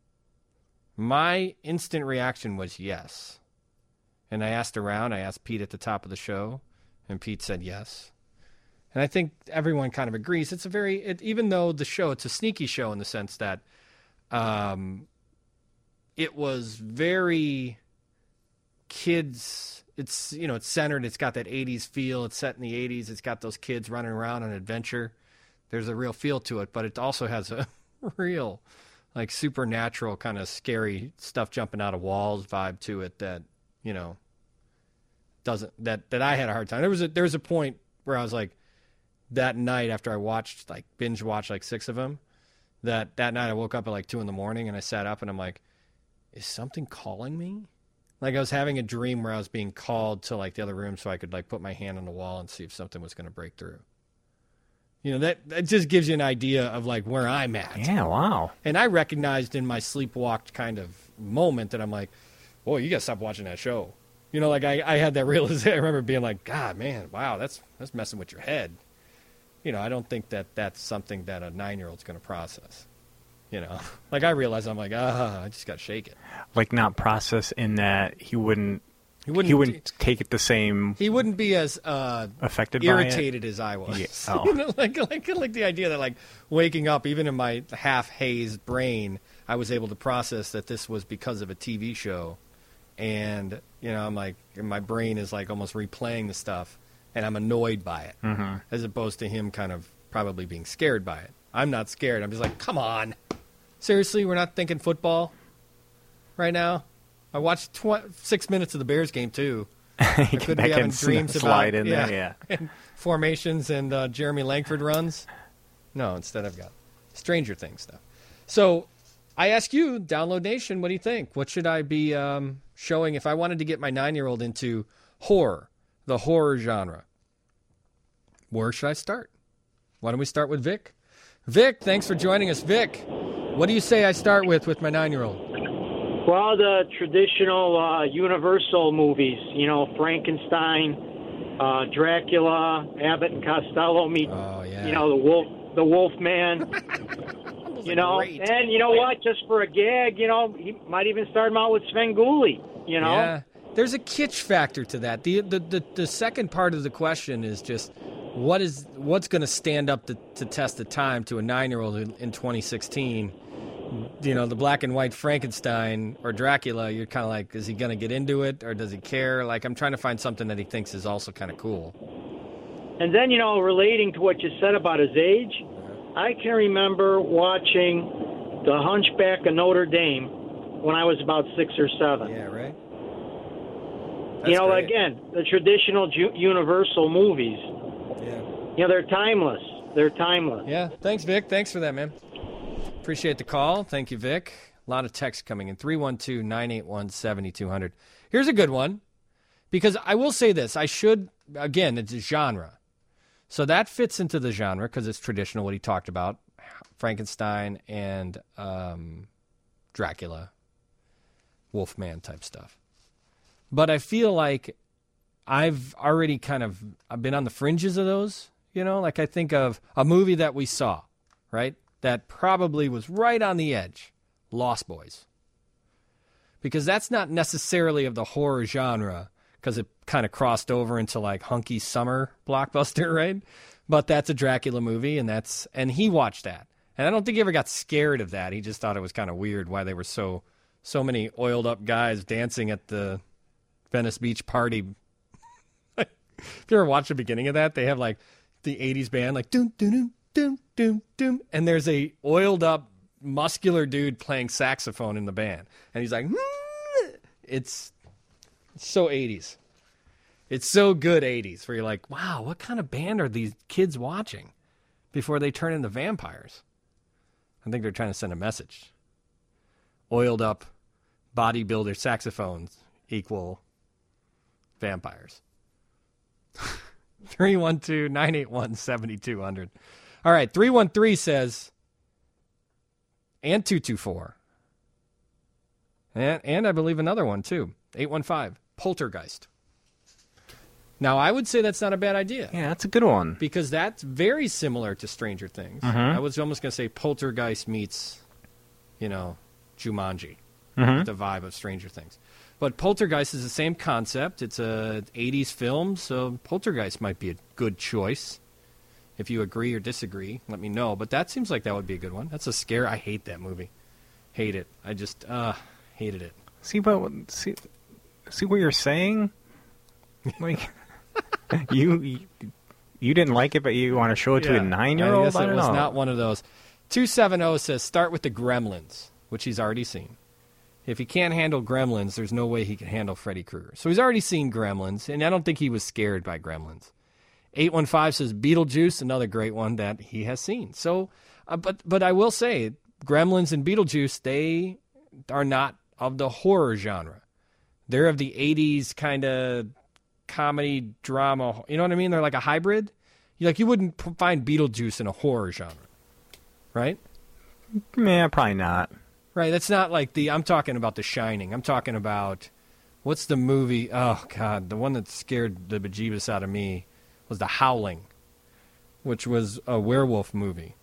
My instant reaction was yes. And I asked around. I asked Pete at the top of the show, and Pete said yes. And I think everyone kind of agrees. It's a very, it, even though the show, it's a sneaky show in the sense that um, it was very kids, it's, you know, it's centered, it's got that eighties feel, it's set in the eighties, it's got those kids running around on adventure. There's a real feel to it, but it also has a real, like, supernatural kind of scary stuff jumping out of walls vibe to it that, you know, doesn't, that, that I had a hard time. There was a, there was a point where I was like, that night after I watched, like, binge watched like six of them, that that night I woke up at like two in the morning and I sat up and I'm like, is something calling me? Like I was having a dream where I was being called to like the other room so I could like put my hand on the wall and see if something was going to break through. You know, that, that just gives you an idea of like where I'm at. Yeah, wow. And I recognized in my sleepwalked kind of moment that I'm like, boy, you got to stop watching that show. You know, like I, I had that realization. I remember being like, God, man, wow, that's that's messing with your head. You know, I don't think that that's something that a nine-year-old's going to process. You know, like I realize I'm like, ah, I just got to shake it. Like not process in that he wouldn't. He wouldn't, he wouldn't take it the same. He wouldn't be as uh, affected, irritated by it? as I was. Yeah. Oh. You know, like, like, like the idea that like waking up, even in my half hazed brain, I was able to process that this was because of a T V show, and you know, I'm like, my brain is like almost replaying the stuff, and I'm annoyed by it, mm-hmm. as opposed to him kind of probably being scared by it. I'm not scared. I'm just like, come on, seriously, we're not thinking football right now. I watched tw- six minutes of the Bears game, too. I could be having dreams slide about in yeah, there, yeah. and formations and uh, Jeremy Langford runs. No, instead I've got Stranger Things stuff. So I ask you, Download Nation, what do you think? What should I be um, showing if I wanted to get my nine-year-old into horror, the horror genre? Where should I start? Why don't we start with Vic? Vic, thanks for joining us. Vic, what do you say I start with with my nine-year-old? Well, the traditional uh, Universal movies, you know, Frankenstein, uh, Dracula, Abbott and Costello meet, oh, yeah. you know, the wolf, the Wolf Man. You know, great. And you know what? Just for a gag, you know, he might even start him out with Svengoolie. You know, yeah. There's a kitsch factor to that. The the the, the second part of the question is just what is what's going to stand up to, to test of time to a nine-year-old in, in twenty sixteen. You know, the black and white Frankenstein or Dracula, you're kind of like, is he going to get into it or does he care? Like, I'm trying to find something that he thinks is also kind of cool. And then, you know, relating to what you said about his age, I can remember watching The Hunchback of Notre Dame when I was about six or seven. Yeah, right? That's you know, great. Again, the traditional ju- Universal movies. Yeah. You know, they're timeless. They're timeless. Yeah. Thanks, Vic. Thanks for that, man. Appreciate the call. Thank you, Vic. A lot of texts coming in. three one two, nine eight one, seven two zero zero. Here's a good one. Because I will say this. I should, again, it's a genre. So that fits into the genre because it's traditional, what he talked about. Frankenstein and um, Dracula, Wolfman type stuff. But I feel like I've already kind of I've been on the fringes of those. You know, like I think of a movie that we saw, right? That probably was right on the edge, Lost Boys. Because that's not necessarily of the horror genre, because it kind of crossed over into like hunky summer blockbuster, right? But that's a Dracula movie, and that's and he watched that. And I don't think he ever got scared of that. He just thought it was kind of weird why they were so so many oiled up guys dancing at the Venice Beach party. If you ever watch the beginning of that, they have like the eighties band, like doom doom doom. Doom, doom, doom. And there's a oiled up, muscular dude playing saxophone in the band. And he's like, mm. it's, it's so eighties. It's so good eighties where you're like, wow, what kind of band are these kids watching before they turn into vampires? I think they're trying to send a message. Oiled up bodybuilder saxophones equal vampires. three one two, nine eight one, seven two zero zero. All right, three one three says, and two two four. And, and I believe another one, too. eight one five, Poltergeist. Now, I would say that's not a bad idea. Yeah, that's a good one. Because that's very similar to Stranger Things. Mm-hmm. I was almost going to say Poltergeist meets, you know, Jumanji, mm-hmm. the vibe of Stranger Things. But Poltergeist is the same concept. It's a eighties film, so Poltergeist might be a good choice. If you agree or disagree, let me know. But that seems like that would be a good one. That's a scare. I hate that movie. Hate it. I just uh, hated it. See, but see, see what you're saying? Like, you, you you didn't like it, but you want to show it yeah, to a nine-year-old? I guess I it don't was know. not one of those. two seven zero says, start with the Gremlins, which he's already seen. If he can't handle Gremlins, there's no way he can handle Freddy Krueger. So he's already seen Gremlins, and I don't think he was scared by Gremlins. eight one five says Beetlejuice, another great one that he has seen. So, uh, but but I will say, Gremlins and Beetlejuice, they are not of the horror genre. They're of the eighties kind of comedy, drama. You know what I mean? They're like a hybrid. You like you wouldn't p- find Beetlejuice in a horror genre, right? Yeah, probably not. Right, that's not like the, I'm talking about The Shining. I'm talking about, what's the movie, oh, God, the one that scared the bejeebus out of me was The Howling, which was a werewolf movie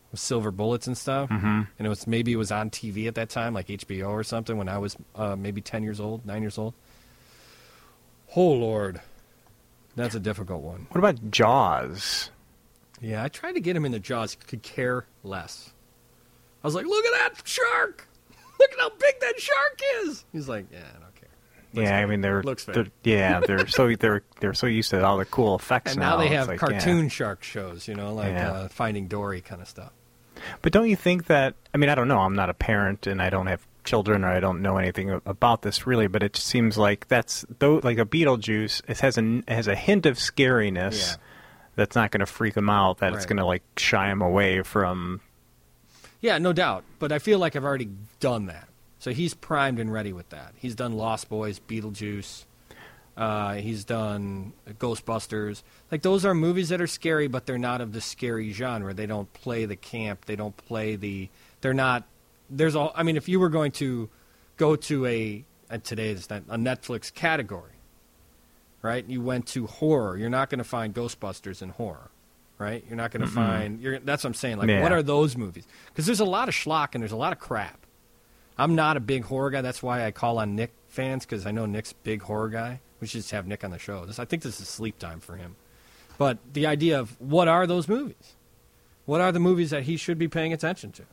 with silver bullets and stuff. Mhm. And it was maybe it was on T V at that time, like H B O or something, when I was uh, maybe ten years old, nine years old. Oh, Lord. That's a difficult one. What about Jaws? Yeah, I tried to get him into Jaws. Could care less. I was like, look at that shark. Look at how big that shark is. He's like, yeah, I don't care. Looks yeah, fake. I mean they're, Looks fake. they're yeah they're so they're they're so used to all the cool effects And now they It's have like, cartoon yeah. shark shows, you know, like Yeah. uh, Finding Dory kind of stuff. But don't you think that? I mean, I don't know. I'm not a parent, and I don't have children, or I don't know anything a- about this really. But it seems like that's though like a Beetlejuice. It has a it has a hint of scariness Yeah. that's not going to freak them out. That it's Right. going to like shy them away from. Yeah, no doubt. But I feel like I've already done that. So he's primed and ready with that. He's done Lost Boys, Beetlejuice. Uh, he's done Ghostbusters. Like, those are movies that are scary, but they're not of the scary genre. They don't play the camp. They don't play the... They're not... There's all... I mean, if you were going to go to a... And today is not a Netflix category, right? You went to horror. You're not going to find Ghostbusters in horror, right? You're not going to Mm-mm. find... You're, that's what I'm saying. Like, Yeah. what are those movies? Because there's a lot of schlock and there's a lot of crap. I'm not a big horror guy. That's why I call on Nick fans, because I know Nick's a big horror guy. We should just have Nick on the show. This, I think this is sleep time for him. But the idea of what are those movies? What are the movies that he should be paying attention to?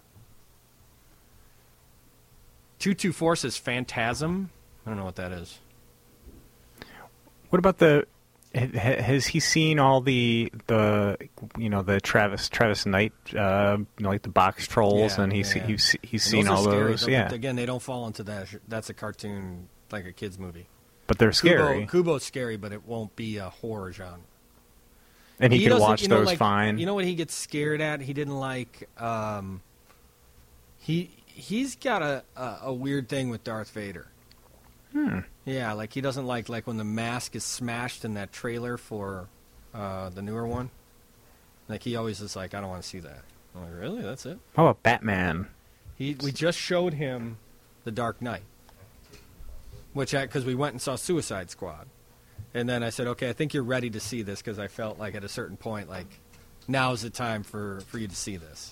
two two four says Phantasm. I don't know what that is. What about the? ha- ha- Has he seen all the the you know the Travis Travis Knight uh, you know, like the box trolls Yeah, and he's yeah. he's he's And seen those are all scary. those? Those- Yeah, Again, they don't fall into that. That's a cartoon, like a kid's movie. but they're Kubo, scary, Kubo's scary, but it won't be a horror genre. and he, can doesn't- watch you know, those like, fine. You know what he gets scared at? He didn't like. Um, he he's got a, a a weird thing with Darth Vader. Hmm. Yeah, like he doesn't like like when the mask is smashed in that trailer for uh, the newer one. Like he always is like, I don't want to see that. I'm like, really? That's it? How about Batman? He we just showed him The Dark Knight, which because we went and saw Suicide Squad, and then I said, okay, I think you're ready to see this because I felt like at a certain point, like now's the time for for you to see this,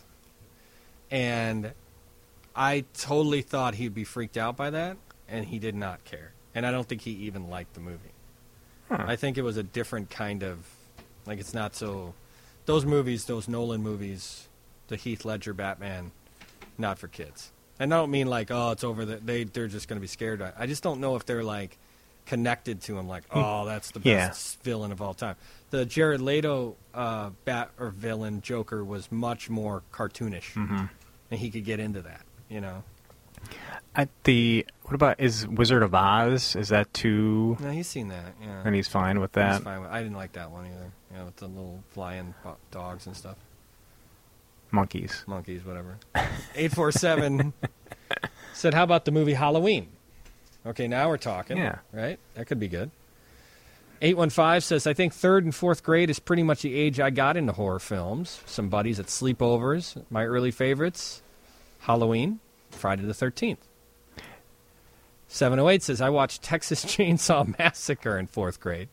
and I totally thought he'd be freaked out by that, and he did not care, and I don't think he even liked the movie. Huh. I think it was a different kind of, like it's not so, those movies, those Nolan movies, the Heath Ledger Batman, not for kids. And I don't mean like, oh, it's over, the, they, they're just going to be scared. I just don't know if they're like connected to him, like, oh, that's the best Yeah. villain of all time. The Jared Leto uh, bat or villain Joker was much more cartoonish, Mhm. and he could get into that, you know. At the what about is Wizard of Oz? Is that too? No, he's seen that, yeah. And he's fine with He's that. fine with, I didn't like that one either. You know, with the little flying bo- dogs and stuff. Monkeys. Monkeys, whatever. eight four seven said, how about the movie Halloween? Okay, now we're talking. Yeah. Right? That could be good. eight one five says, I think third and fourth grade is pretty much the age I got into horror films. Some buddies at sleepovers. My early favorites, Halloween, Friday the thirteenth. seven oh eight says, I watched Texas Chainsaw Massacre in fourth grade.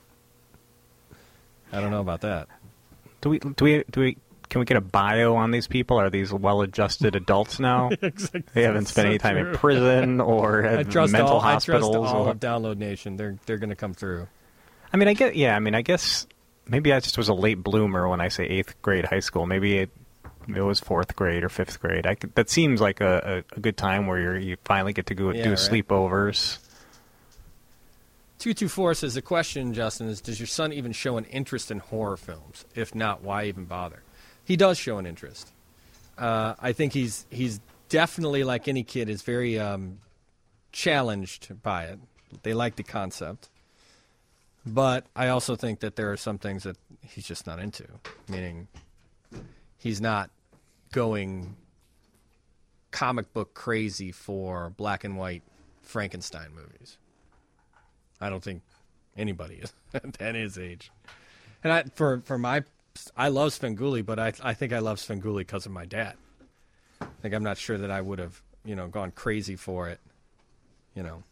I don't know about that. Do we? Do we? Do we? Can we get a bio on these people? Are these well-adjusted adults now? Exactly. They haven't spent So any time true. in prison or I at trust mental all, hospitals. I trust all or, of Download Nation. They're they're going to come through. I mean, I get. Yeah, I mean, I guess maybe I just was a late bloomer when I say eighth grade high school. Maybe it, it was fourth grade or fifth grade. I could, that seems like a, a, a good time where you're, you finally get to go Yeah, do right. sleepovers. two two four says, the question, Justin, is does your son even show an interest in horror films? If not, why even bother? He does show an interest. Uh, I think he's he's definitely, like any kid, is very um, challenged by it. They like the concept. But I also think that there are some things that he's just not into, meaning he's not going comic book crazy for black and white Frankenstein movies. I don't think anybody is at his age. And I, for for my, I love Svengoolie, but I I think I love Svengoolie because of my dad. Like I'm not sure that I would have you know gone crazy for it, you know,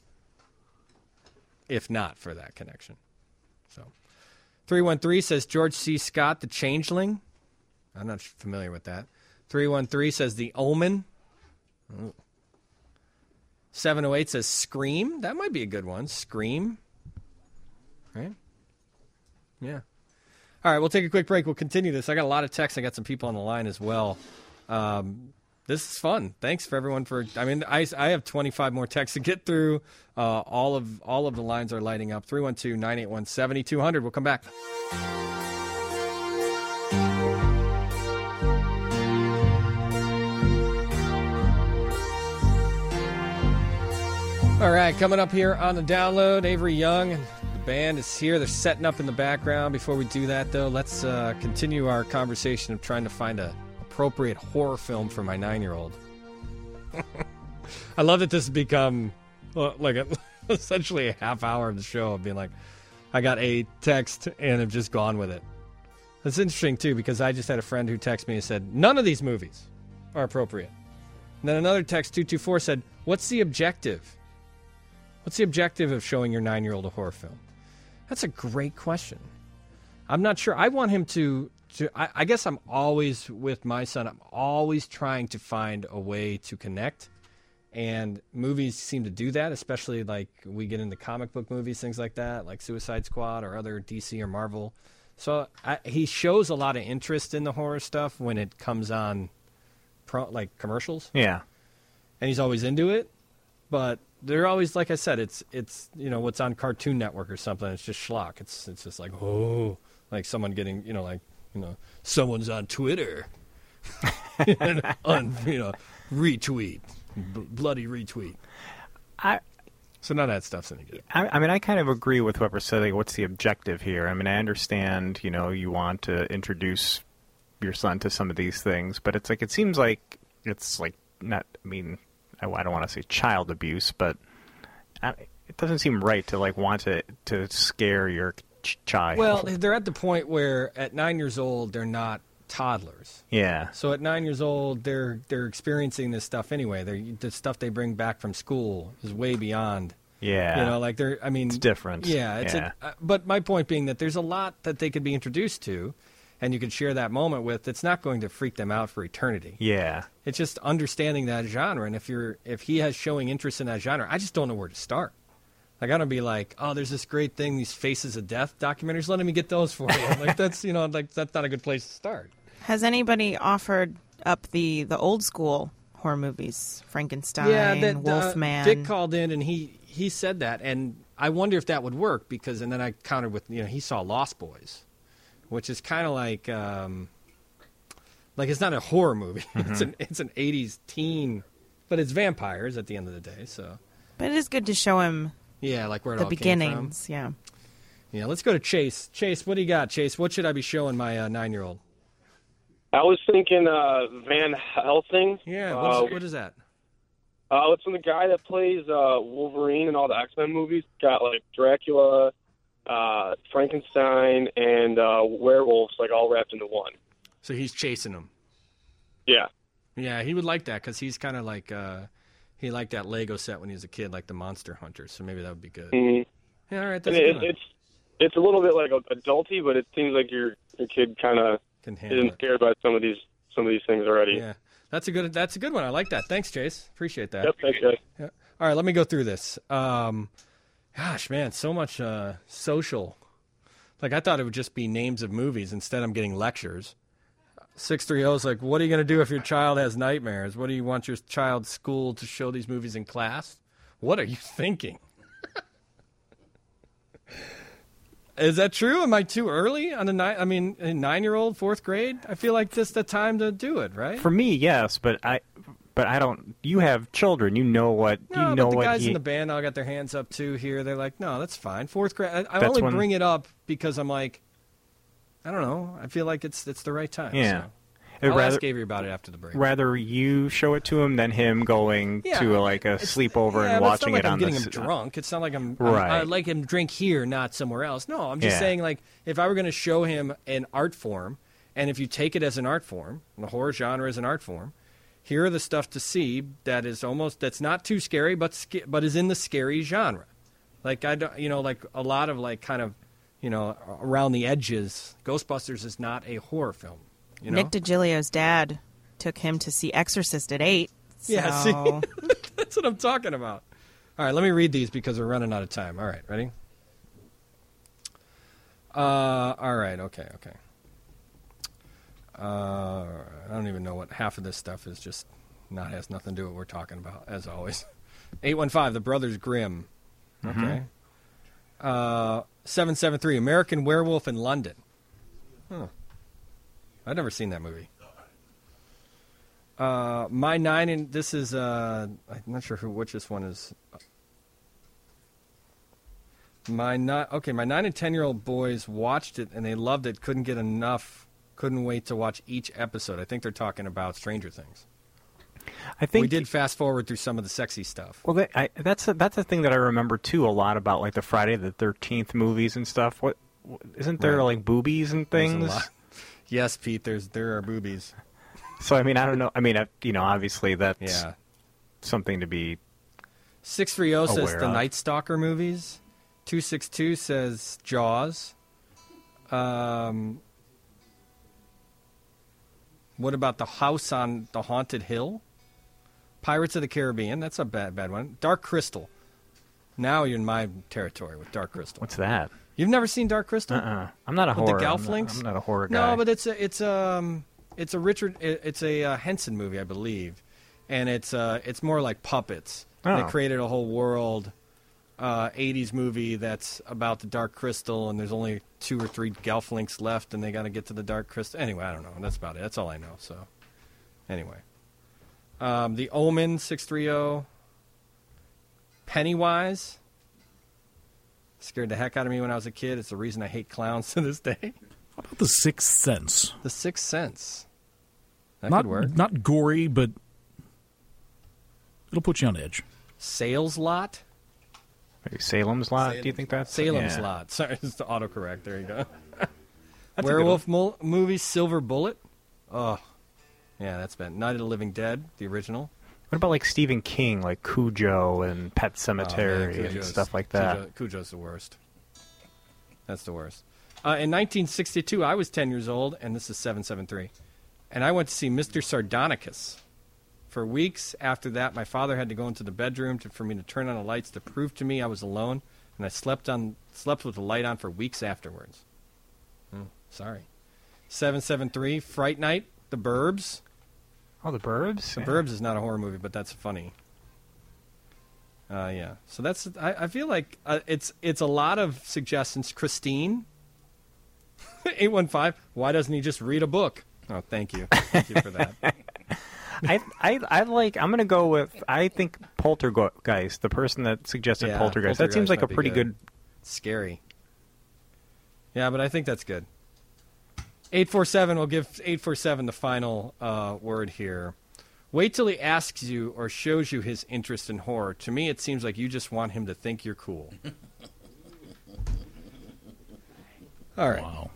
if not for that connection. So, three one three says George C. Scott, The Changeling. I'm not familiar with that. three one three says The Omen. Ooh. seven oh eight says Scream. That might be a good one. Scream. Right? Yeah. All right, we'll take a quick break. We'll continue this. I got a lot of texts. I got some people on the line as well. Um, this is fun. Thanks for everyone for. I mean, I, I have twenty-five more texts to get through. Uh, all of all of the lines are lighting up. three one two, nine eight one, seven two zero zero. We'll come back. All right, coming up here on the download, Avery Young and the band is here. They're setting up in the background. Before we do that, though, let's uh, continue our conversation of trying to find an appropriate horror film for my nine-year-old. I love that this has become well, like a, essentially a half hour of the show of being like, I got a text and have just gone with it. That's interesting, too, because I just had a friend who texted me and said, none of these movies are appropriate. And then another text, two two four, said, what's the objective? What's the objective of showing your nine-year-old a horror film? That's a great question. I'm not sure. I want him to, to I, I guess I'm always, with my son, I'm always trying to find a way to connect. And movies seem to do that, especially like we get into comic book movies, things like that, like Suicide Squad or other D C or Marvel. So I, he shows a lot of interest in the horror stuff when it comes on pro, like commercials. Yeah. And he's always into it. But they're always, like I said, it's, it's you know, what's on Cartoon Network or something. It's just schlock. It's it's just like, oh, like someone getting, you know, like, you know, someone's on Twitter. on, you know, retweet. B- bloody retweet. I So none of that stuff's any good. I, I mean, I kind of agree with whoever said, like, what's the objective here? I mean, I understand, you know, you want to introduce your son to some of these things, but it's like, it seems like it's like not, I mean, I, I don't want to say child abuse, but I, it doesn't seem right to like want to, to scare your ch- child. Well, they're at the point where at nine years old, they're not toddlers. Yeah. So at nine years old, they're they're experiencing this stuff anyway. They're, the stuff they bring back from school is way beyond. Yeah. You know, like they're. I mean, it's different. Yeah. It's yeah. A, uh, but my point being that there's a lot that they could be introduced to, and you could share that moment with. It's not going to freak them out for eternity. Yeah. It's just understanding that genre, and if you're if he has showing interest in that genre, I just don't know where to start. Like, I don't be like, oh, there's this great thing, these Faces of Death documentaries. Let me get those for you. Like, that's, you know, like that's not a good place to start. Has anybody offered up the, the old school horror movies, Frankenstein, yeah, that, Wolfman? Uh, Dick called in and he, he said that, and I wonder if that would work because, and then I countered with, you know, he saw Lost Boys, which is kind of like, um, like it's not a horror movie. Mm-hmm. It's an it's an eighties teen, but it's vampires at the end of the day. So, but it is good to show him. Yeah, like where it the all beginnings. Came from. Yeah. Yeah, let's go to Chase. Chase, what do you got, Chase? What should I be showing my uh, nine-year-old? I was thinking uh, Van Helsing. Yeah, uh, what is, what is that? Uh, it's from the guy that plays uh, Wolverine in all the X-Men movies. Got like Dracula, uh, Frankenstein, and uh, werewolves, like all wrapped into one. So he's chasing them. Yeah. Yeah, he would like that because he's kind of like uh, he liked that Lego set when he was a kid, like the Monster Hunter. So maybe that would be good. Mm-hmm. Yeah, all right, that's it, good. It's it's a little bit like adulty, but it seems like your your kid kind of isn't scared by some of these some of these things already. Yeah, that's a good that's a good one. I like that. Thanks, Chase. Appreciate that. Yep, thanks, guys. Yeah. All right, let me go through this. Um, gosh, man, so much uh, social. Like I thought it would just be names of movies. Instead, I'm getting lectures. six three zero is like, what are you going to do if your child has nightmares? What do you want your child's school to show these movies in class? What are you thinking? Is that true? Am I too early on the nine? I mean, a nine-year-old, fourth grade. I feel like this is the time to do it, right? For me, yes, but I, but I don't. You have children. You know what. No, you know but the what guys he, in the band all got their hands up too. Here, they're like, no, that's fine. Fourth grade. I, I That's only when- bring it up because I'm like, I don't know. I feel like it's it's the right time. Yeah. So. I'd I'll rather- ask Avery about it after the break. Rather you show it to him than him going Yeah, to like a it's- sleepover yeah, and but watching it's not like it I'm on getting the. him drunk. It's not like I'm, Right. I'm I like him drink here, not somewhere else. No, I'm just Yeah. saying like if I were going to show him an art form, and if you take it as an art form, the horror genre is an art form. Here are the stuff to see that is almost that's not too scary, but sca- but is in the scary genre. Like I don't, you know, like a lot of like kind of, you know, around the edges. Ghostbusters is not a horror film. You know? Nick DiGilio's dad took him to see Exorcist at eight. So. Yeah, see? That's what I'm talking about. All right, let me read these because we're running out of time. All right, ready? Uh, all right, okay, okay. Uh, I don't even know what half of this stuff is just not has nothing to do with what we're talking about, as always. eight one five, The Brothers Grimm. Okay. Mm-hmm. Uh, seven seven three, American Werewolf in London. Huh. I've never seen that movie. Uh, my nine and this is uh, I'm not sure who which this one is. My not okay. My nine and ten year old boys watched it and they loved it. Couldn't get enough. Couldn't wait to watch each episode. I think they're talking about Stranger Things. I think we did fast forward through some of the sexy stuff. Well, they, I, that's a, that's a thing that I remember too a lot about, like the Friday the thirteenth movies and stuff. What isn't there Right. like boobies and There's a things? lot. Yes, Pete. There's there are boobies. So I mean, I don't know. I mean, I, you know, obviously that's Yeah. something to be. Six three zero says aware the of. Night Stalker movies. Two six two says Jaws. Um, what about the House on the Haunted Hill? Pirates of the Caribbean. That's a bad bad one. Dark Crystal. Now you're in my territory with Dark Crystal. What's that? You've never seen Dark Crystal? Uh-uh. I'm not a With horror. The I'm Gelflings? not, I'm not a horror guy. No, but it's a it's um it's a Richard it- it's a uh, Henson movie, I believe, and it's uh it's more like puppets. Oh. They created a whole world, uh, eighties movie that's about the Dark Crystal, and there's only two or three Gelflings left, and they got to get to the Dark Crystal. Anyway, I don't know. That's about it. That's all I know. So, anyway, um, The Omen six three zero. Pennywise. Scared the heck out of me when I was a kid. It's the reason I hate clowns to this day. How about The Sixth Sense? The Sixth Sense. That not, could work. Not gory, but it'll put you on edge. Sales Lot. Maybe Salem's Lot. Do you think that's Salem's yeah. Lot? Sorry, it's the autocorrect. There you go. That's a good Werewolf mo- movie Silver Bullet. Oh, yeah, that's been Night of the Living Dead, the original. What about like Stephen King, like Cujo and Pet Sematary Oh, man, and Cujo's- stuff like that? Cujo, Cujo's the worst. That's the worst. Uh, in nineteen sixty-two, I was ten years old, and this is seven seven three, and I went to see Mister Sardonicus. For weeks after that, my father had to go into the bedroom to, for me to turn on the lights to prove to me I was alone, and I slept on slept with the light on for weeks afterwards. Hmm, sorry. seven seven three, Fright Night, The Burbs. Oh, The Burbs? The Yeah. Burbs is not a horror movie, but that's funny. Uh, yeah. So that's. I, I feel like uh, it's it's a lot of suggestions. Christine, eight one five. Why doesn't he just read a book? Oh, thank you. Thank you for that. I, I I like. I'm gonna go with. I think Poltergeist. The person that suggested Yeah, Poltergeist. That seems like might a be pretty good. Scary. Yeah, but I think that's good. eight four seven. We'll give eight four seven the final uh, word here. Wait till he asks you or shows you his interest in horror. To me, it seems like you just want him to think you're cool. All right. Wow.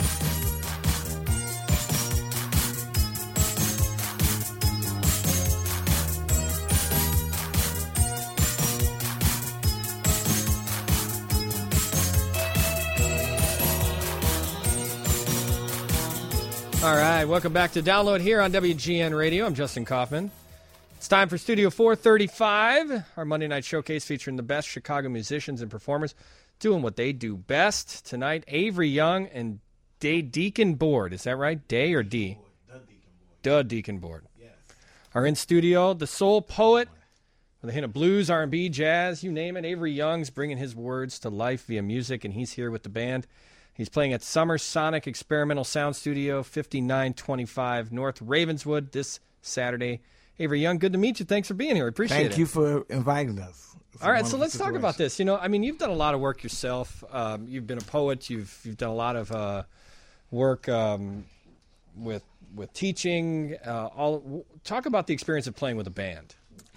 All right, welcome back to Download here on W G N Radio. I'm Justin Kaufman. It's time for Studio four thirty-five, our Monday night showcase featuring the best Chicago musicians and performers doing what they do best. Tonight, Avery Young and Day Deacon Board. Is that right? Day or D? Duh Deacon Board. Yes. Are in studio. The soul poet with a hint of blues, R and B, jazz, you name it. Avery Young's bringing his words to life via music, and he's here with the band. He's playing at Summer Sonic Experimental Sound Studio, fifty-nine twenty-five North Ravenswood this Saturday. Avery Young, good to meet you. Thanks for being here. I appreciate Thank it. you for inviting us. It's a All right, so wonderful let's talk situation. about this. You know, I mean, you've done a lot of work yourself. Um, you've been a poet. You've you've done a lot of uh, work um, with with teaching. Uh, all w- talk about the experience of playing with a band.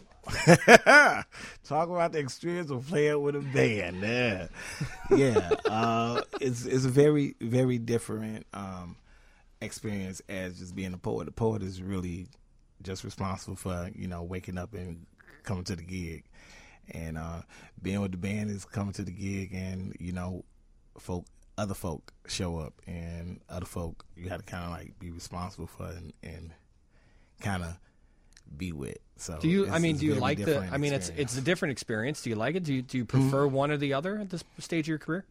Talk about the experience of playing with a band. Yeah, yeah. Uh, it's it's a very very different um, experience as just being a poet. The poet is really just responsible for you know waking up and coming to the gig, and uh, being with the band is coming to the gig, and you know, folk other folk show up, and other folk you got to kind of like be responsible for and, and kind of be with. So do you? it's, I mean, it's do you very like the? different I mean, it's experience. it's a different experience. Do you like it? Do you do you prefer Mm-hmm. one or the other at this stage of your career?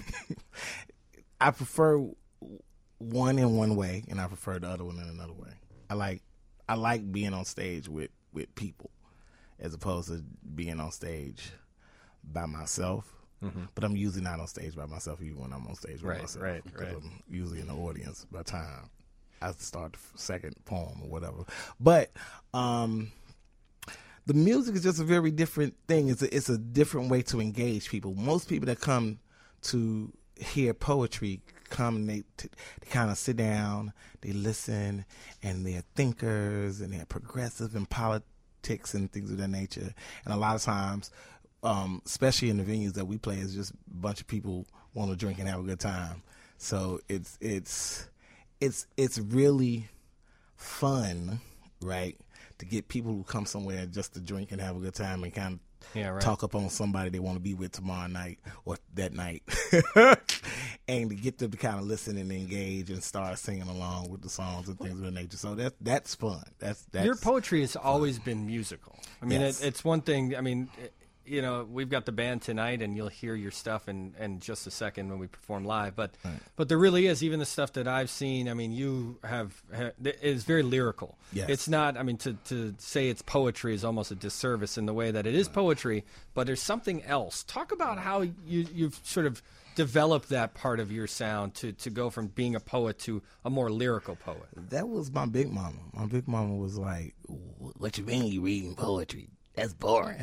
I prefer one in one way, and I prefer the other one in another way. I like I like being on stage with, with people, as opposed to being on stage by myself. Mhm. But I'm usually not on stage by myself, even when I'm on stage by Right, myself. right, because right. I'm usually in the audience by the time I start the second poem or whatever. But um, the music is just a very different thing. It's a, it's a different way to engage people. Most people that come to hear poetry come and they, t- they kind of sit down, they listen, and they're thinkers and they're progressive in politics and things of that nature. And a lot of times, um, especially in the venues that we play, it's just a bunch of people want to drink and have a good time. So it's it's it's it's really fun, right, to get people who come somewhere just to drink and have a good time and kind of Yeah, right. talk up on somebody they want to be with tomorrow night or that night. And to get them to kind of listen and engage and start singing along with the songs and things of that nature. So that that's fun. That's, that's Your poetry has always been musical. I mean, Yes. it, it's one thing. I mean, it, you know, we've got the band tonight, and you'll hear your stuff in, in just a second when we perform live. But Right. but there really is, even the stuff that I've seen. I mean, you have, ha it is very lyrical. Yes. It's not. I mean, to to say it's poetry is almost a disservice in the way that it is poetry. But there's something else. Talk about how you you've sort of developed that part of your sound to to go from being a poet to a more lyrical poet. That was my big mama. My big mama was like, "What you mean you reading poetry? That's boring."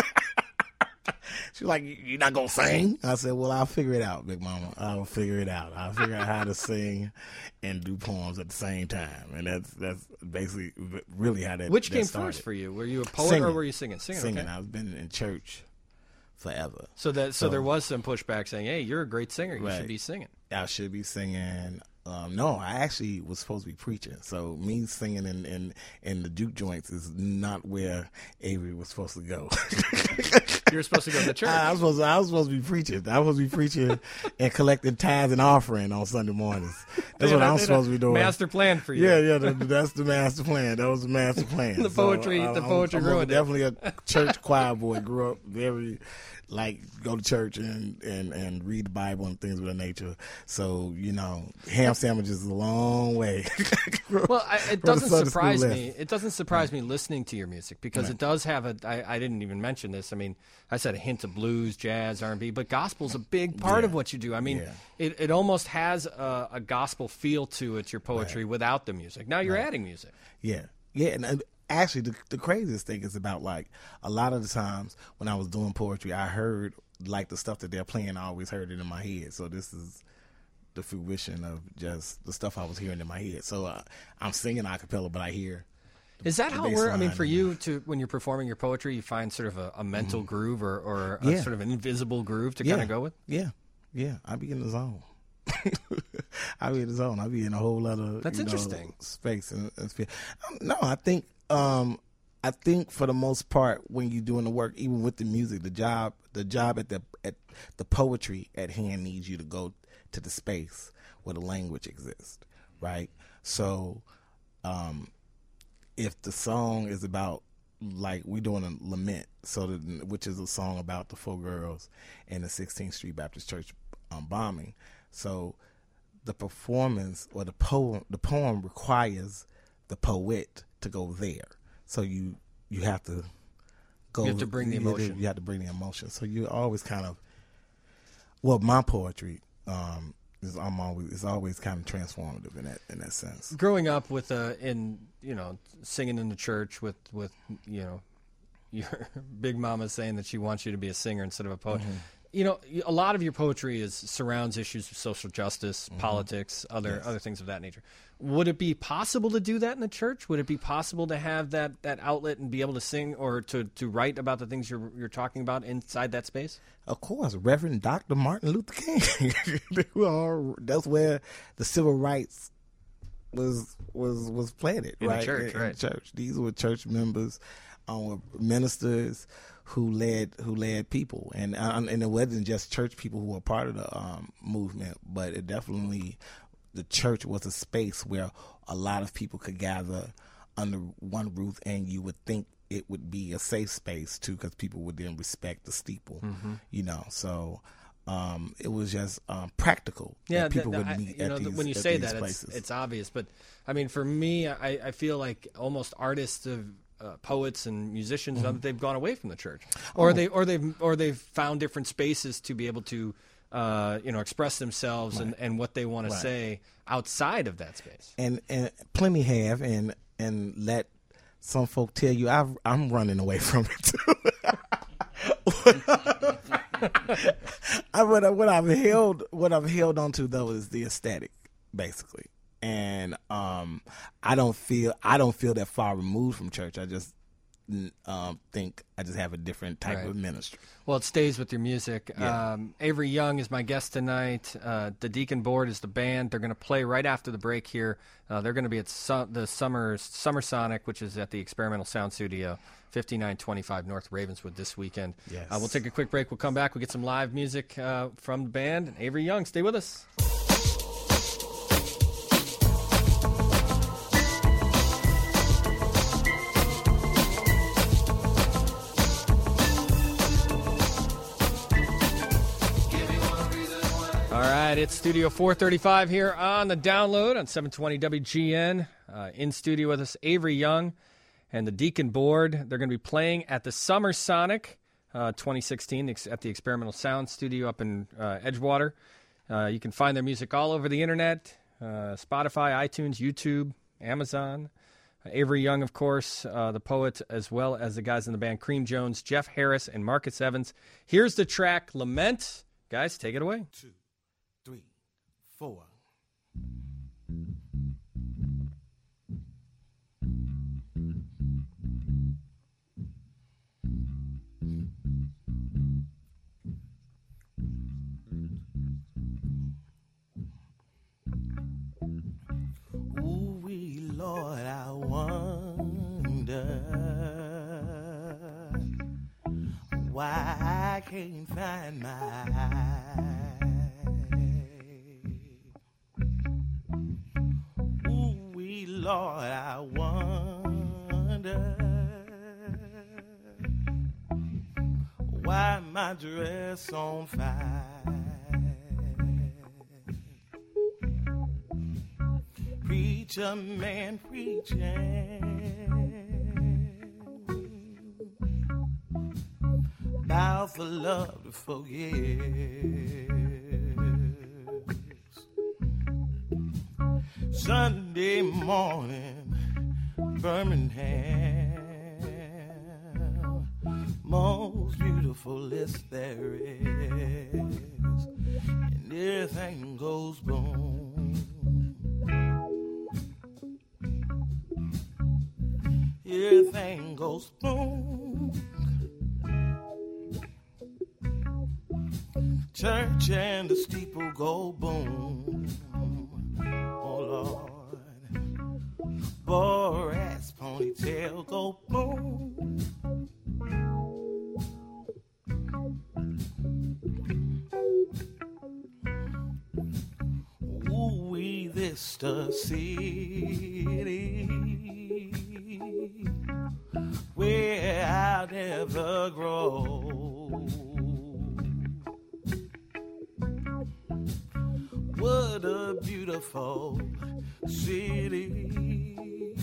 She was like, "You're not gonna sing?" I said, "Well, I'll figure it out, big mama. I'll figure it out. I'll figure out how to sing and do poems at the same time." And that's that's basically really how that. Which that came started. first for you? Were you a poet Singing. or were you singing? Singing. Singing. Okay. I've been in church forever. So that so, there was some pushback saying, "Hey, you're a great singer. You Right. should be singing." I should be singing. Um, no, I actually was supposed to be preaching. So me singing in, in, in the juke joints is not where Avery was supposed to go. You were supposed to go to the church. I was supposed to, I was supposed to be preaching. I was supposed to be preaching and collecting tithes and offering on Sunday mornings. That's They what had a- I'm they had supposed a to be doing. master plan for you. Yeah, yeah, the, that's the master plan. That was the master plan. The poetry- So, the I'm- poetry I'm ruined it. definitely a church choir boy. Grew up very, like, go to church and, and, and read the Bible and things of that nature. So, you know, ham sandwiches is a long way. Well, I, it from the doesn't Sunday surprise school me. list. It doesn't surprise me listening to your music because Right. it does have a. I, I didn't even mention this. I mean, I said a hint of blues, jazz, R and B, but gospel's a big part Yeah. of what you do. I mean, Yeah. it, it almost has a, a gospel feel to it. Your poetry without the music. Now you're Right. adding music. Yeah, yeah, and uh, actually, the, the craziest thing is about like a lot of the times when I was doing poetry, I heard like the stuff that they're playing. I always heard it in my head. So this is the fruition of just the stuff I was hearing in my head. So uh, I'm singing a cappella, but I hear. the- Is that the how it bass works? I mean, line for and- you to when you're performing your poetry, you find sort of a, a mental groove or, or a Yeah. sort of an invisible groove to yeah. kind of go with. Yeah, yeah, I be in the zone. I be in the zone. I be in a whole other That's you know, interesting. space and, and sphere. Um, no, I think um, I think for the most part when you're doing the work, even with the music, the job the job at the at the poetry at hand needs you to go to the space where the language exists, right? So, um, if the song is about like we're doing a lament, so that, which is a song about the four girls in the sixteenth Street Baptist Church um, bombing. So the performance or the poem, the poem requires the poet to go there. So you you have to go. You have to bring the you have to- emotion. You have to bring the emotion. So you always kind of, well, my poetry um, is I'm always it's always kind of transformative in that in that sense. Growing up with uh, in you know singing in the church with with you know your big mama saying that she wants you to be a singer instead of a poet. Mhm. You know, a lot of your poetry is surrounds issues of social justice, Mhm. politics, other Yes. other things of that nature. Would it be possible to do that in the church? Would it be possible to have that, that outlet and be able to sing or to, to write about the things you're you're talking about inside that space? Of course, Reverend Doctor Martin Luther King. They were all- that's where the civil rights was was was planted, In the right? church, in, right. In the church. These were church members, um, ministers who led who led people, and uh, and it wasn't just church people who were part of the um, movement, but it definitely the church was a space where a lot of people could gather under one roof, and you would think it would be a safe space too, because people would then respect the steeple. Mm-hmm. You know, so. Um, it was just um, practical. Yeah, that people the, the, would I, meet you at know, these, when you at say these that, places. it's, it's obvious. But I mean, for me, I, I feel like almost artists, of uh, poets, and musicians, Mhm. they've gone away from the church, or Oh. they, or they've, or they've found different spaces to be able to, uh, you know, express themselves and, Right. and what they want Right. to say outside of that space. And and plenty have, and and let some folk tell you I've, I'm running away from it too. I, what, I, what I've held, what I've held onto though is the aesthetic, basically, and um, I don't feel, I don't feel that far removed from church. I just um, think I just have a different type Right. of ministry. Well, it stays with your music. Yeah. Um, Avery Young is my guest tonight. Uh, the Deacon Board is the band. They're going to play right after the break here. Uh, they're going to be at su- the Summer Summer Sonic, which is at the Experimental Sound Studio, fifty-nine twenty-five North Ravenswood this weekend. Yes. Uh, we'll take a quick break. We'll come back. We'll get some live music uh, from the band. Avery Young, stay with us. All right, it's Studio four thirty-five here on the download on seven twenty W G N. Uh, in studio with us, Avery Young and the Deacon Board. They're going to be playing at the Summer Sonic uh, twenty sixteen ex- at the Experimental Sound Studio up in uh, Edgewater. Uh, you can find their music all over the internet, uh, Spotify, iTunes, YouTube, Amazon. Uh, Avery Young, of course, uh, the poet, as well as the guys in the band, Cream Jones, Jeff Harris, and Marcus Evans. Here's the track, Lament. Guys, take it away. Two, three, four. Ooh, wee Lord, I wonder why I can't find my Ooh, wee Lord, I wonder why my dress on fire. Preacher man preaching about the love to forgive. Sunday morning, Birmingham, most beautiful list there is, and everything goes boom. Everything goes boom. Church and the steeple go boom. Oh Lord, Borat's ponytail go boom. Ooh, we this the city where I'll never grow. What a beautiful city.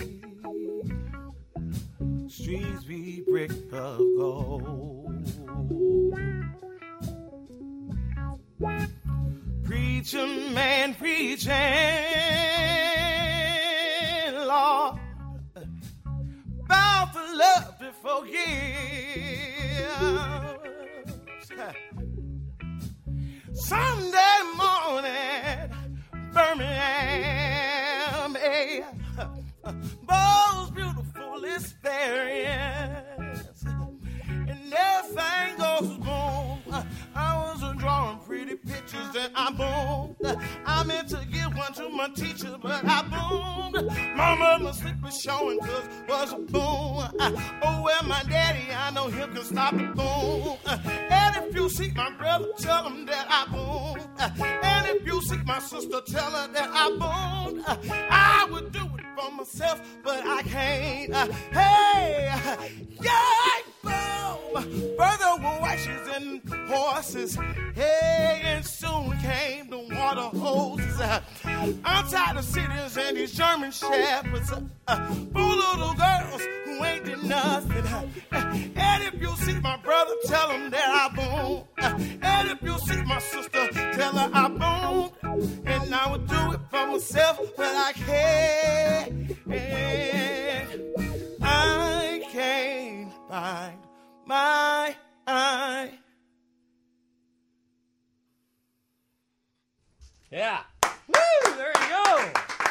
Streets be brick of gold. Preacher man preaching, Lord, about the love to forgive. Sunday morning, Birmingham, eh, most beautiful experience, and everything goes boom. I was drawing pretty pictures and I boomed. I meant to give one to my teacher, but I boomed. My mama's sleep was showing cause was a boom. Oh, well, my daddy, I know him can stop the boom. And if you see my brother, tell him that I boomed. And if you see my sister, tell her that I boomed. I would do it for myself, but I can't. Uh, hey, yeah, boom. Further were waxes and horses. Hey, and soon came the water hoses. Uh, I'm tired of cities and these German shepherds. Uh, uh, four little girls who ain't did nothing. Uh, and if you see my brother, tell him that I boom. Uh, and if you see my sister, tell her I boom. And I would do it for myself, but I can't. I can't find my eye. Yeah. Woo! There you go.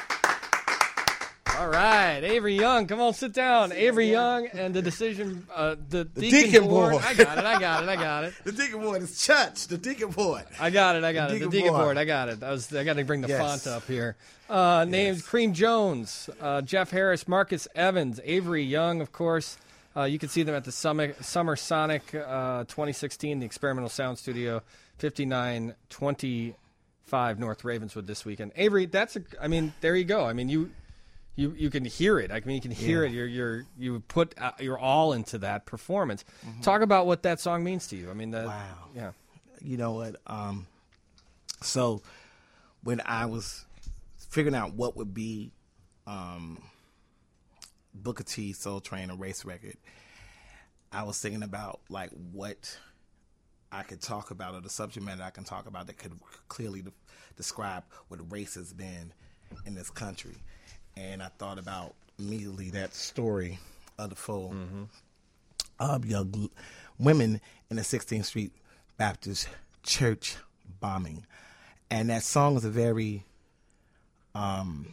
All right, Avery Young, come on, sit down. Avery Young and the decision, uh, the, The Deacon, Deacon board. Board. I got it. I got it. I got it. The Deacon Board is church. The Deacon Board. I got it. I got The it. The Deacon Deacon Board. board. I got it. I was. I got to bring the Yes. font up here. Uh, names: Cream Jones, uh, Jeff Harris, Marcus Evans, Avery Young, of course. Uh, you can see them at the Summer, Summer Sonic uh, twenty sixteen, the Experimental Sound Studio, fifty-nine twenty-five North Ravenswood this weekend. Avery, that's a. I mean, there you go. I mean, you. You you can hear it. I mean, you can hear Yeah. it. You're you're you put uh, your all into that performance. Mhm. Talk about what that song means to you. I mean, the, Wow. yeah. You know what? Um, so when I was figuring out what would be um, Booker T, Soul Train, a race record, I was thinking about like what I could talk about or the subject matter I can talk about that could clearly de- describe what race has been in this country. And I thought about immediately that story of the four of young women in the sixteenth Street Baptist Church bombing. And that song is a very um,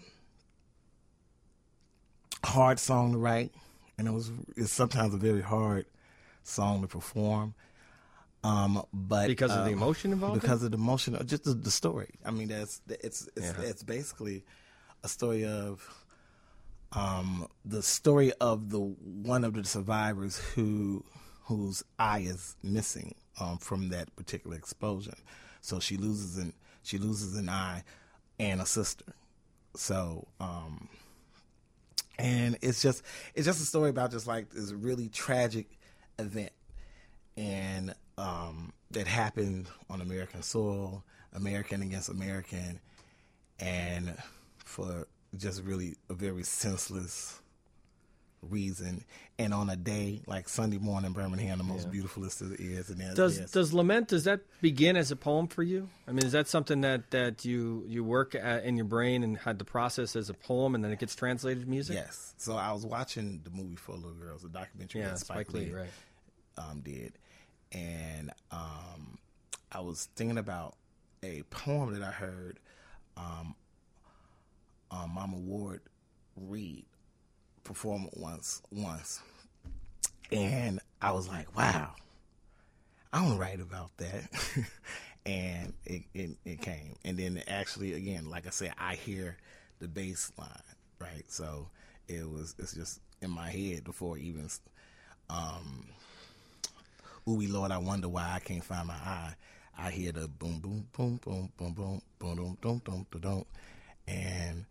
hard song to write. And it was it's sometimes a very hard song to perform. Um, but Because of the um, emotion involved in it? Because of the emotion, just the, the story. I mean, that's it's it's Yeah. it's basically a story of um, the story of the one of the survivors who whose eye is missing um, from that particular explosion. So she loses an she loses an eye and a sister. So um, and it's just it's just a story about just like this really tragic event and um, that happened on American soil, American against American, and for just really a very senseless reason. And on a day like Sunday morning, Birmingham, the most Yeah. beautifulest it is. And there's- Does there's- does lament does that begin as a poem for you? I mean, is that something that, that you you work at in your brain and had the process as a poem, and then it gets translated to music? Yes. So I was watching the movie For Little Girls, a documentary Yeah, that Spike, Spike Lee, Lee right. um, did, and um, I was thinking about a poem that I heard um, um, Mama Ward read perform it once once, and I was like, wow, I don't write about that. And it, it, it came. And then actually, again, like I said, I hear the bass line, right? So it was, it's just in my head before even, um, ooh, Lord, I wonder why I can't find my eye. I hear the boom, boom, boom, boom, boom, boom, boom, boom, boom, boom, boom, boom, and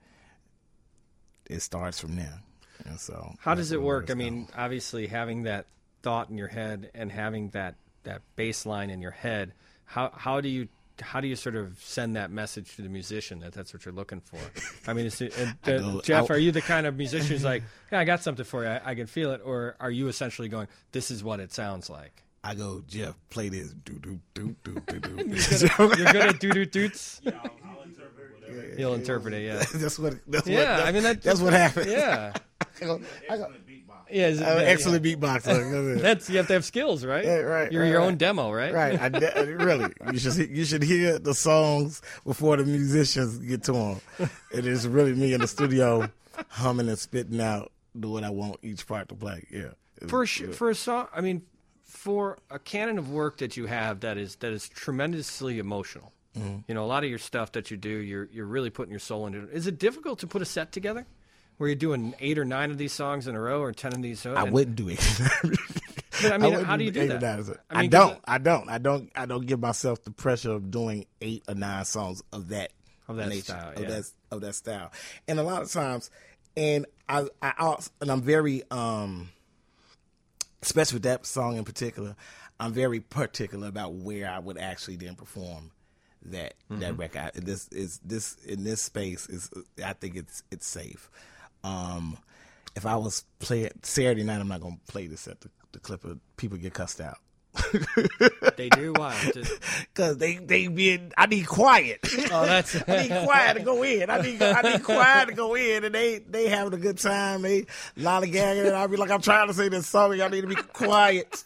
it starts from there. And so How that's does it where work? it's I mean, obviously having that thought in your head and having that, that bass line in your head, how how do you how do you sort of send that message to the musician that that's what you're looking for? I mean, is it, uh, I go- Jeff, I- are you the kind of musician who's like, yeah, I got something for you, I, I can feel it, or are you essentially going, this is what it sounds like? I go, Jeff, play this. Do do do do do do. You're good at, you're good at doo doo doots. You'll interpret it, yeah. That's what. That's yeah, what, I mean that, that's what happened. Yeah. I go, I go, Yeah, is it- I'm an yeah, excellent yeah. beatboxer. That's you have to have skills, right? Yeah, right. You're right, your right. own demo, right? Right. I de- really, you should you should hear the songs before the musicians get to them. It is really me in the studio humming and spitting out the what I want each part to play. Yeah. It's For a sh- good. for a song, I mean, for a canon of work that you have that is that is tremendously emotional. Mhm. You know, a lot of your stuff that you do, you're you're really putting your soul into it. Is it difficult to put a set together where you're doing eight or nine of these songs in a row, or ten of these? I and- wouldn't do it. But I mean, wouldn't how do you do eight that? or nine. I I, mean, don't. does I don't. I don't. I don't give myself the pressure of doing eight or nine songs of that Of that nature, style, of yeah. that of that style. And a lot of times, and I, I also, and I'm very, um, especially with that song in particular, I'm very particular about where I would actually then perform that mm-hmm. that record. This is this in this space is I think it's it's safe. Um, if I was playing Saturday night, I'm not gonna play this at the, the Clipper. People get cussed out. They do? Why? Because they they being I need quiet. Oh, that's I need quiet to go in. I need I need quiet to go in, and they they having a good time. They lollygagging, and I be like, I'm trying to sing this song. Y'all need to be quiet.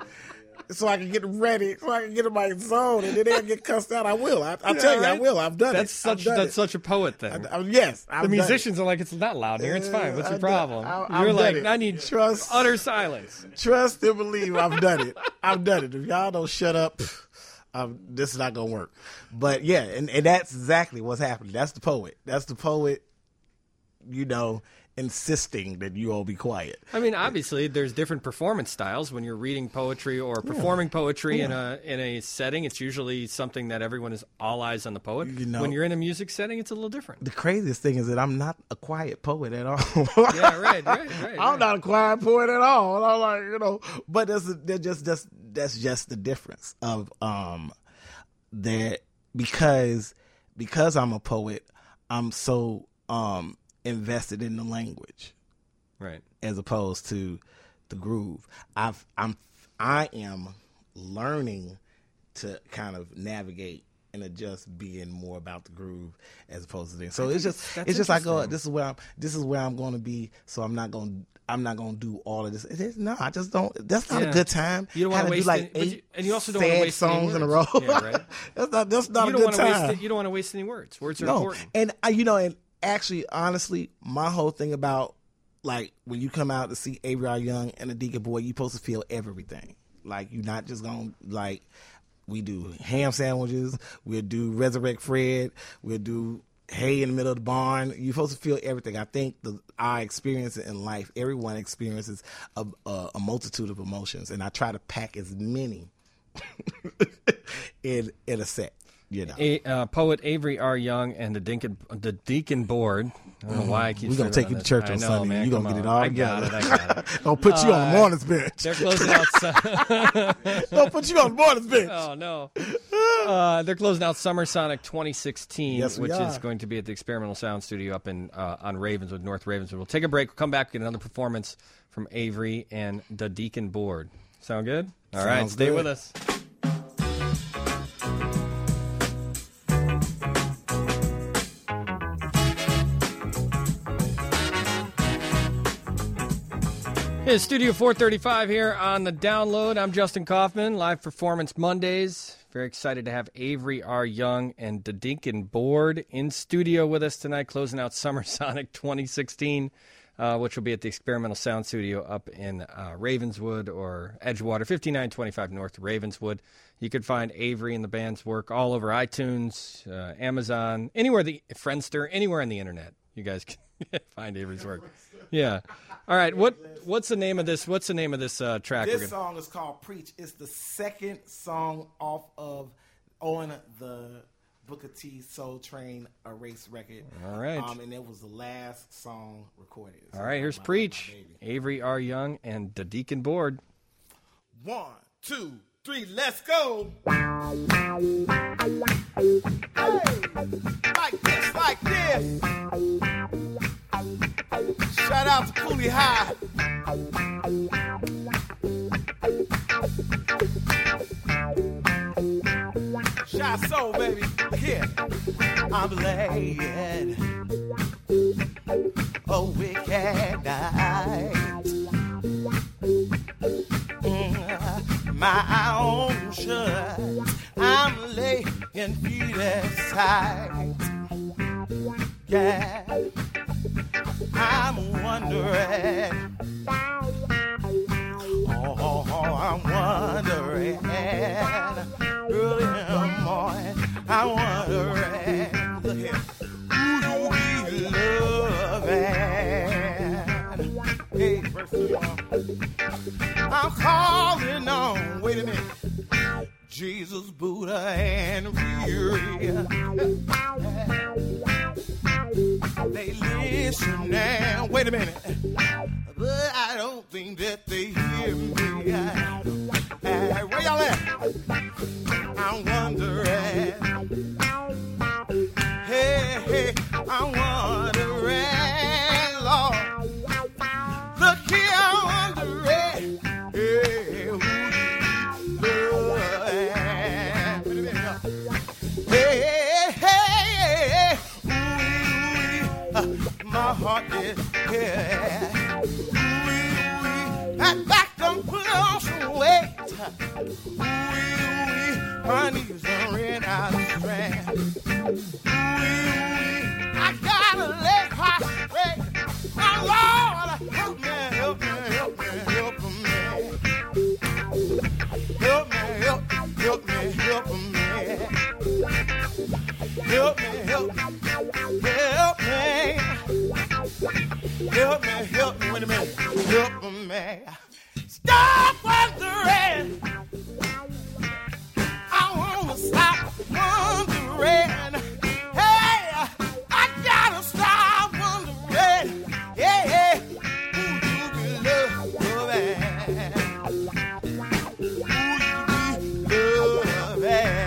So I can get ready, so I can get in my zone, and then they'll get cussed out. I will. I, I'll yeah, tell you, right? I will. I've done that's it. Such, done that's it. such a poet thing. I, I, yes. I've the done musicians it. are like, it's not loud here. It's fine. What's your I've problem? done, I, You're I've like, done it. I need trust, utter silence. Trust and believe I've done it. I've done it. If y'all don't shut up, um, this is not going to work. But yeah, and, and that's exactly what's happening. That's the poet. That's the poet, you know, insisting that you all be quiet. I mean, obviously, there's different performance styles when you're reading poetry or performing yeah. poetry yeah. in a in a setting. It's usually something that everyone is all eyes on the poet. You know, when you're in a music setting, it's a little different. The craziest thing is that I'm not a quiet poet at all. yeah, right, right, right. I'm right. not a quiet poet at all. And I'm like, you know, but that's just that's that's just the difference of um that because because I'm a poet, I'm so um. invested in the language, right? As opposed to the groove. I've, I'm, I am learning to kind of navigate and adjust, being more about the groove as opposed to this. So it's just, it's just like, oh, this is where I'm, this is where I'm going to be. So I'm not going, I'm not going to do all of this. It is, no, I just don't. That's not yeah. a good time. You don't want to waste like any, eight you, and you also don't want to waste songs any in a row. Yeah, right? that's not. That's not you a don't good want time. Waste, you don't want to waste any words. Words are no. important. And I, you know, and actually, honestly, my whole thing about, like, when you come out to see Avery R. Young and the Deacon Board, you're supposed to feel everything. Like, you're not just going to, like, we do ham sandwiches, we'll do Resurrect Fred, we'll do hay in the middle of the barn. You're supposed to feel everything. I think the, our experience in life, everyone experiences a, a, a multitude of emotions, and I try to pack as many in, in a set. You know. A, uh, poet Avery R. Young and the Deacon, the Deacon Board. I don't know why I keep. We're gonna take you to church on know, Sunday. Man, You're gonna get it all I together. got it. I got it. Don't put you uh, on the morning's bench. They're closing out. Don't put you on the morning's bench. Oh no. Uh, they're closing out Summer Sonic twenty sixteen, yes, which are. is going to be at the Experimental Sound Studio up in uh, on Ravenswood, North Ravenswood. We'll take a break. We'll come back, get another performance from Avery and the Deacon Board. Sound good? All Sounds right, stay good. with us. It's Studio four thirty-five here on the Download. I'm Justin Kaufman, live performance Mondays. Very excited to have Avery R. Young and the Deacon Board in studio with us tonight, closing out Summer Sonic twenty sixteen, uh, which will be at the Experimental Sound Studio up in uh, Ravenswood or Edgewater, fifty-nine twenty-five North Ravenswood. You could find Avery and the band's work all over iTunes, uh, Amazon, anywhere, the Friendster, anywhere on the internet. You guys can find Avery's work. Yeah. All right. What what's the name of this? What's the name of this uh, track? This song is called "Preach." It's the second song off of on the Booker T Soul Train Erase record. All right. Um, and it was the last song recorded. All right. Here's "Preach." Avery R. Young and the Deacon Board. One, two, three. Let's go. Hey, like this, like this. Shout out to Cooley High. Shot soul, baby. Here. I'm laying a wicked night. Mm, my own shirt. I'm laying feet aside. Yeah. I'm wondering, oh, I'm wondering, early in the morning, I'm wondering, look here, who you be loving? Hey, I'm calling on, wait a minute, Jesus, Buddha, and Riri. They live listening. Wait a minute. But I don't think that they hear me. Uh, uh, where y'all at? I'm wondering. Hey, hey, I'm wondering, Lord. Look here, I'm wondering. Hey, who you love? Wait a minute, y'all. Hey, hey, hey, ooh, ooh, uh, my heart is here. Ooh, ooh, I back them put on some weight. Ooh, ooh, my knees are in out of strength. Ooh, I gotta let heart straight. My Lord, help me, help me, help me, help me. Help me, help, help me, help me. Help me, help me, help me. Help me, help me, wait a minute. Help me. Stop wondering. I wanna stop wondering. Hey, I gotta stop wondering. Yeah, yeah. Who you be loving? Who you be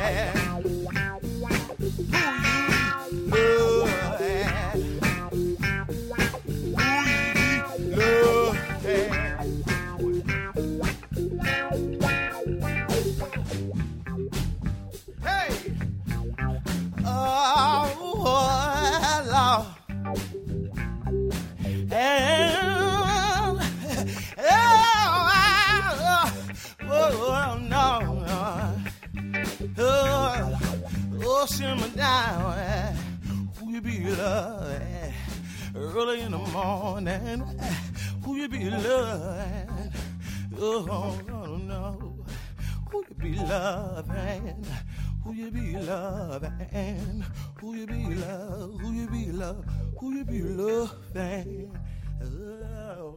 Oh, simmer down. Who you be loving? Early in the morning. Who you be loving? Oh, no, no. Who you be loving? Who you be loving? Who you be love? Who you be love? Who you be loving? Oh.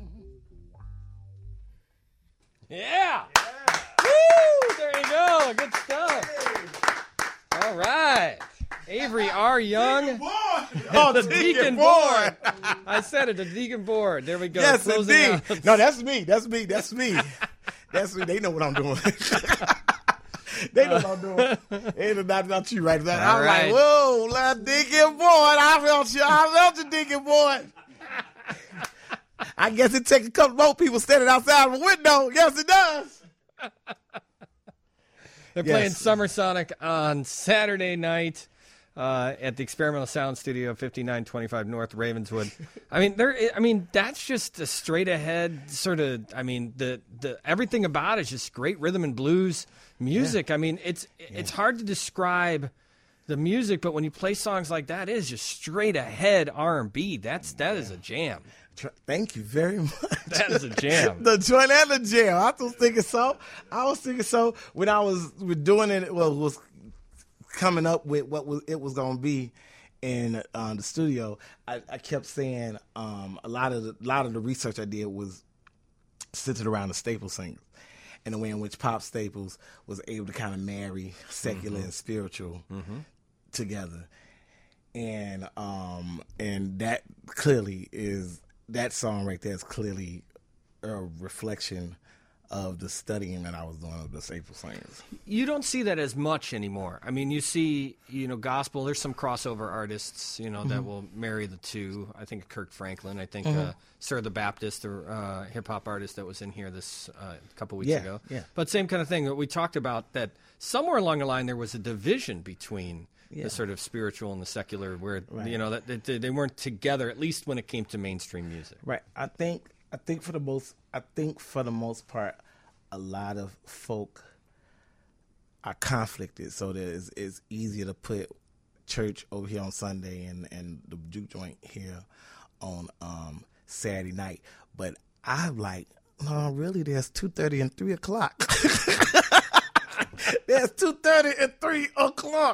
Yeah. Woo! There you go. Good stuff. All right. Avery R. Young. Oh, the Deacon Deacon Board. I said it, the Deacon Board. There we go. Yes, Closing indeed. out. No, that's me. That's me. That's me. That's me. They know what I'm doing. They know what I'm doing. It's not, not you right now. All I'm right. like, whoa, little Deacon Board. I felt you. I felt you, Deacon Board. I guess it takes a couple more people standing outside the window. Yes, it does. They're Yes. playing Summer Sonic on Saturday night uh, at the Experimental Sound Studio, fifty-nine twenty-five North Ravenswood. I mean, there. I mean, that's just a straight ahead sort of. I mean, the the everything about it is just great rhythm and blues music. Yeah. I mean, it's it's hard to describe the music, but when you play songs like that, it is just straight ahead R and B. That's that is a jam. Thank you very much. That is a jam. The joint and the jam. I was thinking so. I was thinking so when I was doing it. Well, was coming up with what was it was going to be in uh, the studio. I, I kept saying um, a lot of the, a lot of the research I did was centered around the Staples singers and the way in which Pop Staples was able to kind of marry secular Mhm. and spiritual Mm-hmm. together, and um, and that clearly is. That song right there is clearly a reflection of the studying that I was doing of the Staples singers. You don't see that as much anymore. I mean, you see, you know, gospel. There's some crossover artists, you know, that Mhm. will marry the two. I think Kirk Franklin. I think Mhm. uh, Sir the Baptist, the uh, hip hop artist that was in here this uh, couple weeks Yeah, ago. yeah. But same kind of thing that we talked about. That somewhere along the line there was a division between Yeah. the sort of spiritual and the secular, where Right. you know that, that they weren't together, at least when it came to mainstream music. Right. I think. I think for the most. I think for the most part, a lot of folk are conflicted, so that it's, it's easier to put church over here on Sunday and and the juke joint here on um, Saturday night. But I'm like, no, really, there's two thirty and three o'clock. There's two thirty and three o'clock.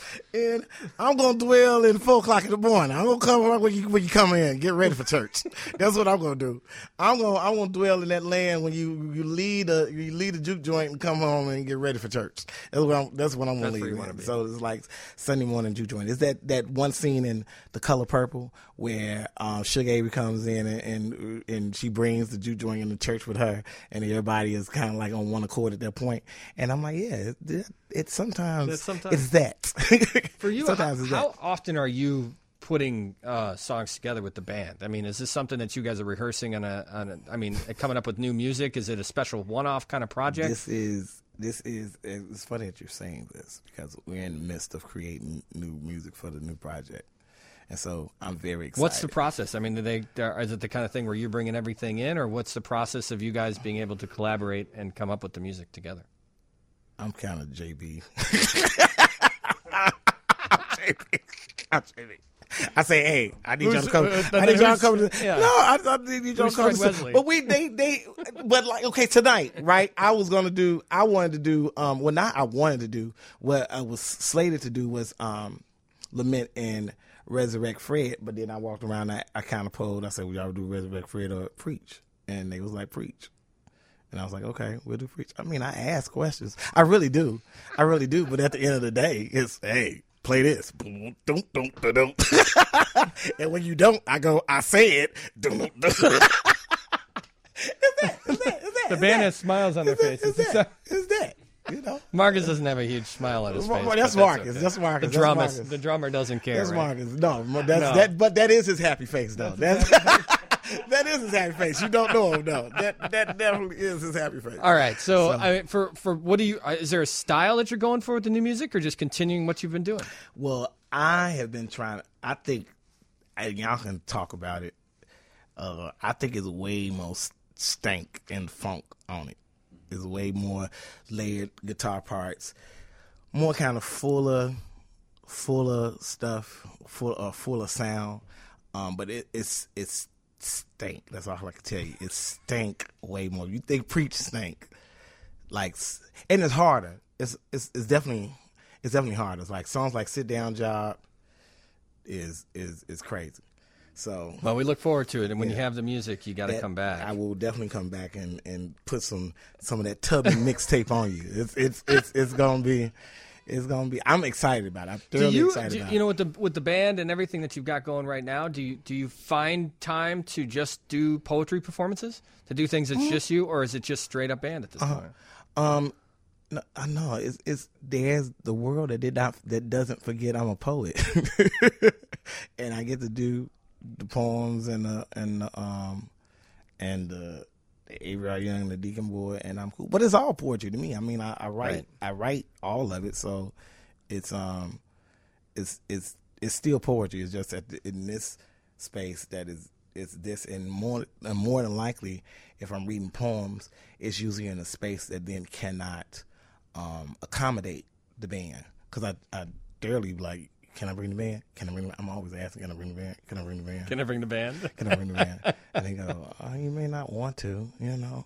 And I'm gonna dwell in four o'clock in the morning. I'm gonna come right when you when you come in, get ready for church. That's what I'm gonna do. I'm gonna I'm gonna dwell in that land when you you lead a you lead a juke joint and come home and get ready for church. That's what I'm that's what I'm gonna That's where leave. you wanna be. So it's like Sunday morning juke joint. Is that that one scene in The Color Purple where um, Sugar Avery comes in and, and and she brings the juke joint in the church with her, and everybody is kind of like on one accord at that point. And I'm like, yeah, it, it's sometimes, That's sometimes- it's that. For you, Sometimes how, it's that. how often are you putting uh, songs together with the band? I mean, is this something that you guys are rehearsing on a, on a I mean, coming up with new music? Is it a special one-off kind of project? This is this is it's funny that you're saying this because we're in the midst of creating new music for the new project, and so I'm very excited. What's the process? I mean, do they are, is it the kind of thing where you're bringing everything in, or what's the process of you guys being able to collaborate and come up with the music together? I'm kind of J B. J B. I'm J B. I say, hey, I need y'all Who's- to come. uh, I need y'all to who's- come. To, yeah. No, I, I need y'all Who's to come. Fred To, Wesley? but we, they, they, but like, okay, tonight, right? I was gonna do. I wanted to do. Um, well, not I wanted to do. What I was slated to do was um, lament and resurrect Fred. But then I walked around. I, I kind of polled. I said, "Will y'all do resurrect Fred or preach?" And they was like, "Preach." And I was like, okay, we'll do preach. I mean, I ask questions. I really do. I really do. But at the end of the day, it's, hey, play this. Boom, dum, dum, dum, dum. And when you don't, I go, I say it. Dum, dum. Is that, is that, is that, The band has smiles on their faces. Is that, is that, you know? Marcus doesn't have a huge smile on his face. Well, that's but Marcus. okay. That's Marcus. The That's drummer, Marcus. the drummer doesn't care. That's right? Marcus. No, that's, No. that, but that is his happy face, though. That's, that is his happy face. You don't know him, though. That, that definitely is his happy face. All right. So, So- I mean, for for what do you? uh, Is there a style that you're going for with the new music, or just continuing what you've been doing? Well, I have been trying to, I think, and y'all can talk about it. Uh, I think it's way more stank and funk on it. It's way more layered guitar parts, more kind of fuller, fuller stuff, full, uh, fuller sound. Um, but it, it's it's stank. That's all I can tell you. It stank way more. You think preach stank, like, and it's harder. It's it's it's definitely it's definitely harder. It's like songs like "Sit Down Job" is is is crazy. So, Well, we look forward to it, and when Yeah. you have the music, you got to that- come back. I will definitely come back and, and put some some of that Tubby mixtape on you. It's it's it's it's gonna be it's gonna be. I'm excited about it. I'm Do thoroughly you, excited do, about you it. know, with the with the band and everything that you've got going right now, do you do you find time to just do poetry performances, to do things that's Mhm. just you, or is it just straight up band at this Uh-huh. point? Um, no, I know it's it's there's the world that did not that doesn't forget I'm a poet, and I get to do the poems and the and the um and the, the Avery Young, the Deacon Boy, and I'm cool. But it's all poetry to me. I mean, I, I write Right. I write all of it, so it's um it's it's it's still poetry. It's just that in this space that is it's this, and more and more than likely, if I'm reading poems, it's usually in a space that then cannot um, accommodate the band, because I I barely like. Can I bring the band? Can I bring? The, I'm always asking. Can I bring the band? Can I bring the band? Can I bring the band? Can I bring the band? And they go, oh, you may not want to. You know,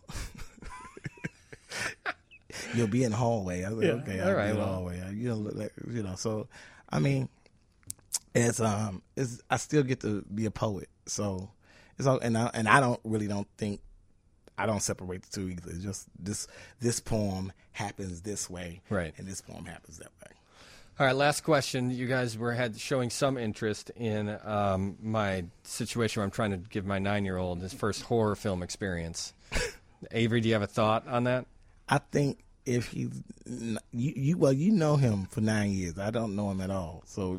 you'll be in the hallway. I was like, Yeah, okay, all I'll right, be in the well. hallway. I- You know, look like, you know. So, I mean, it's um, it's I still get to be a poet. So it's all, and I and I don't really don't think I don't separate the two either. It's just this this poem happens this way, Right. and this poem happens that way. All right, last question. You guys were had showing some interest in um, my situation where I'm trying to give my nine-year-old his first horror film experience. Avery, do you have a thought on that? I think if he's you, you well, you know him for nine years. I don't know him at all, so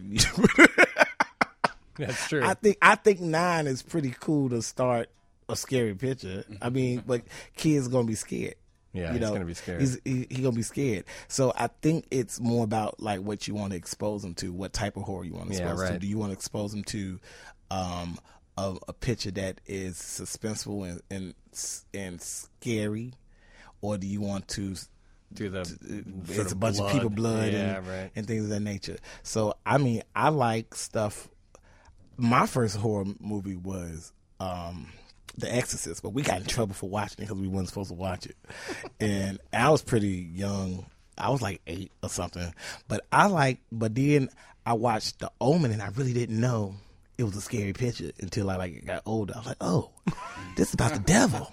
That's true. I think I think nine is pretty cool to start a scary picture. I mean, but kids gonna be scared. Yeah, you he's know, gonna be scared. He's he, he gonna be scared. So I think it's more about like what you want to expose them to, what type of horror you want to Yeah, expose them to. right. Do you want to expose them to um, a, a picture that is suspenseful and, and and scary, or do you want to do the it's sort a of bunch blood. of people blood Yeah, and, right. and things of that nature. So I mean, I like stuff. My first horror movie was um, The Exorcist, but we got in trouble for watching it because we weren't supposed to watch it, and I was pretty young I was like eight or something. But I like, but then I watched The Omen, and I really didn't know it was a scary picture until I like got older. I was like, oh, this is about the devil.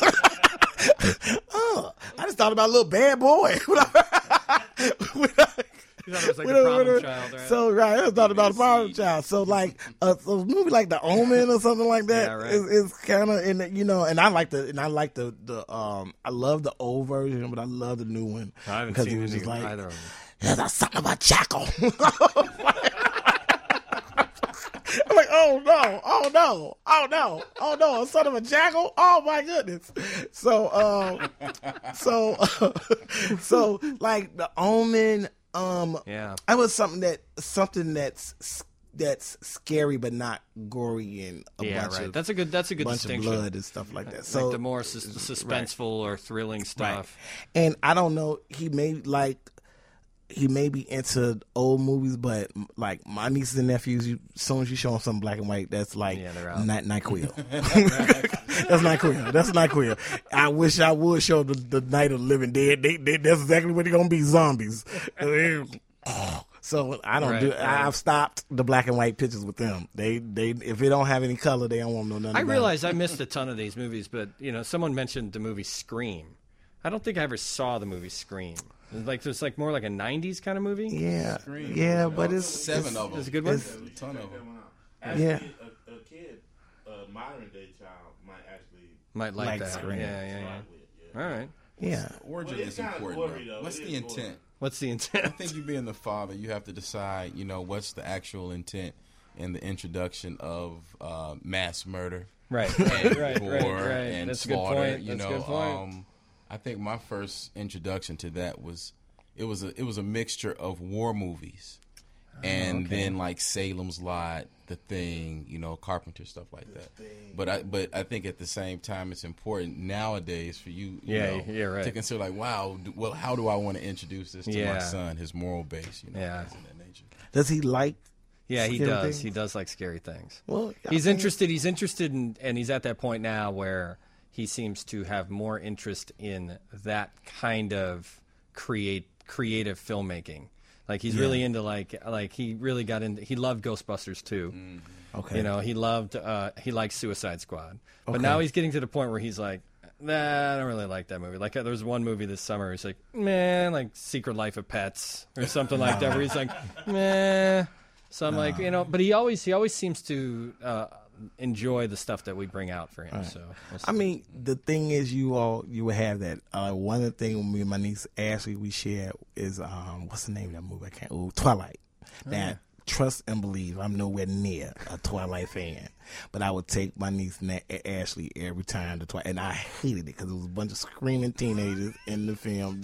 Oh, I just thought about a little bad boy. You thought it was like a problem child, right? So right, I just thought about a problem child. So like a, a movie like The Omen or something like that Yeah, right. is, is kind of in the, you know. And I like the and I like the the um I love the old version, but I love the new one. I haven't because seen it was any- just like either of them. there's something about Jackal. I'm like, oh no, oh no, oh no, oh no, a son of a jackal. Oh my goodness. So, um, so, so like The Omen. Um, yeah, I was something that something that's that's scary but not gory and a yeah, bunch right. of that's a good. That's a good bunch distinction. of blood and stuff like that. Like So the more sus- suspenseful or thrilling stuff. Right. And I don't know. He may like. He may be into old movies, but like my nieces and nephews, you, as soon as you show them something black and white, that's like Yeah, they're out. not not queer. That's not queer. That's not queer. I wish I would show the, the Night of the Living Dead. They, they, that's exactly what they're gonna be, zombies. So I don't Right, do. right. I've stopped the black and white pictures with them. They they if it don't have any color, they don't want to know nothing. I about realize it. I missed a ton of these movies, but you know, someone mentioned the movie Scream. I don't think I ever saw the movie Scream. It's like it's like more like a nineties kind of movie. Yeah, yeah, but it's Seven it's, of them. It's a good one. There's a ton of them. Yeah. Actually, a, a kid, a modern day child, might actually Might like, Like that. Scream. Yeah, yeah, yeah. All right. Yeah. Origin Well, it's is kinda important. gory, though. though. What's It the is gory. intent? What's the I intent? think you being the father, you have to decide, you know, what's the actual intent in the introduction of uh, mass murder. Right, and right, right, gore right, right. and That's a good slaughter. point. You That's a know, good point. Um, I think my first introduction to that was it was a it was a mixture of war movies, and okay. then like Salem's Lot, The Thing, you know, Carpenter stuff like that. But I but I think at the same time it's important nowadays for you, you Yeah, know, yeah, right. to consider like, wow, do, well, how do I want to introduce this to Yeah. my son, his moral base, you know, Yeah. things of that nature. Does he like? Yeah, he scary does. things? He does like scary things. Well, I he's mean- interested. He's interested in, and he's at that point now where he seems to have more interest in that kind of create creative filmmaking. Like he's Yeah. really into like like he really got into. He loved Ghostbusters too. Okay. You know, he loved uh, he liked Suicide Squad. But Okay. now he's getting to the point where he's like, nah, I don't really like that movie. Like, uh, there was one movie this summer. He's like, man, like Secret Life of Pets or something like that. Where he's like, meh. So I'm like, you know, but he always he always seems to uh, enjoy the stuff that we bring out for him. Right. So we'll I see. mean, the thing is, you all you will have that. Uh, one of the things with me and my niece Ashley we share is um, what's the name of that movie? I can't. Ooh, Twilight. Now, Oh. trust and believe, I'm nowhere near a Twilight fan, but I would take my niece Na- Ashley every time to Twilight, and I hated it because it was a bunch of screaming teenagers in the film.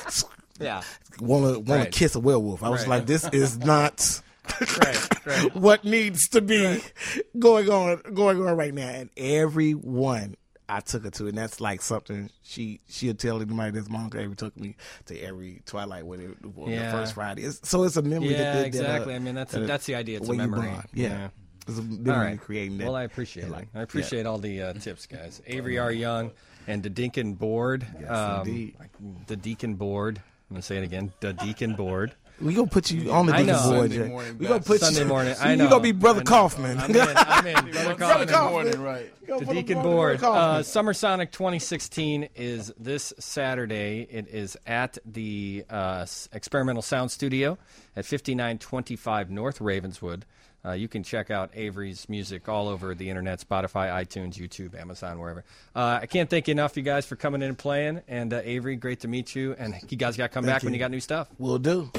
Yeah. Want to want to Right. kiss a werewolf. I was Right. like, this is not. right, right. What needs to be going on going on right now, and everyone I took her to, and that's like something she she'll tell anybody that's mom ever took me to every Twilight with it on Yeah. the first Friday. It's, so it's a memory. Yeah, that, that, exactly. That, uh, I mean, that's that, that's the idea. It's a way you memory. bond. Yeah. Yeah. It's a memory All right. creating that. Well, I appreciate it. like- I appreciate all the uh, tips, guys. Avery R. Young and the Deacon Board. Yes, indeed. The Deacon Board. I'm going to say it again. The Deacon Board. We gonna put you on the I Deacon know. Board, Sunday Jay. morning We gonna best. put Sunday you. morning. So I you know. gonna be Brother I know. Kaufman. I'm in. I'm in. Brother Brother Kaufman. Kaufman. Morning, right. Go The for Deacon Brother Board. Kaufman. Uh, Summer Sonic twenty sixteen is this Saturday. It is at the uh, S- Experimental Sound Studio at fifty-nine twenty-five North Ravenswood. Uh, you can check out Avery's music all over the internet, Spotify, iTunes, YouTube, Amazon, wherever. Uh, I can't thank you enough, you guys, for coming in and playing. And uh, Avery, great to meet you. And you guys got to come Thank back when you. you got new stuff. Will do.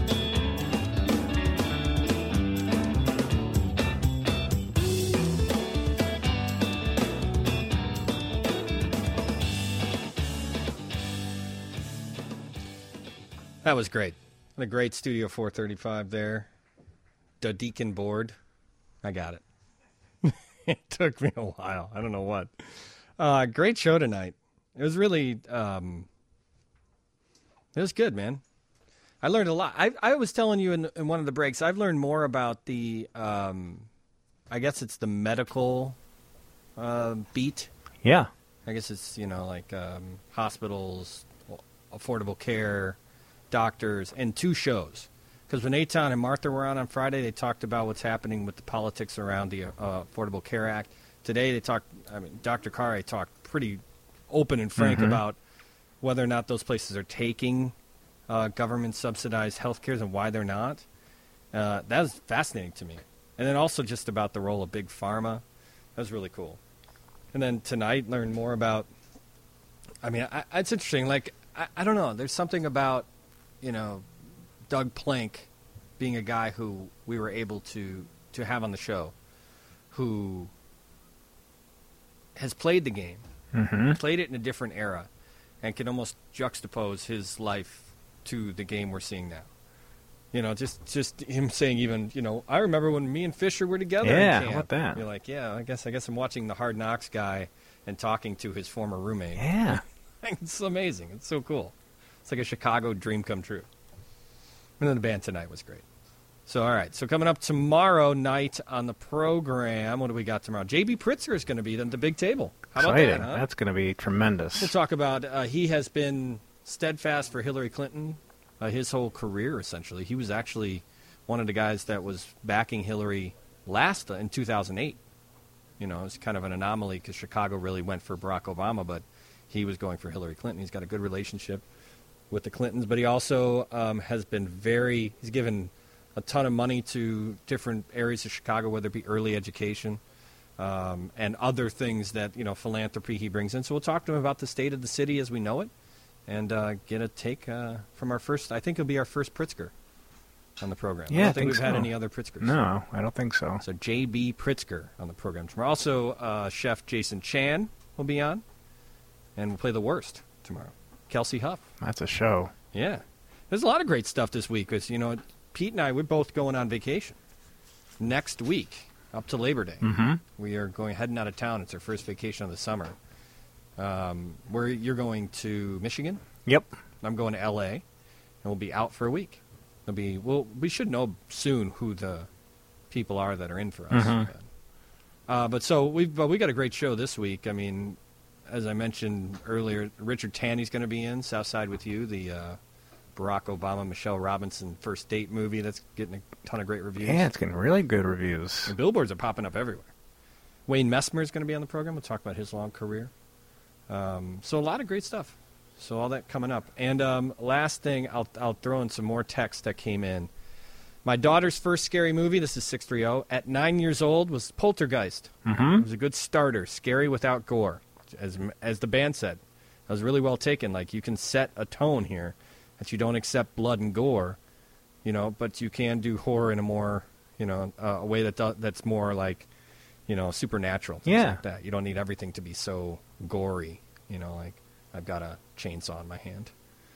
That was great. What a great Studio four thirty-five there. The Deacon Board. I got it. It took me a while. I don't know what. Uh, great show tonight. It was really, um, it was good, man. I learned a lot. I, I was telling you in, in one of the breaks, I've learned more about the, um, I guess it's the medical uh, beat. Yeah. I guess it's, you know, like um, hospitals, affordable care, doctors, and two shows. Because when Eitan and Martha were on on Friday, they talked about what's happening with the politics around the uh, Affordable Care Act. Today, they talked. I mean, Doctor Kare talked pretty open and frank Mhm. about whether or not those places are taking uh, government-subsidized health care and why they're not. Uh, that was fascinating to me. And then also just about the role of Big Pharma. That was really cool. And then tonight, learn more about, I mean, I, it's interesting. Like, I, I don't know. There's something about, you know, Doug Plank being a guy who we were able to, to have on the show, who has played the game, Mhm. played it in a different era, and can almost juxtapose his life to the game we're seeing now. You know, just just him saying even, you know, I remember when me and Fisher were together. Yeah, in camp. how about that? You're like, yeah, I guess I guess I'm watching the Hard Knocks guy and talking to his former roommate. Yeah. It's amazing. It's so cool. It's like a Chicago dream come true. And then the band tonight was great. So, all right. So coming up tomorrow night on the program, what do we got tomorrow? J B Pritzker is going to be at the big table. How about Exciting. that, huh? That's going to be tremendous. We'll talk about, uh, he has been steadfast for Hillary Clinton uh, his whole career, essentially. He was actually one of the guys that was backing Hillary last uh, in two thousand eight. You know, it's kind of an anomaly because Chicago really went for Barack Obama, but he was going for Hillary Clinton. He's got a good relationship with the Clintons, but he also um, has been very, he's given a ton of money to different areas of Chicago, whether it be early education um, and other things that, you know, philanthropy he brings in. So we'll talk to him about the state of the city as we know it and uh, get a take uh, from our first, I think it'll be our first Pritzker on the program. Yeah, I don't I think, think we've had so. any other Pritzkers. No, I don't think so. So J B Pritzker on the program tomorrow. Also, uh, Chef Jason Chan will be on, and we'll play The Worst tomorrow. Kelsey Huff. That's a show. Yeah. There's a lot of great stuff this week because, you know, Pete and I, we're both going on vacation next week up to Labor Day. Mhm. We are going heading out of town. It's our first vacation of the summer. Um, where you're going to Michigan? Yep. I'm going to L A, and we'll be out for a week. There'll be well, we should know soon who the people are that are in for us. Mhm. Uh, but so we've but we got a great show this week. I mean, as I mentioned earlier, Richard Taney's going to be in Southside with You, the uh, Barack Obama, Michelle Robinson first date movie that's getting a ton of great reviews. Yeah, it's getting really good reviews. The billboards are popping up everywhere. Wayne Messmer is going to be on the program. We'll talk about his long career. Um, so a lot of great stuff. So all that coming up. And um, last thing, I'll I'll throw in some more text that came in. My daughter's first scary movie, this is six three zero, at nine years old, was Poltergeist. Mhm. It was a good starter, scary without gore, as as the band said. That was really well taken. Like, you can set a tone here that you don't accept blood and gore, you know, but you can do horror in a more, you know, uh, a way that do, that's more like, you know, supernatural. Things Yeah. like that. You don't need everything to be so gory, you know, like I've got a chainsaw in my hand.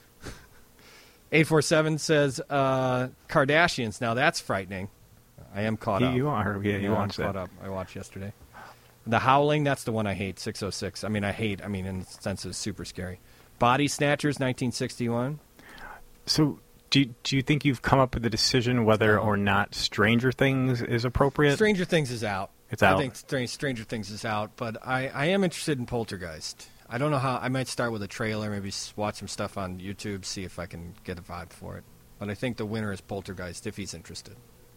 eight four seven says, uh, Kardashians. Now that's frightening. I am caught You- up. you are, yeah, you I'm watched caught that. up. I watched yesterday. The Howling, that's the one I hate, six oh six. I mean, I hate, I mean, in the sense it's super scary. Body Snatchers, nineteen sixty-one. So, do you, do you think you've come up with a decision whether or not Stranger Things is appropriate? Stranger Things is out. It's out. I think Str- Stranger Things is out, but I, I am interested in Poltergeist. I don't know how. I might start with a trailer, maybe s- watch some stuff on YouTube, see if I can get a vibe for it. But I think the winner is Poltergeist if he's interested.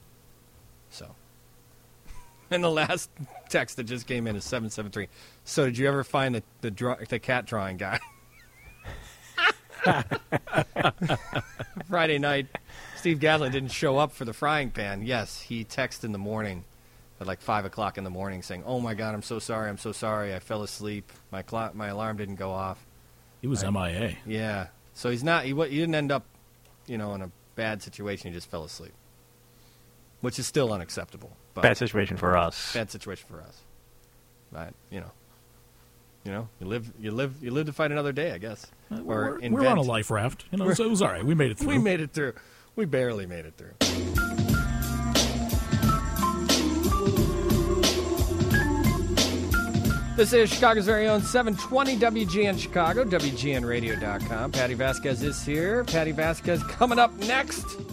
So. And the last text that just came in is seven seven three. So did you ever find the the, draw, the cat drawing guy? Friday night, Steve Gadlin didn't show up for the frying pan. Yes, he texted in the morning at like five o'clock in the morning saying, "Oh my God, I'm so sorry. I'm so sorry. I fell asleep. My clock, my alarm didn't go off." He was I- M I A. Yeah, so he's not. He, wa- he didn't end up, you know, in a bad situation. He just fell asleep, which is still unacceptable. But Bad situation for us. Bad situation for us. But you know, you know, you live, you live, you live to fight another day, I guess. Uh, Or we're, invent. we're on a life raft. You know, so it was all right. We made it through. We made it through. We barely made it through. This is Chicago's very own seven twenty W G N Chicago, W G N radio dot com. Patty Vasquez is here. Patty Vasquez coming up next.